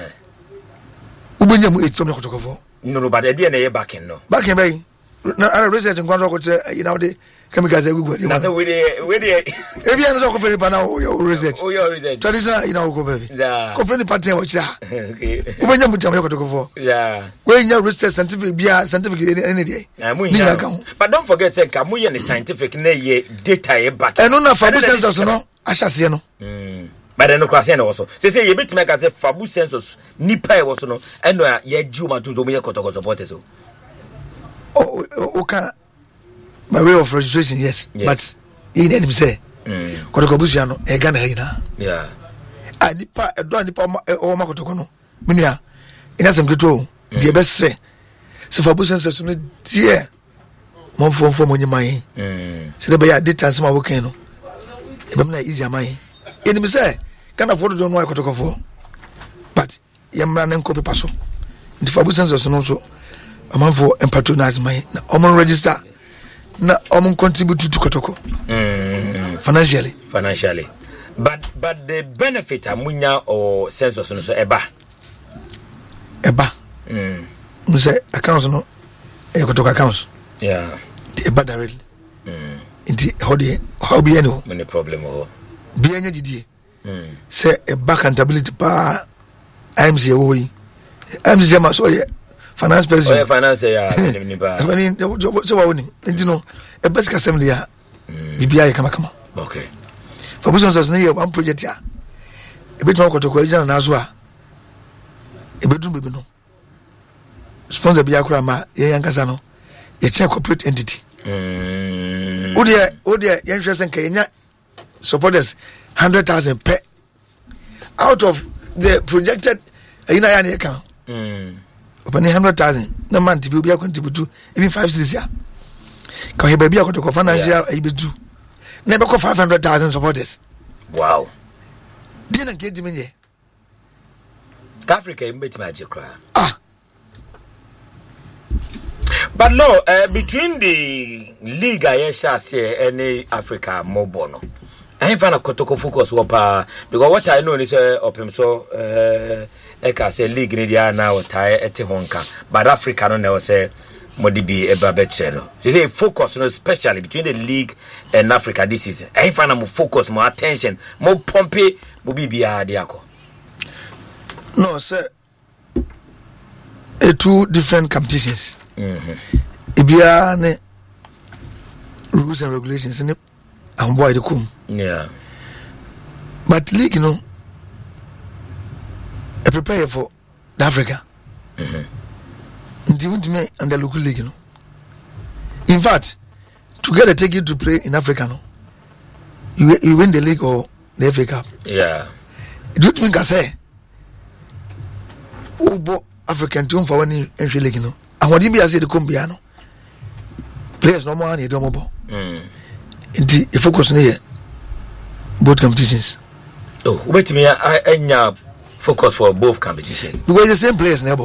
Ubunyamu eight some to go for. No, no, but the D N A back in no. Back in bay. Na ana research in kwanza kote you know the chemicals we go. Na so we dey we dey if you answer ko very pa na your research. Oh your research. Traditional you know ko baby. Yeah. Ko friend pattern wo cha. Okay. Ubenya mutam yako to go for. Yeah. We nya research scientific bia scientific any dey. But don't forget say ka mu ye scientific na ye data ye back. E no na fabu census no ahyase no. Mm. But then no class no also. Say say ye bit make say fabu census nipa e also no e no ye ju ma to me Kotoko supporters so. Oh, okay. By way of registration, yes. yes. But in any say, Kotoko Busiano, a Ghana Hina. Yeah. And Nipa, a don Nipa or Makotokono. Minia, in as I'm good to the best say. So for Busan says to me, dear, one form for money, my. So the Bay did time some volcano. If I'm not easy, my. In him say, can't afford to don't know Kotoko for. But Yamran and copy passo. The Fabusan says also. I'm for and patronize my omen register. Na omen contribute to Kotoko. Mm. Financially. Financially. But but the benefit amunya or census no so eba. Eba. Mm. You say accounts no e Kotoko accounts. Yeah. The eba directly. Mm. Inti how the how be any many problem oh. Be any didi. Mm. Say eba accountability pa I M C O yi. I M C ma so ye finance person. Oh, yeah, finance yeah. I mean, so what winning? You know, a best assembly ya. B B I kama kama. Okay. For business as near one project ya. A bit more Kotoko Jan and Azwa. A bedroom baby no. Sponsor Biakura ma ye Yankasano. A check corporate entity. Mm. Udia Udia Yanshas and Kenya supporters hundred thousand per. out of the projected uh, in a account. Mm. Open one hundred thousand. No man to be a contributor, even five cities. Can you be a financial able to never go five hundred thousand supporters? Wow. Didn't get him in here. Africa, you magic cry. Ah. But no, uh, between the league, I shall say any Africa more bono. I find a Kotoko focus wapa because what I know is uh, open so uh, I can say league India now tie at Honka, but Africa no never say Modibi Eba Betchelo. So say focus, no, especially between the league and Africa this season. I find a more focus, more attention, more Pompey, Mobibia Diako. No, sir. Uh, two different competitions. Mm-hmm. Ibia ne rules and regulations in it. And boy, the kum. Yeah. But league, you know, I prepare for the Africa. Mm-hmm. Me and the local league, you know. In fact, to get a ticket to play in Africa, no, you you win the league or the F A Cup. Yeah. Do you think I say? Ubo African team for one entry league, you know. And what you be as the Kumbiano players no more, you don't more. Mm. Indeed, the focus here both competitions. Oh, wait a minute, I I focus for both competitions because the same players, neighbor.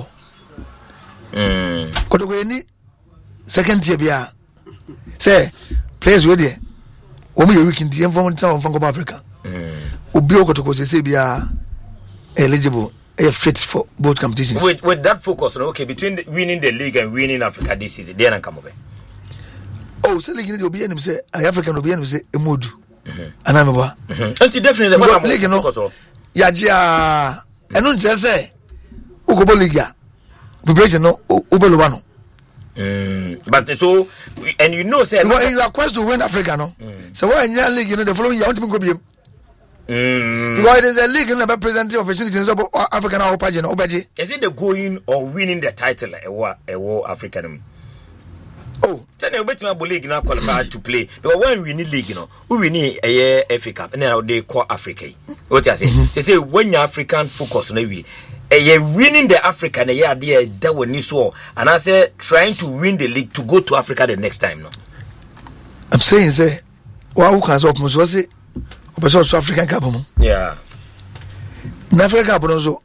Hmm. Koto ko ni second tier bia say players we there. Omo ye weekend the from town from Africa. Hmm. Obi okotoko say bia eligible. A fit for both competitions. With with that focus, okay, between the, winning the league and winning Africa this season, they don't come over. Oh, so league will be any say African will be any say a mood. And I'm about. And definitely what league you know. Ya ja, and don't just say Ugobo League. Preparation no Ubelubano. Mm, but so and you know say you are quest to win Africa no. So why in your league you know the following year want to go be. Mm. Because it is a league and presenting opportunities about African or pageant or budget. Is it the going or winning the title a war a war African? Oh, then you bet my league now qualified to play. Because when we need league, you know, we need a year F A Cup and now they call Africa. What you say? They say when you African focus on we a year winning the African a year there that one is so and I say trying to win the league to go to Africa the next time. No, I'm saying say what who can stop was it? South African Cup. Yeah. In African Cup also.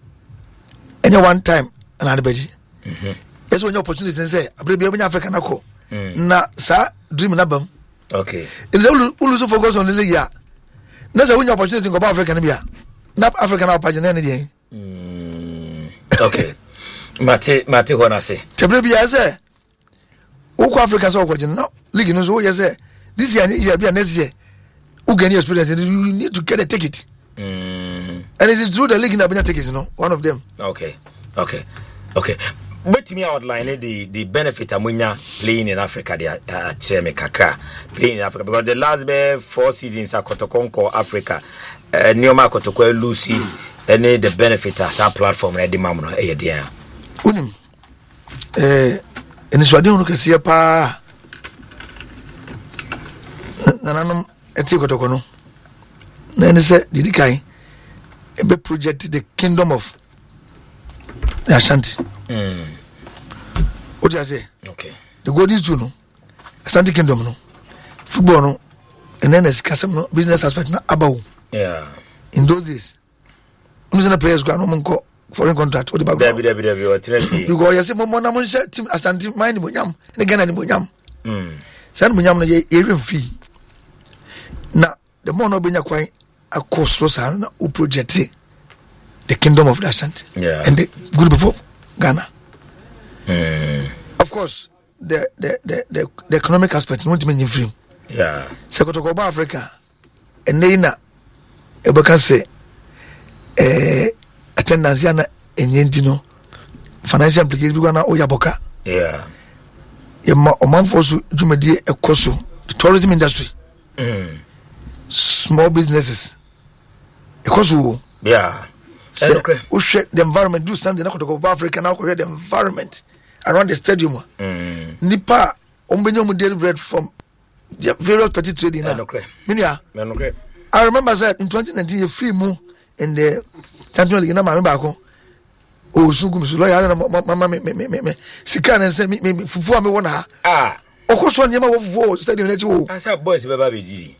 Any one time another beji. Mhm. That's when your opportunity say abrebi abanya African ako. Na sa dream na bam. Okay. It is all also focus on the league ya. Na say when your opportunity go back African bia. Na African na pageant na dey. Mm. Okay. Mate mate ho na say. Abrebi ya say. Uko Africa so ko jin no. League no so yes say. This year year bia next year. Who gain experience? You need to get a ticket. Mm. And it's through the league in Abina tickets, you know, one of them. Okay, okay, okay. But me outline the the benefit of playing in Africa. The uh, Cheme Kakra playing in Africa because the last uh, four seasons are Kotokonko Africa, uh, Neoma Kotoko Lucy, and the benefit as our platform at the Mamuno A D M. Unim, eh, and it's what you can see a pa. Nanam. Eti kotoko no na ne say didi kai e be project the kingdom of the Ashanti. Mm. What do you say? Okay. The golden zoo no Ashanti kingdom no football no and then as kasem no business aspect na abawo. Yeah. In those days I'm saying players go no monko foreign contract or the background. W W W alternative. Because you say mo na mo share team Ashanti mind mo nyam ne Ghana ni mo nyam. Mm. San mo nyam no ye ye fee. Now, the more Nobina Quay, a coast Rosan who projected the kingdom of the Ashanti. Yeah. And the good before Ghana. Mm. Of course, the the, the, the, the economic aspect won't mean free. Yeah. So go to go Africa. And then I can say eh attendance yana enyentino financial implications we gonna oyaboka. Yeah. Yema omanfosu jumedi ekoso the tourism industry. Mm. Small businesses. Because yeah, so, okay. The environment do something. Not to go back Africa now. The environment around the stadium. Mm. Nipa ombenyo mu daily bread from various petty trading. Okay. Minia. Okay. I remember that in twenty nineteen, you free mu in the Champions League na ma me ba ko o sungum so lawyer na mama me me me me sika na se me fufu a me wona ha ah okoso nyema wo fufu stadium na ti wo asa boys be ba be di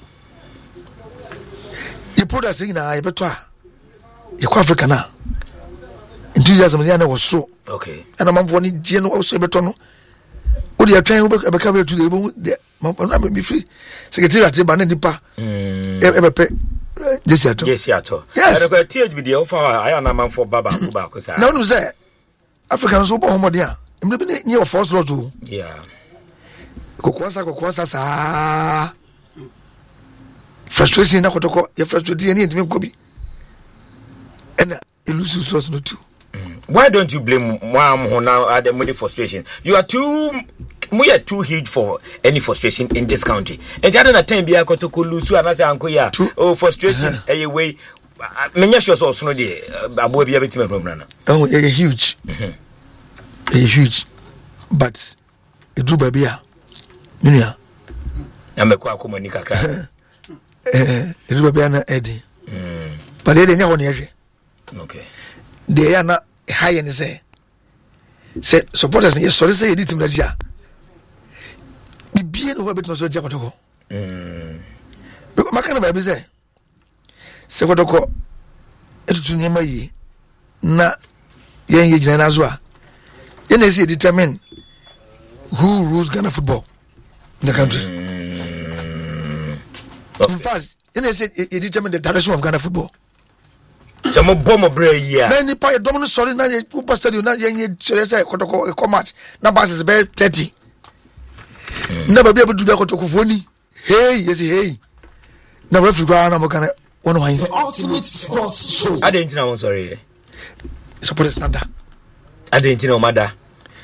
you put us in na e beto a e ko Africa na enthusiasm ya na wo so okay ana mamfo ni die no wo so e beto no wo de atwan wo be ka be tu de bo de mamfo na me free secretariat ba na nipa mm e be pe Yes, yato. Yes, yato. Yes. I got T H B D offer. I am man for Baba Kuba. No, no, say African so born modia. I'm living near first lot too. Yeah. Kokwasa kokwasa sa. Frustration na kotoko. You frustrated any intime kobi. And you lose your slots no too. Why don't you blame Mwam now at the money frustration? You are too. We are too huge for any frustration in this country. And the other time, be a kotoko lusu another uncle ya. Oh, frustration. A way. Many shows also know the Abu be a bit of runner. Oh, a huge, a huge, but a do baby. Minia. I'm a quacomonica. Eh, a do baby Eddie. But they didn't know. Okay. They are not high and say. Say supporters, yes, sorry, say it to me. Bien over bit no so dia kotoko mm makana ba bi say se kotoko etutu nyema yi na yen ye gina na zo a yen is determine who rules Ghana football in the country mm. Okay. In fact yen is determine the direction of Ghana football so mo bomb bre ya na ni pa domino sorry na ye super stadium na yen ye say kotoko e come match na passes be thirty na baby abudu be kotoko foni hey yes hey na referee gba na mo kana one wine the ultimate sports show I didn't know sorry support is not that I didn't know mother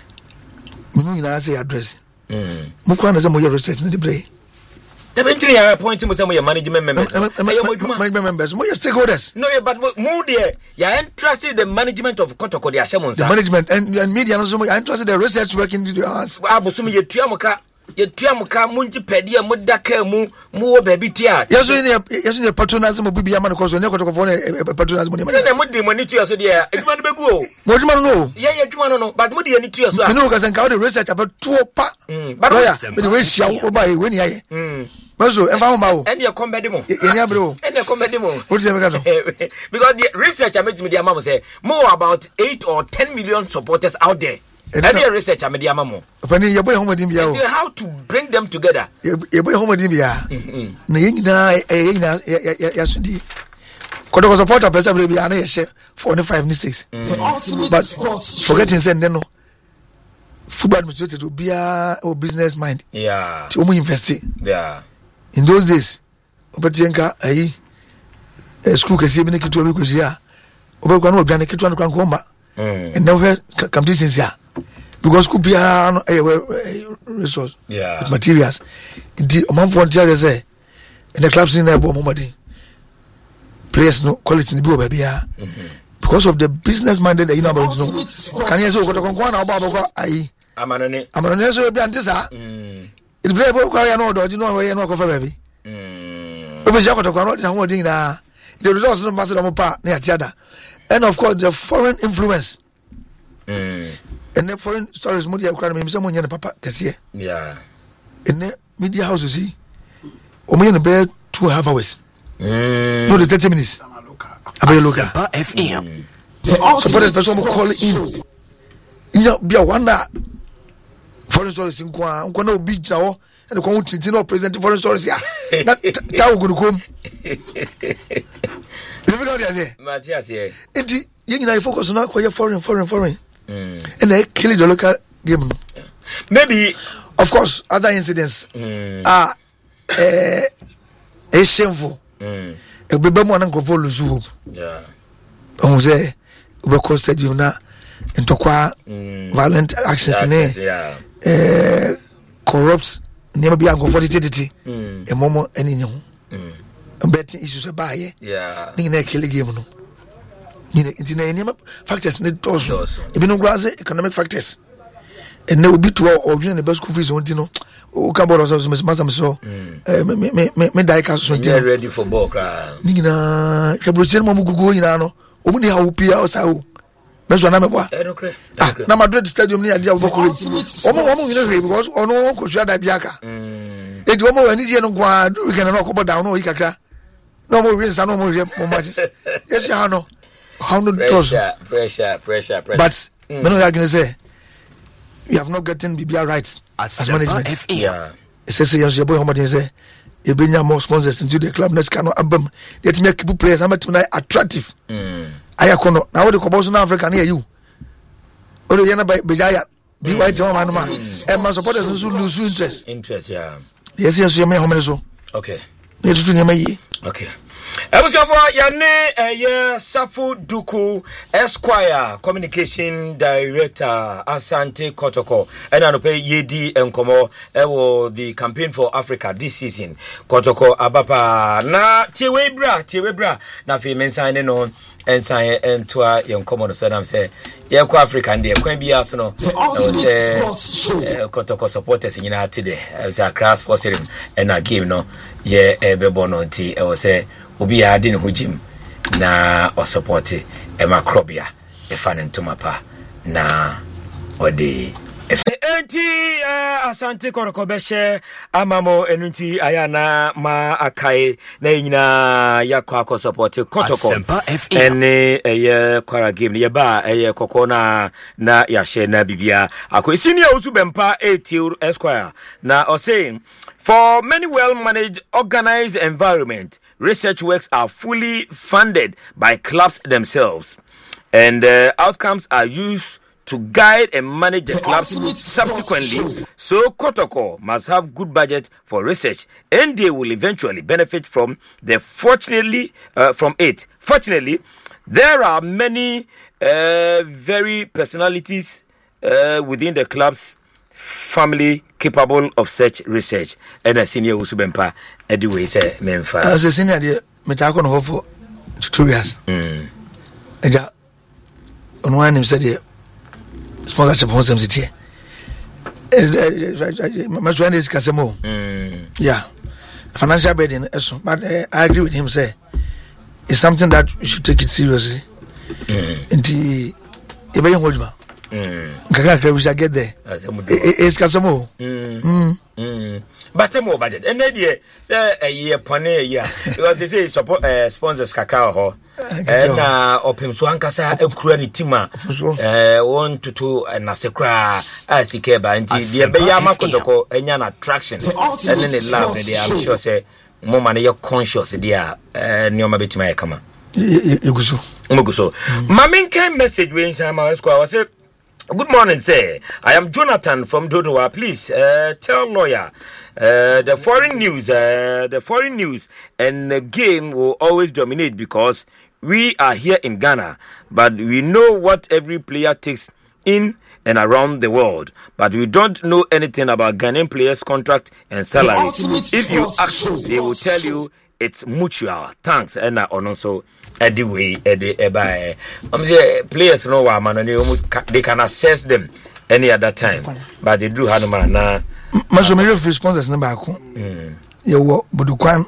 me nyina say address mm mo kwa na say mo research na the brain the entry ya point mo say mo management members management members mo stakeholders no but mo there you are interested in the management of kotoko the ashemonsa the management and, and media no so mo interested in the research working into your hands abosom ye tuamoka ye tuamoka munji pede mu daka mu mu wo baby tia yeso ne yeso ne patronage mo bibia man ko so ne kotoko for ne patronage mo ne na mo di mo ni tua so dia eduma no begu o mo eduma no ye ye eduma no no but mo di ni tua so me no ka san ka the research about two pa but me the way shia wo ba we ni aye mm maso e fa ho ma wo and ye comedy mo ye ni abro and ye comedy mo what say me ka do because the research I made me the amamo say more about eight or ten million supporters out there. Any research I made the amamo. Fani ye boy homodin bia o. How to bring them together. Ye boy homodin bia. Na ye nyina ye nyina ya sudi. Kodo supporter pesa bia na ye share forty-five ni six. But forgetting say no. Football administrator to be a business mind. Yeah. To invest. Yeah. In those days, obetienka ayi school kesi bi ne kitu abi kwesi a obekwa no odwane kitu an kwan komba and now here competitions here because school bia no eh resource yeah materials the amount for teacher say in the clubs in there bo momade players no quality ni bi o bia because of the business minded you know about no can you say go to kon na oba boko ayi amanone amanone so bia ntisa mm it play bo kwa ya no do no we no ko fa baby mm obi ja ko to kwa no de ho din na the results no matter no pa na atiada and of course the foreign influence mm and the foreign stories media kwa me say mo nya papa kase yeah and the media houses see o mo nya be two and a half hours mm no the thirty minutes abey loka F M so for this person mo call in you be a wonder foreign stories in kwa nko na obi jina ho and ko tintin no president foreign stories ya na ta ogunukom you know what I say Matthias here it you know focus on kwa foreign foreign foreign mm. and they kill the local game no yeah. Maybe of course other incidents mm. are eh uh, shameful mm e be be mo na nko lose hope yeah on say we cost stadium na ntokwa violent actions ne yeah eh corrupt ne be anko forty titi e momo eni nyu mm betting issues ba ye yeah ni na kill game no ni na ni na factors ne toso e bi no graze economic factors and they will be to or during the best school fees on Tino. O can borrow some Master so. Me me me me die cash on Tino. Ready for ball cry. Nina, Cabrochen Mamugo in ano. Omuni how Pia or Sao. Meso na me boa. Ah, na Madrid Stadium ni ade aboko. Omo omo you know because ono won ko da biaka. Mm. E di omo ani je no kwa do we can no ko down no ikakra. No more wins no more more matches. Yes ya no. How no does. Pressure, pressure, pressure, pressure. But mm. me no ya gonna say we have not gotten B B R right as, as management. F- yeah. It says yes, your boy Homad say you bring more sponsors into the club next cannot album. Let me keep players I'm attractive. Mm. Ayakono na wo de kobo so na Africa na you. O de yana by Bejaya. Be white man man. And my supporters no lose interest. Interest, yeah. Yes, yes, you may home so. Okay. You to name me. Okay. Ebusafo yane eye Safu Duku Esquire Communication Director Asante Kotoko and anope yedi enkomo ewo the campaign for Africa this season Kotoko abapa na tiwebra tiwebra na fi mensan no ensan entwa yenkomo no so na say ye ko Africa ndi ekwan bia so no say Kotoko supporters nyina tide say class sports and a game no ye ebebo no nti e wo say obi ya adi ne hojim na o support e makrobia e fan ntomapa na odi enti asante koroko beshe amamo enunti ayana ma akai na nyina yakwa ko support kotoko ene eye kwara game ye ba eye kokona na ya she na bibia akwesi ne osu bempa eighty Esquire na o saying for many well-managed, organized environment, research works are fully funded by clubs themselves, and uh, outcomes are used to guide and manage the clubs subsequently. So Kotoko must have good budget for research, and they will eventually benefit from the fortunately uh, from it. Fortunately, there are many uh, very personalities uh, within the clubs family capable of such research and a senior usubempa anyway say memfa as a senior there me ta ko no for tutorials mm eja ono anim said there sponsorship on some city my friend is kasemo mm yeah financial burden eso but uh, I agree with him say it's something that we should take it seriously mm nti e be yongoduma Mm. Kaka we shall get there. It's Kasamo. Mm. Mm. But a more budget. And then, say a year pony a year. Because they say support uh, sponsors Kakao ho. And uh open Swankasa a crony tima. Uh one to two and a secra as he care by until the Bayama Kotoko and an attraction. And then they love the I'm sure say more money you're conscious dear uh Nyoma bit my come. Iguso. Muguso. Mamin can message when Sama Square was it. Good morning, sir. I am Jonathan from Dodowa. Please uh, tell lawyer uh, the foreign news, uh, the foreign news and the game will always dominate because we are here in Ghana, but we know what every player takes in and around the world, but we don't know anything about Ghanaian players' contract and salaries. If you ask, they will tell you it's mutual. Thanks, and also. Anyway, by um, players know what man they can assess them any other time, but they do have man now. Most of my responses number you walk Budukwan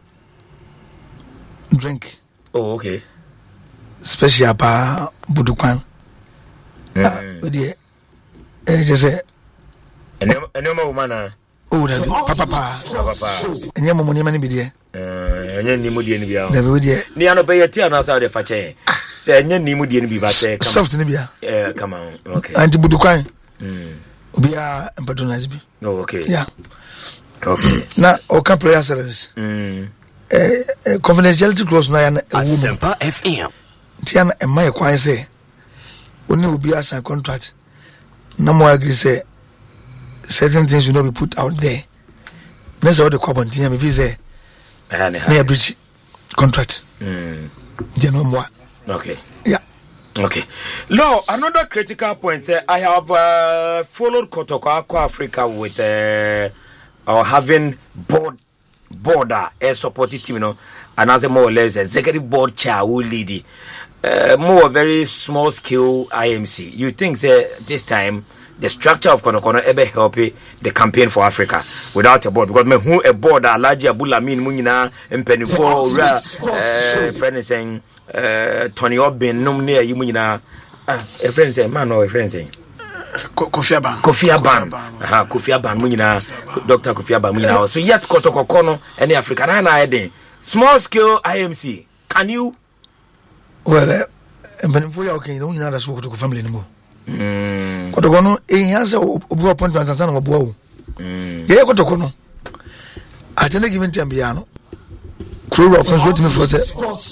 drink. Oh, okay. Special pa Budukwan. Ah, but yeah, just say. And no more woman. Oh, papa, papa, and your money money be there. Uh, and then Nimudian be out. Never would yet. Niano pay a tear now, the fache. Say, and then Nimudian be back. Soft Nibia. Yeah, come on. Okay. Anti Budukai. Be a patronize me. Oh, okay. Yeah. Okay. Now, or can prayer service. Confidentiality clause now, a woman. F M. Tiana and my quiet say, when you will be as a contract. No more agree say. Certain things will not be put out there. That's how the carbon team if say near bridge contract. Mm. You know more. Okay. Yeah. Okay. Now, another critical point. Uh, I have uh, followed Kotoko Aqua Africa with uh, or having board border air supported team, you know, and as a more or less executive board chair who lead it. Uh, more very small scale I M C. You think uh, this time the structure of Konokono ebe help the campaign for Africa without a board, because me who a board Alhaji Abulamin Munyina mpenifo ura eh friend saying eh Tony Obin nom near you Munyina ah a friend saying man or a friend saying Kofi Aban Kofi Aban aha Kofi Aban Munyina Doctor Kofi Aban Munyina so yet Kotokono any African na eden small scale I M C can you well mpenifo ya okay no nyina da so Kotoko family no Mm. Kotoko no ehia obu appointment ansa na obu awu. Mm. Ye Kotoko no. Atene given time bia no. Crew of consult me for say.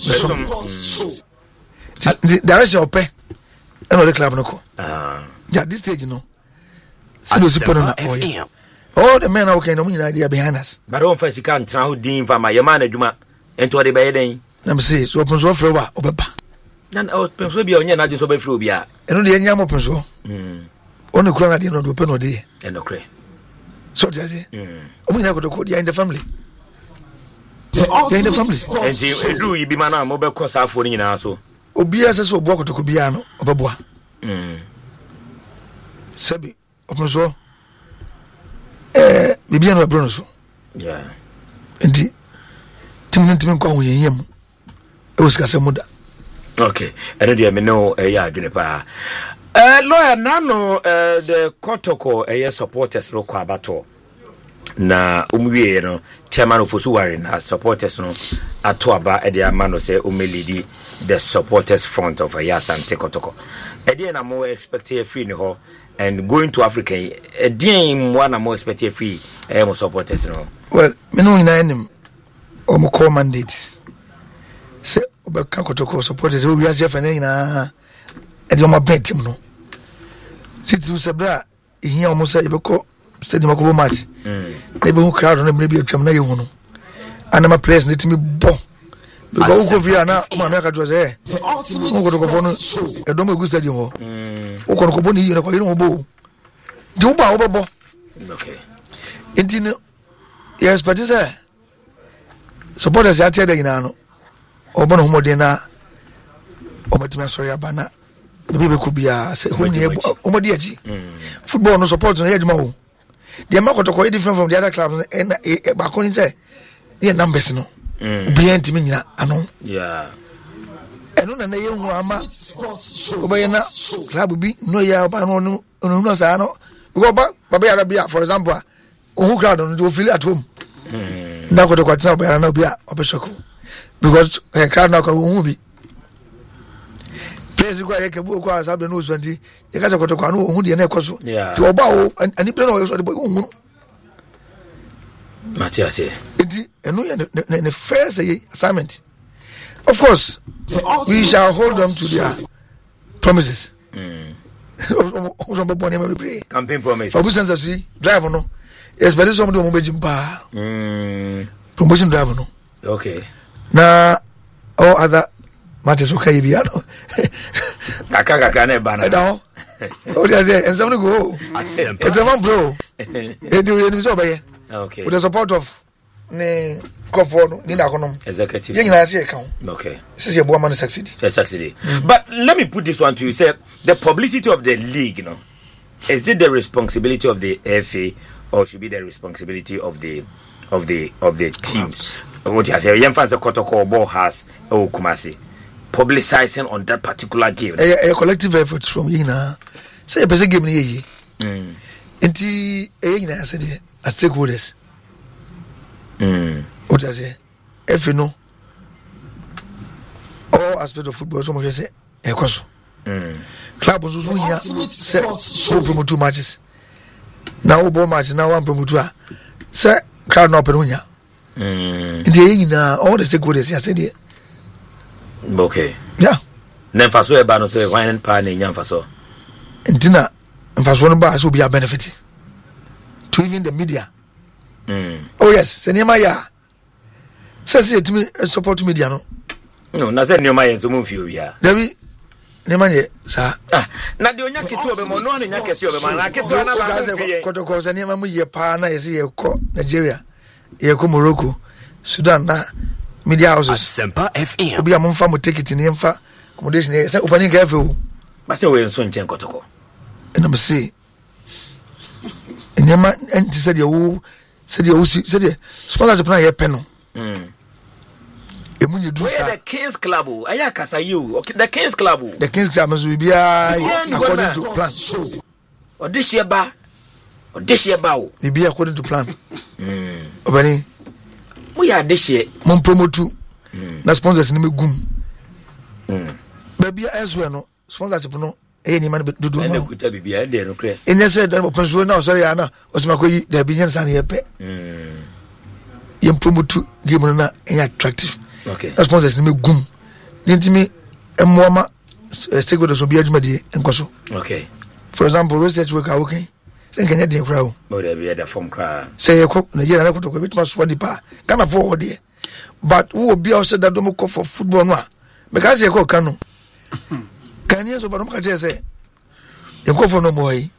The direction ope. E no the club no ko. Ah. Yeah, this stage no. See those people na oya. All the men are okay no nyina dey behind us. But don't first can try ho din fa ma ye man adwuma. Ento de be ye den. Na me say so open so free wa obeba. Nan o penso bia onye na so be free obi a. Eno de enya mo penso. Mm. Onu kura na de no do pe no de. Eno kre. So just say. Mm. Omo ina Kotoko dia in the family. They in the family. Enti edu yi bi ma na mo be ko safo ni nyina so. Obi ase so obo Kotoko bia no obeboa. Mm. Sabi open so eh bibia no ebro no so. Yeah. Enti timin timin ko ahun yem. E wo sika se muda. Okay, and then me know eh ya adwene pa. Eh lawyer nano eh the Kotoko eh supporters ro kwa bato. Na umwie no chairman of Osuwari na supporters no ato aba e dia man no say umelidi the supporters front of Asante Kotoko. E dia na mo expect a free ni ho and going to Africa e dia mo na mo expect a free eh mo supporters no. Well, me no ina enim o mo call mandate. Say obeka Kotoko supporters we ase fa na ina e de mo bet team no. Siti usebra ihia omo say ebeko stadium ko match. Mm. Maybe who crowd no maybe atwam na ye hu no. Anama players need to me bo. Because who via na o ma na ka do say. Who Kotoko fo no e do mo gu stadium ho. Mm. Who Kotoko bo ni na ko yin bo. Di wo ba wo bo. Okay. Enti no yes but say supporters ya tell ina no. Obo no homode na omatimi asori abana the baby could be a say who near omodiaji football no support no yeduma wo the Kotoko is different from the other clubs and e ba ko ni say the numbers no bi entimi nyina ano yeah eno na na yehu ama obaye na club bi no ya ba no no no sa no because ba ba ya bia for example who crowd no do feel at home na Kotoko tina ba na bia obeshoko because a crowd now can be place go yeke bu ko asabe no so nti e ka se Kotoko anu hu de na ekoso ti oba o ani pe no so de hu Matias nti enu ye ne first assignment of course we shall hold them to their promises mm o so bo ne me campaign promise for business as drive no especially some de mo bejim pa mm promotion drive no okay na all other matters okay bia no kaka kaka na ba na no o dey say and some go it's a man bro e do you so be okay with the support of ne Kofo ni na konom executive you na say kan okay this is your boy man succeed succeed but let me put this one to you say the publicity of the league you know is it the responsibility of the F A or should be the responsibility of the of the of the teams what you say young fans the Kotoko ball has oh Kumasi publicizing on that particular game a, a collective effort from Yina say a person game ni yi mm enti e Yina say the stakeholders mm what you say if you know all aspects of football so much say e kwaso mm club so so here say so promote two matches now ball match now one promote two say crowd no penunya mm ndi Yina all the stakeholders here say there okay yeah nem faso e ba no say wine pa na nyam faso ntina faso no ba so be a benefit to even the media mm oh yes se niam ya se se timi support media no no na se niam ya so mu fi obia dabi niam ye sa ah na de onya ketu obe mo no na nya ketu obe ma na ketu na ba fi Kotoko se niam mu ye pa na ye se ye ko Nigeria ye ko Morocco Sudan na media houses Sempa F M obi amfa mo take it ni mfa accommodation say opening cafe o ba say we nso nchen Kotoko ena me say Enema enti said you said you said the sponsorship na ye pe no. Mm. Emu you do the Kings Club. Aya kasa you. Okay, the Kings Club. The Kings Club must be according to plan. Or this year ba. Or this year ba. It be according to plan. Mm. Obani. We are this year. Mon promote. Mm. Na sponsors ni me gum. Mm. Baby elsewhere no sponsorship no. Eh ni man do do. Na kuta bibia ende no kre. Enya said that open na sorry ana osmakoyi da bi nyansa na ye pe. Mm. Yem promote game no na attractive. Okay. Sponsors ni me gum. Nintimi emwoma stakeholders obi adwuma die enkoso. Okay. For example, research work are okay. Say can dey crowd. But there be the form crowd. Say you cook Nigeria na kotoko bit mas one pa. Can afford there. But who will be outside that don't go for football no. Because you cook kanu. Can you so but no can say. You go for no boy.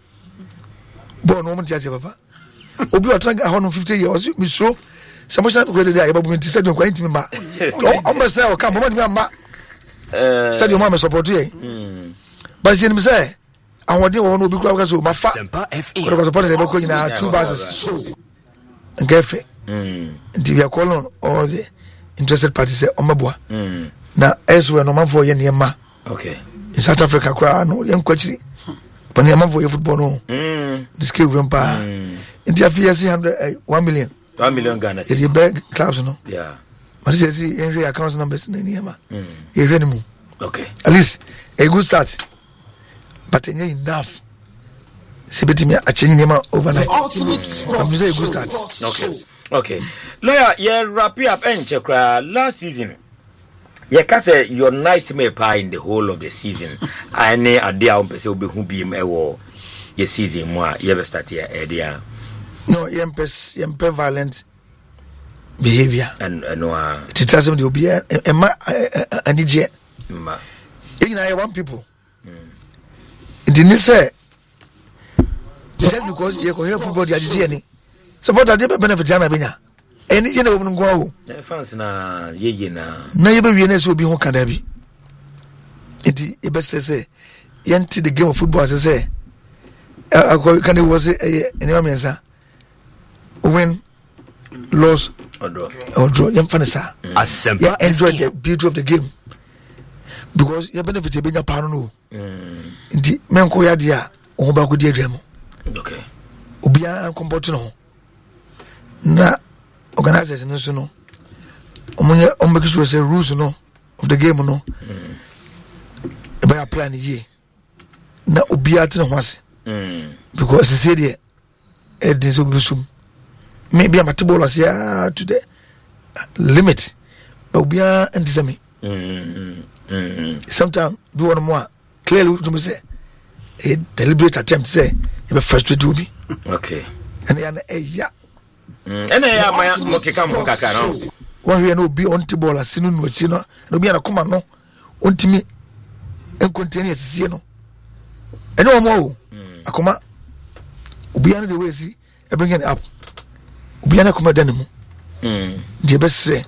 Bo no mti ase papa. Obi o tranga one hundred fifty years mi so. Samosa ko dey there babu mti stadium kwa intimi ma. O mba say o kan bo ma ma. Eh stadium ma me support ye. Mm. But you say and what they want to be crowd so my fa because support is about going two buses and get fe mm and we are calling all the interested parties say omabua mm na elsewhere no man for ye niema okay in South Africa crowd no yen kwachiri but niema for your football no mm this scale rampa in the affairs one million one million Ghana cedi the big clubs no yeah but you see in account numbers niema mm you hear me okay at least a good start. But enough. Sebeti me achenyi nema overnight. I'm say a good start. Okay. Okay. Lawyer, yeah, wrap up and check last season. Yeah, can say your nightmare pie in the whole of the season. I ne idea on pese obi hu bi me wo ye season mo a ye be start here idea. No, yempes yempe violent behavior. And no uh it tells them the obi e ma anije. Ma. Ina one people. Didn't say just because you can hear football, you did any support a benefit. Jana Bina. Any general woman go. Fans na ye na. No, you be will be who can there be. It best say, Yanti the game of football, as I say. I can was a mensa win, lose, or draw. Or draw. Young Fanasa. You enjoy the beauty of the game because you benefit a bigger parano. Ndi menko ya dia o ba ko die dwam okay obia comporting no na organizers no so no omunye ombekiso say rules no of the game no mm. e ba apply ni ye na obia tene ho ase mm. because say there e dey so bisum maybe am atball as ya to the limit but obia ndisame mm mm sometimes do one more clearly to me say a deliberate attempt say you be frustrated to me okay and then eh ya mm and ya my okay come kaka no one we no be on the ball asinu no chi no no be na kuma no ontimi en continue asisie no ene o mo akoma obi an the way see e bring it up obi an akoma dan mu mm the best say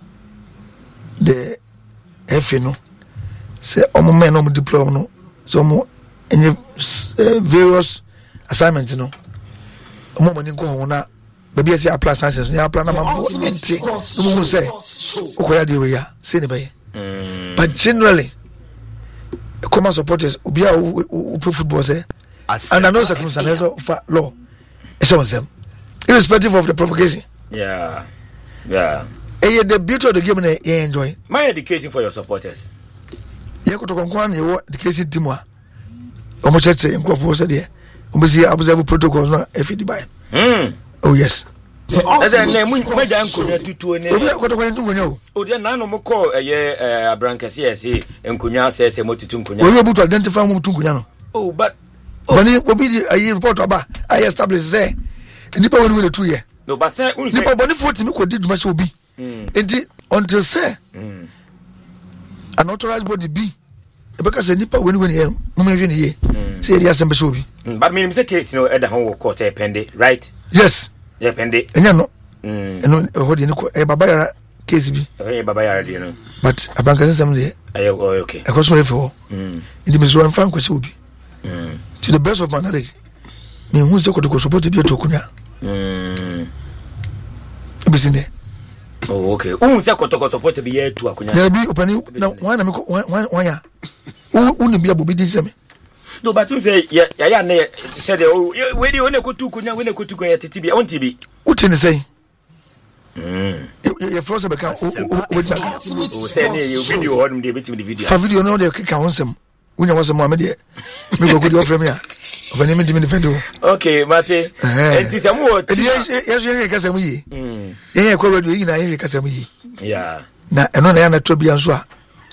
the F no say omo men no diploma no so mo any various assignments no omo mani go ho na baby say apply sciences no apply na mamfo enti no mo say okoya dey we ya say ne baye but generally common supporters obi a who play football say and I know circumstances of law it's on them irrespective of the provocation yeah yeah eh the beauty of the game na you enjoy my education for your supporters ye ko to konkwan ye wo education team a omo cheche nkofo se de omo si observe protocols na F D by mm oh yes ese na mu maja nkonya tutuo ne obi ko to konya tunkonya o o de na no mo ko eye abrankase ese nkonya se ese mo tutu nkonya obi obu to identify mo tunkonya no oh but bani obi di ayi report aba I establish say nipa woni we two year no but say nipa boni forty mi ko di duma se obi enti until say mm an authorized body be because the nipa when when here no me hwe ne ye say the assembly show be but me say case no e da ho court e pende right yes yeah pende enya no mm eno ho de ni ko e baba yara case bi e baba yara de no but abanka system de eh okay e ko so e fo mm indi me so am fan ko show bi mm to the best of my knowledge me who so kotoko support bi tokunya mm bisinde oh okay who say kotoko support bi ye tu akunya na bi opani na wan na me wan ya who ni bi abobi din se me no but you say ya ya na say the we dey one kotu kunya we na kotu kunya titi bi on tibi uti ni say mm ye froze be kan o say ne you video on dey betim the video fa video no dey ka wonsem unya wasem ma me dey me go go dey offer me a offer me dey defend o okay mate enti say mo ti yes ye ka sam yi mm ye ko radio yi na ye ka sam yi yeah na eno na ya na to bia nso a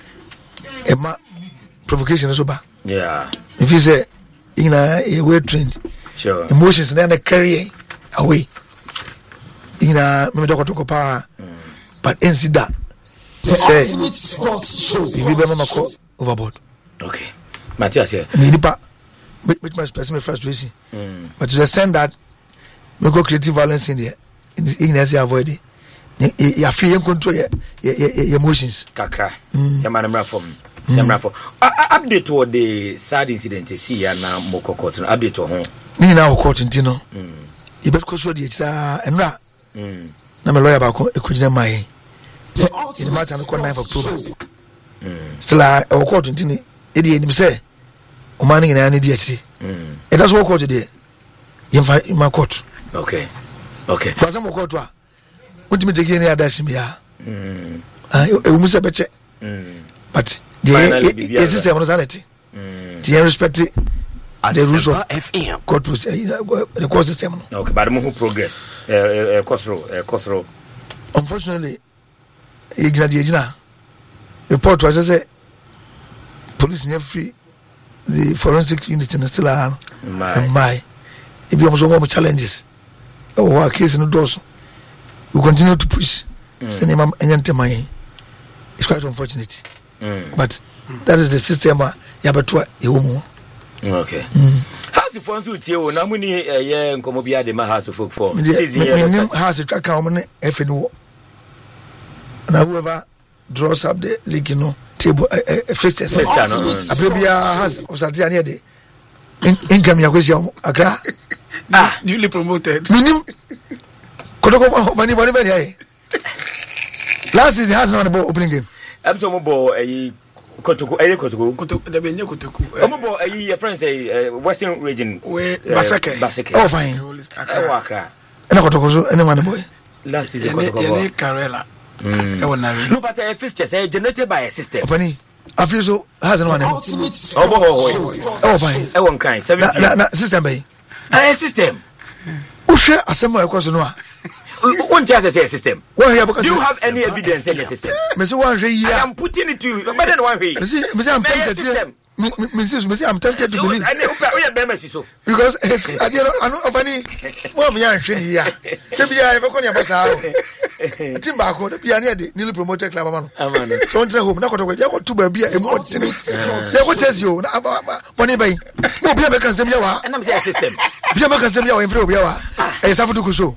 e ma provocation so ba yeah if you say you know a way trained sure emotions and then carry away you know me talk to pa but instead that say you be mama ko overboard okay Matthias here me nipa make my express my frustration mm. but to the extent that me go creative violence in there in this ignorance avoid it you feel control your your emotions kakra ya manamra from Number four. Update to the sad incident see ya na moko court no update to ho. Ni na court ntino. Mm. You bet ko so de tira enra. Mm. Na me lawyer ba ko ekujina mai. In matter no ninth of October. Mm. Still a court ntini e de enim say o man ni na ne de akiri. Mm. E da so court de. Yemfa ma court. Okay. Okay. Kwa mo court a. Untimi take ni adashi mi ya. Mm. Ah e mu se beche. Mm. But the system was sanity. Do you respect it? The rules of F M court the court system. Okay, but more progress. Uh, cost row, cost row. Unfortunately, the report was say police never free the forensic unit in still are and my if you also want challenges. Oh, our case in the doors. We continue to push. Send him and it's quite unfortunate. Mm. But that is the system uh, yabatwa ewomu. Okay. Mm. How's the funds you tell na muni eh nkomo bia de ma house folk for. This is house track how many F N O. Na whoever draws up the league you know table a uh, uh, fixtures. Abia has osati ane de. Income ya kwesi akra. Ah, newly promoted. Minim kotoko mani bani bani ai. Last season has not about opening game. I'm so mobile a Kotoku, a Kotoku, Kotoku, the Benya Kotoku. I'm mobile a friend say Western region where Basake. Basake. Oh, fine. Wakra. And I Kotoku, anyone boy. Last season, Carella. No, but a fixture is generated by a system. Opening. I feel so has no one. Oh, oh, fine. I won't cry. Seven system bay. A system. Ushe asemo ekwaso no a. One chance say a system. Do you have any evidence in the system? Me say one hwe I am putting it to you. But then one hwe. Me say me say I'm tempted. Me say me say I'm tempted to believe. I know we are bemesi so. Because it's I don't ofani mo me yan hwe ya. Se bia e be konya basa o. Team ba ko bia na de newly promoted club man. Amano. So on home na koto ya ko tu ba bia e mo tini. Ya ko chase yo na boni bai. Mo bia be kan sem ya wa. And I'm say a system. Bia be kan sem ya wa enfre obi ya wa. E safu to kuso.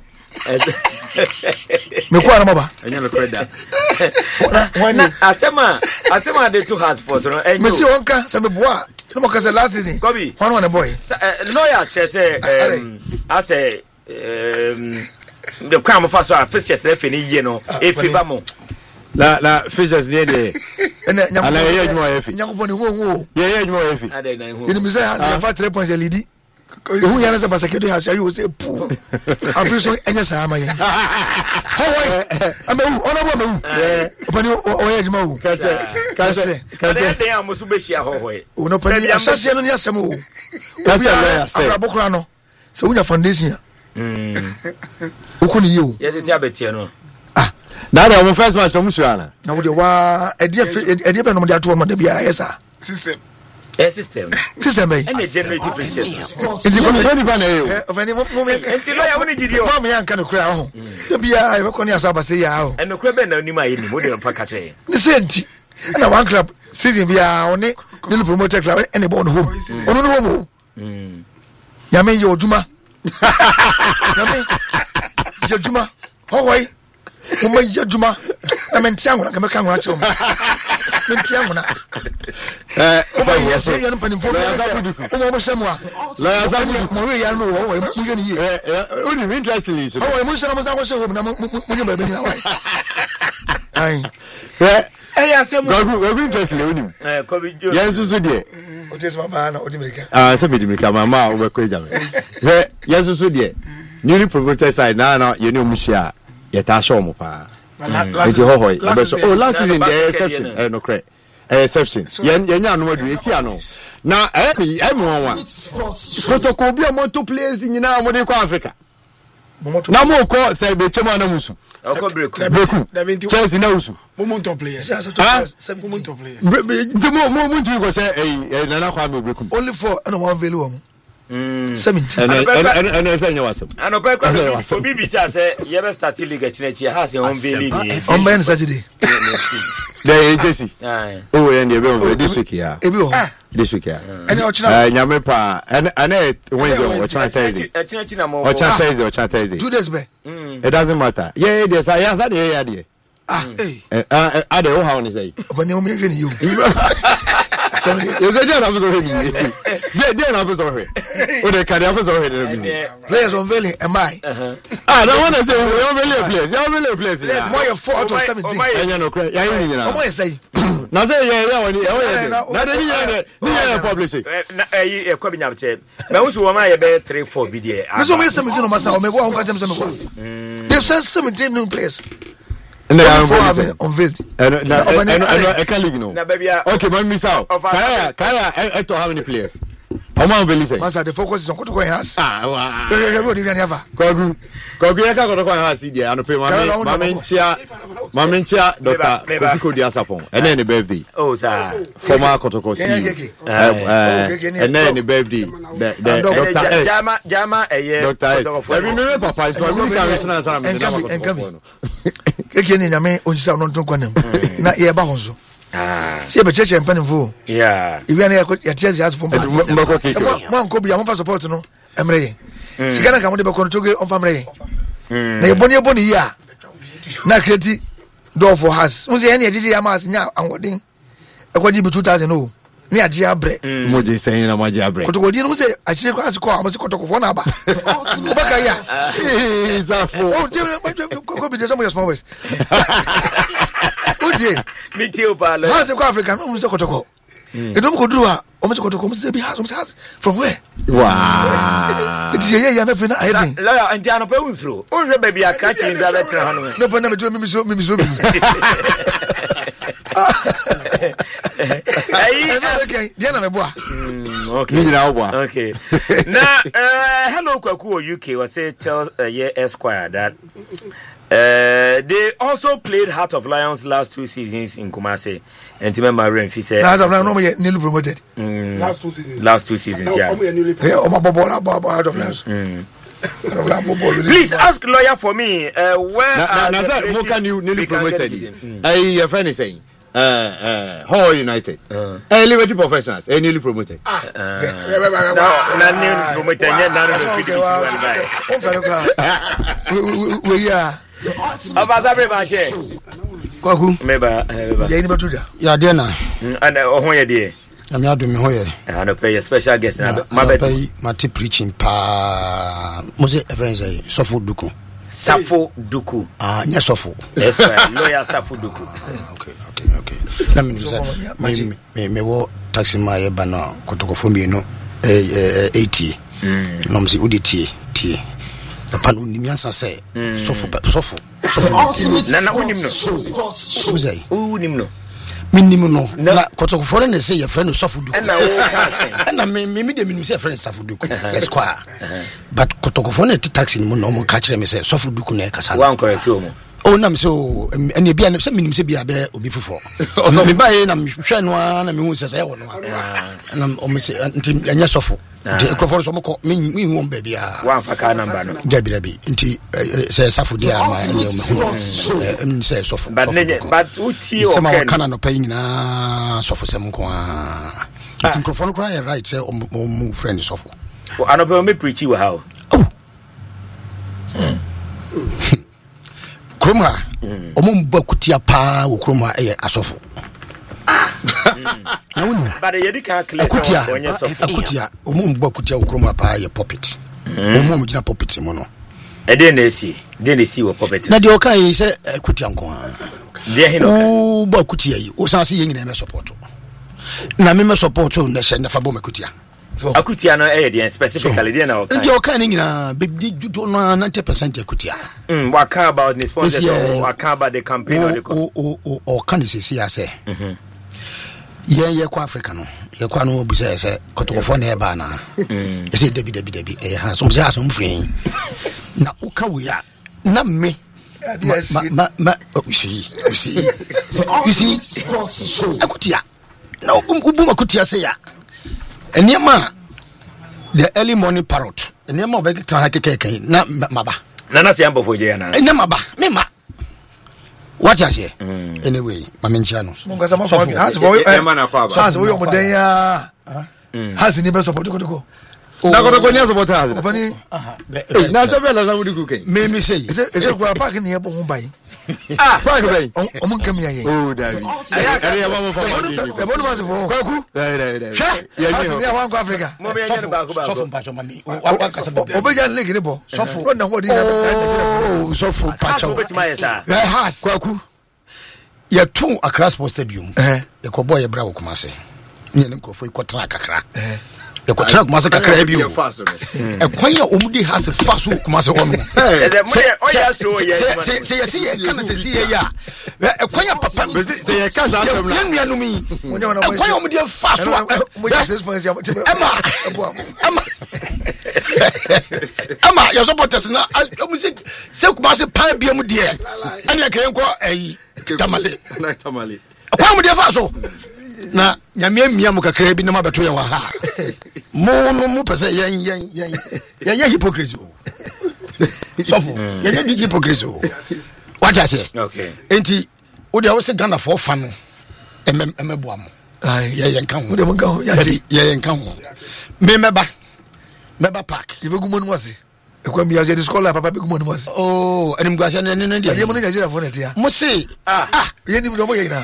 Me kwa na maba anya me kreda na asema asema de two hearts for so no enyo me si wonka se me boa no mo kase last season Kobi one one boy lawyer che say um I say um the crime for so fixtures e fe ni ye no e fe ba mo la la fixtures ni de ala ye juma e fe nyakofo ni wo wo ye ye juma e fe ade na hu ni me say has for three points lead who yana se Basake do has you say poo afi so enya sa ma ye how am I honorable me opani o ye juma wo kache kache kache dey am so be shia hohoe o no pani asase no ni asem o kache lawyer say abokura no se unya foundation mm ukuni ye o ye tete abetie no ah na na mo first match to musuana na wo de wa edi edi be no mo de ato mo de bia yesa system a system system bay and generative fixtures it's going to be na eh ofani mo mo enti lawyer woni gidi o mo me yanka no kura ho de bia e be koni asaba say ya ho and no kura be na ni ma ye ni mo de fa ka che ni senti na one club season bia oni ni promoted club any born home onu no home mm ya men yo oduma ya men yo oduma ho wai mo ma yo oduma na men tiango na ka me ka ngwa che o men tiango na eh say yes say no panimfo o mo semwa la ya za mo we ya no wo wo mo ye ni ye eh only interestingly so o mo se na mo sa ko se home na mo mo ba be ni na why ai eh eh ya se mo go go interestingly only eh ko bi jo yes so de o te se baba na o di America ah se be di America mama o be ko jam eh yes so de newly promoted side na na ye ni omuhia ye ta show mo pa last oh last season the exception eh no correct exception yen yen anu adu esi ano na eh me eh mo wa protocol bi o mo to players nyina mo de ko Africa na mo ko say be chema na musu oko breku breku Chelsea na usu mo to players ah mo to players mo mo mo tu ko say eh na na kwa me breku only for and one value am mm seventeen and and and and say nyawasem ano pe kwa obi bi say say ye be start league achinachi ha say on value ni on Ben Saturday the agency oh and the be this week ya ebi o this week ya and o china eh nyame pa and and Wednesday o china Thursday achinachi na mo o china Thursday o china Thursday two days be it doesn't matter yeah there's a yes there yeah there ah eh eh ah the how ni say obani o me hwe ni yo you say there na be so hwe ni there there na be so hwe o de ka there be so hwe ni players unveiling am I ah no one say we unveiling players you unveiling players more your four out of seventeen enya no cry ya yin ni na omo say na say yeah yeah woni e na de ni ya ni ya publish na eh e kwa bi nyabte me wo so wo ma ye be three four bi de me so me seventeen no masa o me go on ka jem se me go they say seventeen new players and they are unveiled and and and I can league no okay man miss out kaya kaya to how many players how many players masa the focus is on Kotoko house ah wow you go dey never kogu kogu ya ka Kotoko house dia anope mama mama nchia mama nchia doctor Ofiko Diasapon and then the birthday oh sir former Kotoko C and then the birthday the doctor S jama jama eye Kotoko every minute papa so we can listen and say and keke ni nyame onjisa no nton kwanam na ye ba honso ah se be cheche mpanimfo yeah ibi na ya tiezi as for mo anko bia mo fa support no emre ye sika na ka mo de be kono toge on fa mre ye na ye boni ye boni ya na kreti door for house mo se ye na ejiji ya mas nya anwodin ekwaji bi two thousand o ni ade abre mo je sen na mo je abre kotoko di no mo se achire kwa asiko amo se kotoko fo na aba obaka ya zafo oh je ko bi je some small boys oje mi ti o pa lo ha se kwa Africa mo se kotoko e no mo ko duru a o mo se kotoko mo se bi house mo se house from where wow it ye ye na fe na ayedin la ya anti ano pe unfro o hwe baby aka chi nda be tra hanu no pa na me mi so mi so bi Ayi, okay, dia na me boa. Okay. You know what? Okay. Now, uh, hello Kwaku U K was say tell uh, yeah Esquire that uh, they also played Heart of Lions last two seasons in Kumasi. And to remember Renfi said Heart of Lions no more newly promoted. Mm, last two seasons. Last two seasons, yeah. Yeah, o ma bobo about Heart of Lions. Mm. Please ask lawyer for me. Uh, where now, now that Moka newly promoted. I your friend is saying. Uh, uh, Hull United. Uh, uh, Liberty Professionals. Uh, newly promoted. Ah, uh, no, not newly promoted. Not we we are. About every match. Kwaku. Meba. They need to do. Yeah, dear na. And oh, here dear. I'm not doing here. I don't pay a special guest. My pay my tip preaching pa. Mose friends say Sofo Duku. Safo Duku. Ah, nya Sofo. Yes, lawyer Safo Duku. Okay, okay, okay. Let me say me me wo taxi ma ye ba no kotokofo mi no eh eighty. Mm. No me say udi tie tie. Papa no ni miansa say Sofo Sofo. Na na unim no. So say. Unim no. Minimum no na kotokofo na say your friend Sofo Duku. Na wo ka say. Na me me de me say friend Sofo Duku. Let's go. But kotokofo na taxi ni mo no mo ka kire me say Sofo Duku na e kasa. Wan correct o mo. Oh na me so ene bia na se minim se bia be obi fofo. So me bae na me hwe no na me hu se se wo no. Na o me se nti anya Sofo. Nti ekrofo so mo ko me me hu on ba bia. Wan fa ka number no. Jabi dabi nti se Safo dia ma ene me hu. Em se Sofo. But but uti o ken. Se ma kana no pa nyina Sofo se mo ko a. Nti ekrofo no kra ya right se o mu friend Sofo. O anope me preach we how. Oh. Kroma omo mba kutia pa wo kroma eye asofo na woni but yedi kan clear akutia akutia omu mbo akutia okroma pa ye puppet omu mu gina puppet mo no e dey na esi dey na esi wo puppet na de o kai se akutia nko ha dey he no o bo akutia yi o san se ye nyina me support na me me support o na she na fa bo akutia akutia no e dey specifically dey na o kai dey o kai ni nyina be do no ninety percent akutia mm what about the sponsors or what about the campaign or the o o o kan se si ase mhm ye ye kwa Africa no ye kwa no obusa ese kotokofo na e ba na mm ese debi debi debi e ha so mse aso mfrin na uka wo ya na me ma ma ma you see you see you see akutia na ubu makutia se ya eniema the early morning parrot eniema obegi tan hakeke na maba na na se ambo foje na eniema ba me ma what you say anyway mamencha no munga sama for has for has for yo moden ya has ni be support ko ko na ko ko ni support has opani na so be la sa wudi ku ken me me say is is ko park ni e bo hun bai ah park bai o mun kam ya yen oh davi ari ya ba mo fa e bo no ma se fo ko ku dai dai dai ya ni ya wan ko Africa mo be ya ba ko ba so fo pacho mami wa ka se o be ya league ni bo so fo na ho di na oh so fo pacho has kwaku ya tu Accra Sports Stadium eh e ko boy e bra wo Kumase ni ne nkrofo ikotra kakra eh e ko tra Kumase kakra bi o e kwanya omudi has faso Kumase wo no se se se ye kana se se ye ya e kwanya papa se ye kaza asem na nua no mi e kwanya omudi faso mo ya six points ya ema ema ema ya supporters na music se Kumase pan bi mu de ani e kan ko eh tamale na tamale kwa mu de fa so na nyame mia mu kakra bi na mabeto ye wa ha mo no mu pese yen yen yen yen hypocrisy so for yen hypocrisy what I say okay enti wo de wo se Ghana for fa no em emeboa mo ai ye yen kan ho wo de mo kan ho ya ti ye yen kan ho me meba meba park ife gumo nu ase ekwa mi aje scholar papa be gumo nu ase oh enim guase ne ne ne ye mo ne Nigeria for net ya mo se ah ah ye ni mo ye na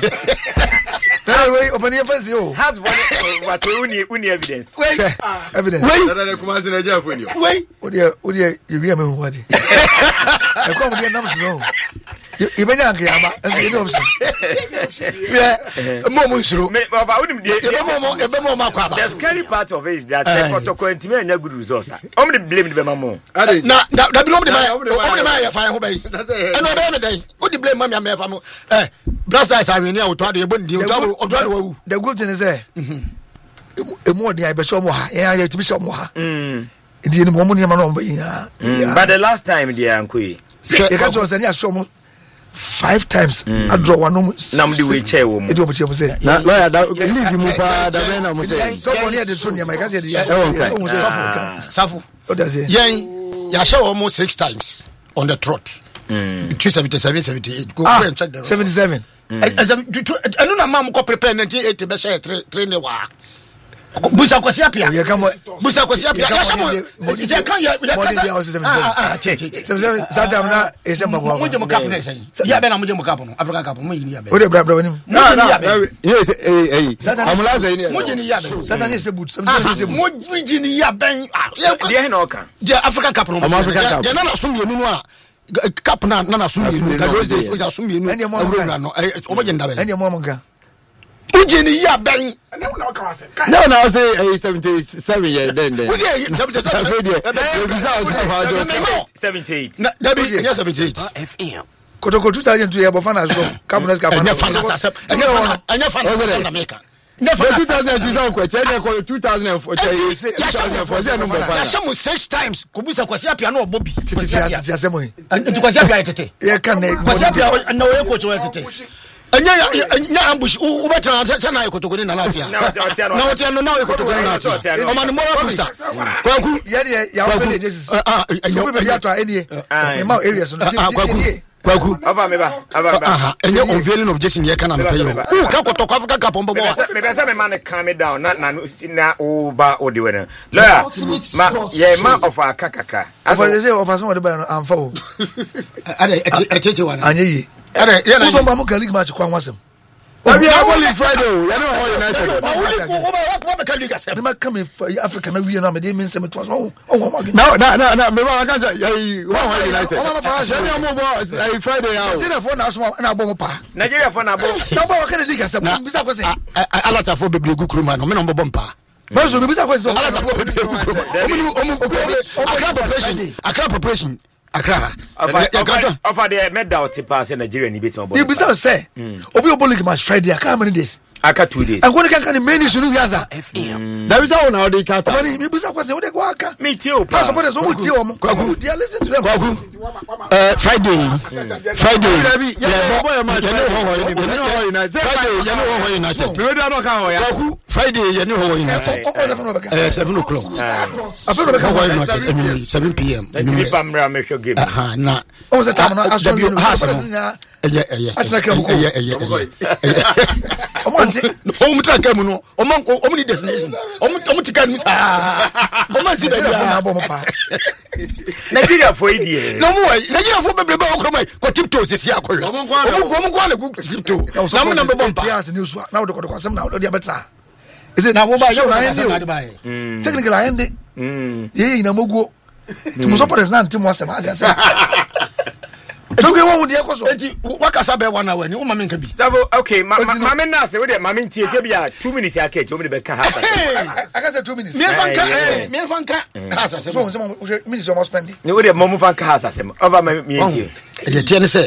na we open your face yo has one what uni uni evidence wait evidence wait na na kuma se Nigeria for ni wait o de o de you be me who adi ekwa mo de nam so ibenya nke ya ba e no option yeah mo mo nsuro me baba unim de e be mo mo e be mo ma kwa ba the scary part of it is that say protocol intime anya good results o me blame the be mamo na na da bi no de ma o de ma ya fa ho bai e no be me dai o di blame mama me fa no eh blast eyes awini a to ade e bondi o to o to ade wawu the good thing is eh emu odi ai be so mo ha ya ya tibi so mo ha mm ndi ni mo mo ni ma no mba ya but the last time dia ankoi e ka jo se ni aso mo five times I draw one no nam di we chair wo mu e do mo che mo say na lawyer da leave mu pa da be na mo say so mo ni de to ni ma ka say di mo say safu o da say yen ya show almost six times on the trot mm two seventy-seven seventy-eight go ah, and check the seventy-seven enu na mam ko prepare nineteen eighty be share three ne wa busa kwasi apia ye kan busa kwasi apia ya shamo je kan ya seventy-seven sadam na e se mbabo mo je mo cap ne sai ya be na mo je mo cap no African cap mo yini ya be o de bra bra woni na na ye eh eh amula sai ni mo je ni ya be sadam ni se boot seventy-seven se boot mo je ni ya ben dia he no kan je African cap no mo African cap je na na so mi nu a cap na na na so mi nu da those days o ja so mi nu awura no o bo je nda be ene mo mo ga ujeni ya ben no no say seventy-seven yeah then then uzi seventy-seven seventy-eight na that be yes seventy-eight F M kotoko two thousand two ya bo fana so cabinet cap anya fana sa anya fana anya fana sa America never two thousand two so kwa chene kwa two thousand four two thousand four say no mo fana ya shamu six times kubusa kwasi apia na obobi tete tete asemo yi ntukwasi apia tete ye kan ne kwasi apia na we coach we tete anya anya ambush ubeta sana ikotokoni na natia na watia no na ikotokoni na natia o man mo booster kwaku ye de ya wo de Jesus ah you be ya to enie e ma area so kwaku kwaku ava meba ava aha enye unveiling of Jason ye kana mpe yo u ka kotoko Africa Cup ombo bo me be say me man calm me down na na na o ba o de we na lawyer ma ye ma of aka kakra afa say of aso de ba no amfa o ade echeche wana anye yi ade ye na so ba mo ka league match kwa wasem abi abo league Friday o ya no United. What the league accept? They might come in Africa. Maybe you know, me they mean some it was oh oh no no no no. Me I can't. One United. Send Friday out. Nigeria for now small na bomb pa. Nigeria for na bomb. Na bomb can league accept. Bisa ko say. Alata for bebre gu kruma no me no bomb pa. Maso me bisa ko say. Alata for bebre gu kruma. Omu omu Accra preparation. Accra preparation. Accra. Offer the medal to pass in Nigeria ni beat my boy. You bisa say. Obi obo league match Friday. How many days? Aka two days. And when can can many sunu wiasa. F M. That is how now they cut. Mani me bisa ko say we dey go aka. Me too. Pass support so we tell them. Kwaku, they are listening to them. Kwaku. Uh Friday. Friday. Yeah, boy match. You know how United. Friday, you know how United. We don't know how ya. Kwaku. Friday, you know how United. Uh seven o'clock. I feel like how United seven p.m. Ni pamra me show game. Aha, na. O se time na aso you know. Eh eh eh. Ataka buko. Eh eh. Omo anti. Omo traka mu no. Omo omo ni destination. Omo omo tika ni sa. Omo si da na bo mo pa. Nigeria for idie. No mo Nigeria for bebre ba okro mai ko tiptoe sisi akoyo. Omo kwa omo kwa na ku tiptoe. Na mo na be bomba. Yes ni so. Na wo de ko ko asem na wo de betra. Is it na wo ba yo na ndi. Technically I ndi. Mm. Ye na moguo. Tumo supporters na ntimo asem asem. Don't get one with the echo. What can I say one hour? You mammy can be. Okay, mammy now say with it. Mammy T S B two minutes. I catch you with the back. I got say two minutes. Me fanka, me fanka. So some minutes almost spending. You with the mom fanka has as him over me. The T N say.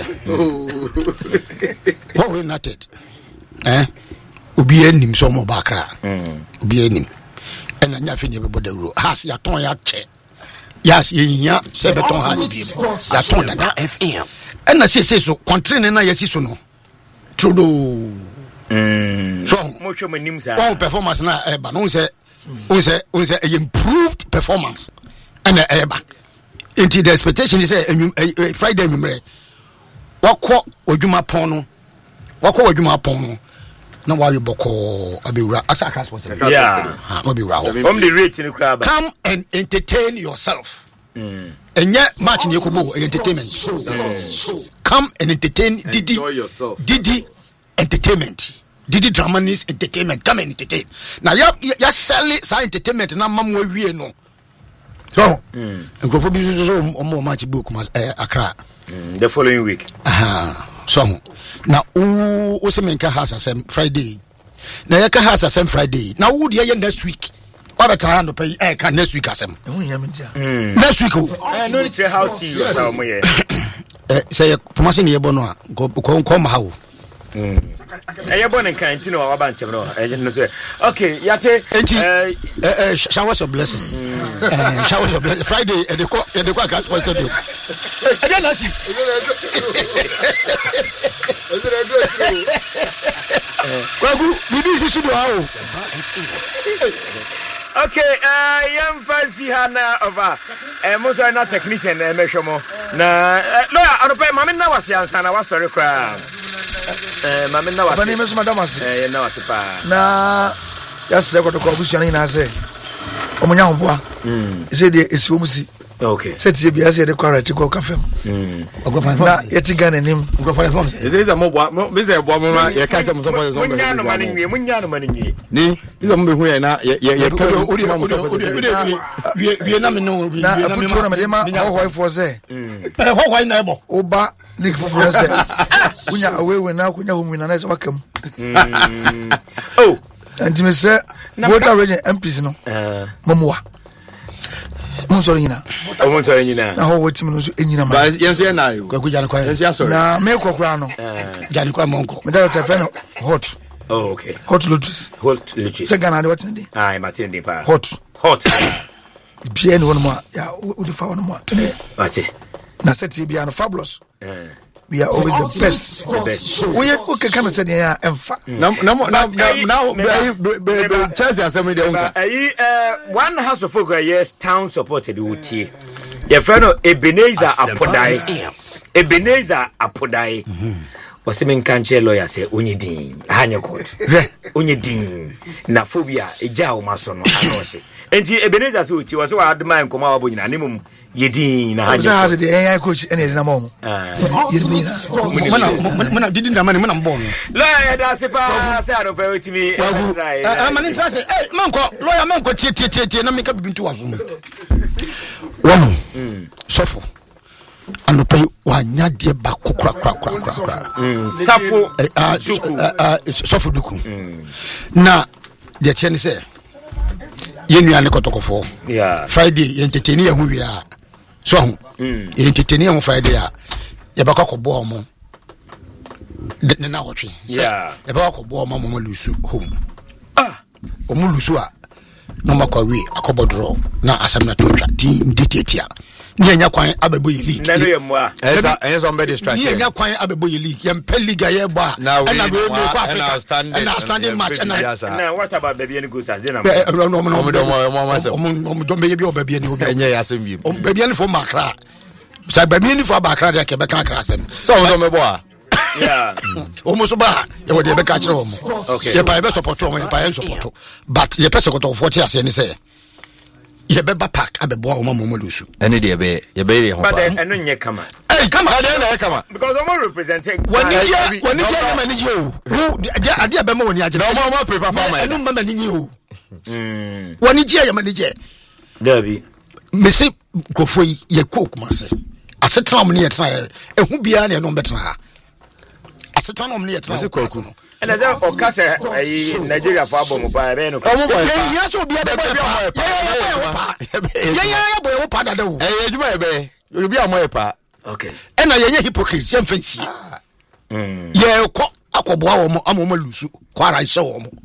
What we not it? Eh? Ubi enim so mo bakra. Ubi enim. And anya fini be body ro. Has ya ton ya che. Yes, yeah, say beton has be. Ya ton da F M. And I say say so country na yesi so no. Trudo. Mm. So much of my names are all performance na e ba no say o say o say improved performance. And e ba. Into the expectation is say Friday memre. Wakọ odwuma pon no. Wakọ odwuma pon no. Na wa you boko abewura asa class sports. Yeah. Ha, abewura. From the rate in the crowd. Come and entertain yourself. Mm. Enye match ni ekobo entertainment. Mm. Come and entertain Didi. Enjoy yourself. Didi entertainment. Didi Dramanis entertainment. Come and entertain. Now ya ya sell sa entertainment na mamwe wie no. So, mm. Nkofo bi so so omo match book mas eh, Accra. Mm. The following week. Aha. So na o o se menka house asem Friday. Na ya ka house asem Friday. Na wo de next week. What a try no pay eh can next week asem. Next week o. Eh no need house you na mo ye. Eh say Thomas ne yebo no a ko ko ma hawo. Mm. Eh yebo ne kan ti no wa ba ntem no. Eh no say okay yate eh eh showers of blessing. Eh showers of blessing Friday e de ko e de ko gas stadium. Eh dey na si. Kwagu bibi si sudo hawo. Okay, uh, young fancy Hana over. Uh, most are not technician, uh, Meshomo. Na, no, I don't pay Mamma was young, son. I was sorry, crowd. Uh, Mamma was. My name is Madame. Uh, no, it's a pa. Na, yes, I got to call Bushani and I say, Omunyamboa. Hm. Is it is Umusi? Okay. Said to be as the car to go cafe. Hm. Na, yet again and him. Go for the phone. This is a mobile, this is a woman. You can't tell me somebody. Munyano money, Munyano money. Ni, this is a movie here now. Yeah, yeah, yeah. We na me no. Na, a foot tournament, how wife was there. Eh, how why na bo? Oba, Nick for friends. Kunya away when now Kunya home in a nice welcome. Oh, and me say, water region M Ps no. Mamua. Monsorina. Oh, Monsorina. Na ho wetim no so enyina ma. Yes, yeah, na you. Kwaku jana kwa. Yes, yeah, sorry. Na me kokra no. Jana kwa monko. Me da tefeno hot. Oh, okay. Hot lotus. Hot lotus. Se Ghana de what ndi? Ah, Martin de pa. Hot. Hot. Bien one more. Ya, we the fa one more. What's it? Na set be an fabulous. We are always the best. The best. We okay come say there emfa. Now now now now Chelsea asem dey unka. Eh one house of folk yes town supported utie. Your friend Ebenezer Apodai. Ebenezer Apodai. Wase men kanche lawyer say onyedin hanya court. Onyedin na phobia eja o maso no ano se. Enti Ebenezer so utie was wa adman koma wa bonyina nemum yedin na ha hanya has the A I coach and is na mom yedin mana mana didi na mana mana mbon lawyer da se pa se ado pa otimi eh mani tra se eh manko lawyer manko tie tie tie na meka bibintu waso mu wonu sofo anopai wanya de ba kokra kra kra kra safo duku sofo duku na de chene se yenu ane kotokofo yeah Friday entertain ya hu wi a so hu entertain ya hu Friday a ya ba kokko mo de na wotwe yeah ya ba kokko mo mo lusu home ah o mo lusu a no makwa wi akobodro na asam na twatwa ti nditetia ni anya kwan abebo yi league na no ye mo a esa esa on be distraction ni anya kwan abebo yi league yem pe league ye bo a na na go go Africa standing na standing match na na what about baby any goes as dey na no no no mo do mo mo ma se mo mo do be bi o baby any o enye ya sem bi o baby any for makra sa baby any for makra de ke be kan kra sem so o do me bo a yeah almost ba ye wo de be ka kire wo mo okay ye pa be support wo mo ye pa ye support but ye person ko to forty ase ni say ye be ba park abebo wo mo mo lusu ene de be ye be re ho but ba eno nye kama eh kama ade na kama because I'm representing when you when you get mani you who ade be ma woni agye na mo mo prepare for my eno mama ni you mm woni je ye mani je dabi me se kofo ye kokuma se asetra mo ne ye tra ehu bia na eno betra ha asetra mo ne ye tra se koku and as o kase ai Nigeria for abom pa be no o mo boy ye so bia be pa ye ye ye boy wo pa da do eh ejuma ye be obi amoye pa okay ena ye ye hypocrite ye mfansi mm ye ko akoboa wo mo amomo lusu ko ara hye wo mo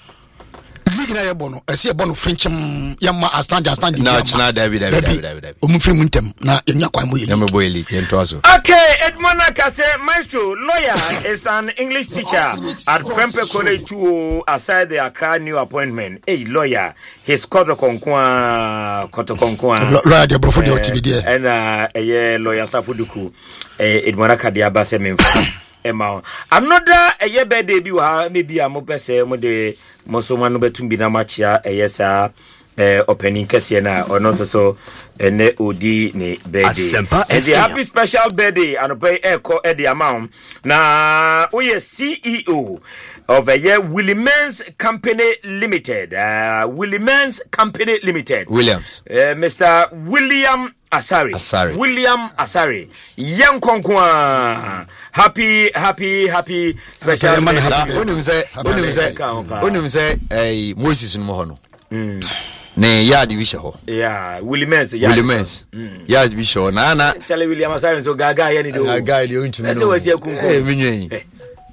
league na ye bono ese ye bono frenchim ye ma stand stand na china david david david o mu firi mu ntem na enya kwan mo ye na me boy league ento aso okay Edmond Akase maestro lawyer is an English teacher at Prempeh College two aside the Accra new appointment hey lawyer his kotokonkwa kotokonkwa lawyer de brofo de otibide and uh eh lawyer Safuduku eh Edmond Akade abase memfa Emma another a year birthday bi wa maybe a mo pese mo de mo so man no betum bi na machia e yesa eh opening kese na ono so so ene odi ne birthday and the happy special birthday and pay echo e the amount na we C E O of a year Williams Company Limited uh Williams Company Limited Williams uh, Mister William Asari. Asari. William Asari. Young Konkwa. Happy, happy, happy special man. Only say, only say, only say, eh, Moses in Mohono. Mm. Ne yard division ho. Yeah, Williams. Williams. Yard division. Na na. Tell William Asari so gaga here ni do. Gaga you into me. That's what you kunko. Eh, minyen.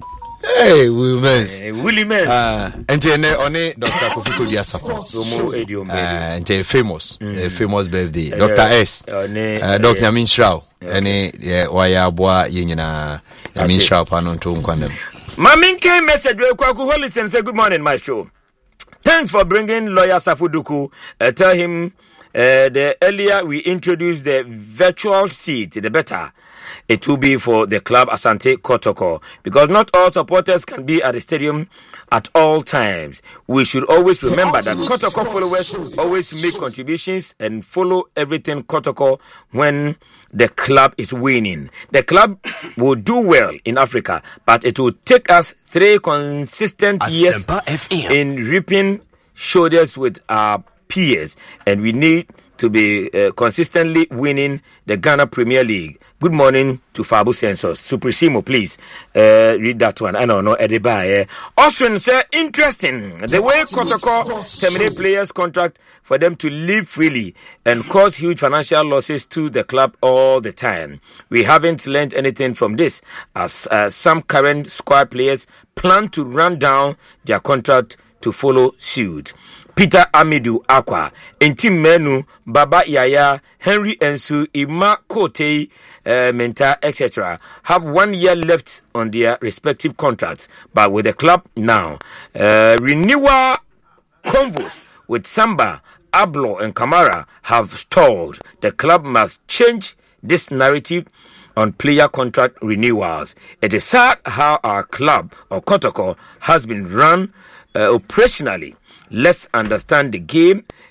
Hey, Williams. Williams. Ah, ente ne oni Doctor Kofuko Diasapo. So mo ediom baby. Ah, ente famous. A famous birthday. Doctor S. Uh, Doctor Yamin Shrao. Ene waya aboa ye nyina Yamin Shrao pa no nto nkwanem. Maminke message we kwaku holy and say good morning my show. Thanks for bringing lawyer Safuduku. Uh, tell him uh, the earlier we introduced the virtual seat, the better it will be for the club Asante Kotoko, because not all supporters can be at the stadium at all times. We should always remember that Kotoko followers always make contributions and follow everything Kotoko when the club is winning. The club will do well in Africa, but it will take us three consistent years in reaping shoulders with our peers, and we need to be uh, consistently winning the Ghana Premier League. Good morning to Fabu Census. Supremo, please uh, read that one. I don't know. Ediba. Also, say interesting the way Kotoko terminate players' contract for them to live freely and cause huge financial losses to the club all the time. We haven't learned anything from this, as uh, some current squad players plan to run down their contract to follow suit. Peter Amidu Aqua, Entim Menu, Baba Yaya, Henry Ensu, Ima Kote, uh, Menta, et cetera have one year left on their respective contracts, but with the club now. Uh, renewal convos with Samba, Ablo, and Kamara have stalled. The club must change this narrative on player contract renewals. It is sad how our club, or Kotoko, has been run uh, operationally. Let's understand the game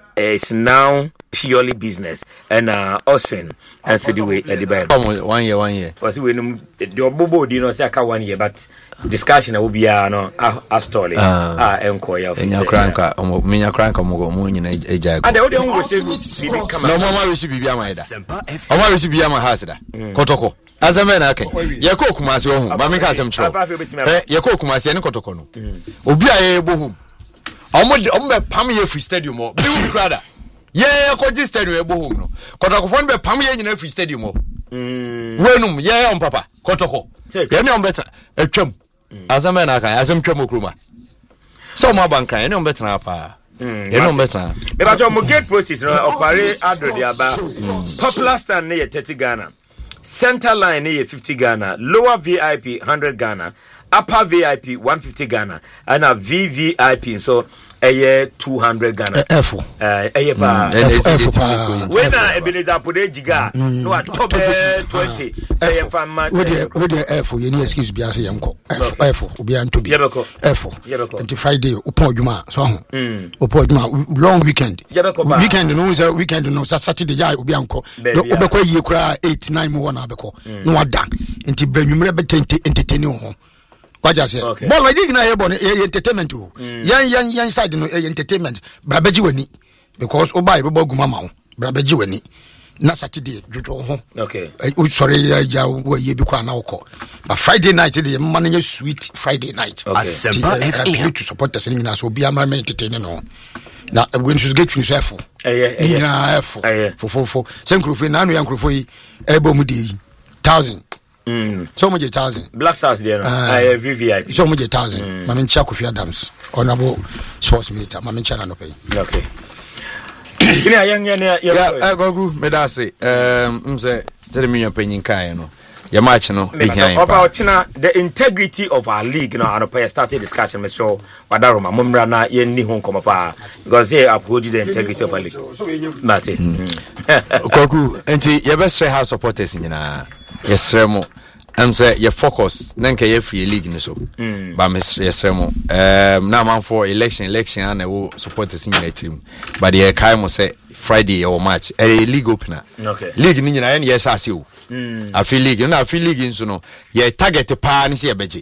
is now purely business and uh Austin and so the way at the band one year one year was we the bobo you know say one year but discussion will be uh no a story ah enko ya enya kranka omo menya kranka omo mo nyina eja and the only go say bibi come no mama we should be amada omo we should be amada hasida kotoko azame na kai ye ko kumase ohun ba me ka asem chiro eh ye ko kumase ne kotoko no obi aye bohum omo omo pam ye free stadium o bi wu krada yeah, ko ji stadium e bohum no kotoko fon be pam ye nyina free stadium o mm wenum ye on papa kotoko ye ne on beta atwam azame na kan azem twam okruma so mo bankan ye ne on beta na pa ye ne on beta be ba jo mo gate process no opare adro dia ba popular stand ne thirty Ghana, center line ne fifty Ghana, lower V I P one hundred Ghana, upper V I P one hundred fifty Ghana, and a V V I P so a year two hundred Ghana. F. Uh, a year pa. When I Ebenezer Pode Jiga, no at top twenty. Say if I'm mad. With the F, you need excuse be as a young F. F. Be an to be F. Until Friday, Upo Juma, so Upo Juma, long weekend. Weekend, no, is a weekend, no, Saturday, ya, Ubianco. Ubeko, you cry eight, nine more, Nabeko. No, I done. Until Brenum entertaining. What I say? But I didn't know entertainment too. Young, young, young side no entertainment. Brabeji weni because Obai Bobo Gumama. Brabeji weni. Na Saturday, Jujo. Okay. Oh, sorry, ya we be kwa na oko. But Friday night, the money sweet Friday night. Okay. I to support the cinema so be a man entertaining no. Now when she's get finish F. Eh eh. F. For for for. Senkrufi na no yankrufi ebo mudi thousand. Mm. So much a thousand. Black Stars there. Uh, V V I P. So much a thousand. Mm. Mamin Chakufi Adams. Honorable sports minister. Mamin Chana no pay. Okay. Yeah, young, young, young. Yeah, I go go. Me da say. Um, um say. Tell me your opinion, kai no. Your match no. Of our China, the integrity of our league, no, and I started discussion. Me so wadaroma mumra na ye ni hon koma pa because they uphold the integrity of our league. Mate. Kwaku, enti ye best say how supporters nyina. Yes, Remo. I'm say your focus. Nanka ye free league no so. But Miss Yes, Remo. Um, now man for election, election, and I will support the senior team. But the Kaimo say Friday or match. A league opener. Okay. League ni na yes as you. I feel league. You know, I feel league in so no. Ye target the pan is a beji.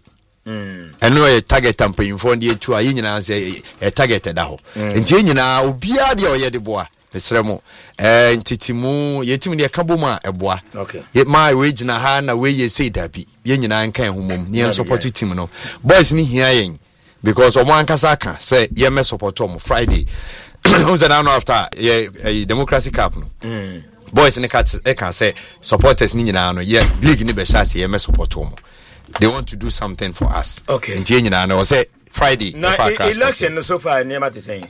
And no a target campaign for the two. I you say a target that ho. And you know, ubia dia or ye de boa. Esremo eh ntitimu yetimi de kaboma eboa okay ye my wage na ha na we ye say dabi ye nyina nkan homom ne support team no boys ni hia yen because omo ankasa aka say ye me support omo Friday who's that now after ye democracy cup no mm. Boys ni catch e can say supporters ni nyina no ye league ni be chance ye me support omo they want to do something for us okay ntie nyina no say Friday na election so far ni ma te saying.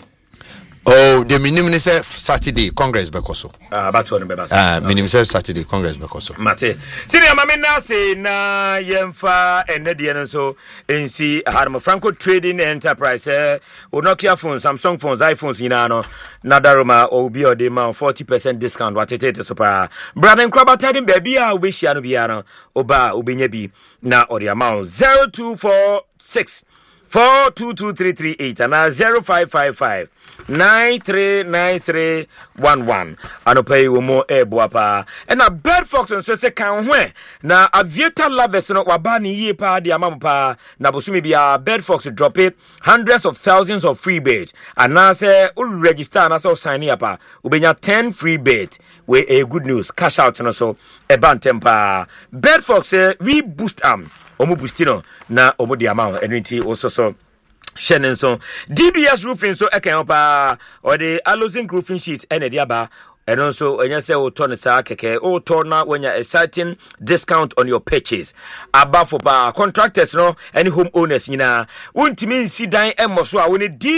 Oh, the minimum say Saturday Congress bekoso. Ah, about one bebas. Ah, minimum say Saturday Congress bekoso. Mate. Senior mama na say na yemfa enedi no so nsi Harmo Franco Trading Enterprise eh Nokia phones, Samsung phones, iPhones ina no nadaroma obi ode ma forty percent discount watete so pa. Brother Nkraba tadin baby a obehia no bia no oba obenya bi na ode amount zero two four six four two two three three eight and zero five five five nine three nine three one one ano pay wo mo e boapa and na Bird Fox and so se kan ho na aviator lovers no waba ni yie pa de amam pa na bosumi bia Bird Fox drop it hundreds of thousands of free beds and na say u register na so sign up pa ubenya ten free beds we a good news cash out no so e ban tempa Bird Fox say we boost am omo boostino na omo di amount enwenti also so Shannon so D B S roofing so eken pa or the Alozing roofing sheet ene dia ba and also when you say o turn sa keke o turn na when you exciting discount on your purchase above for pa contractors no any home owners nyina wontimi nsi dan emmo so a woni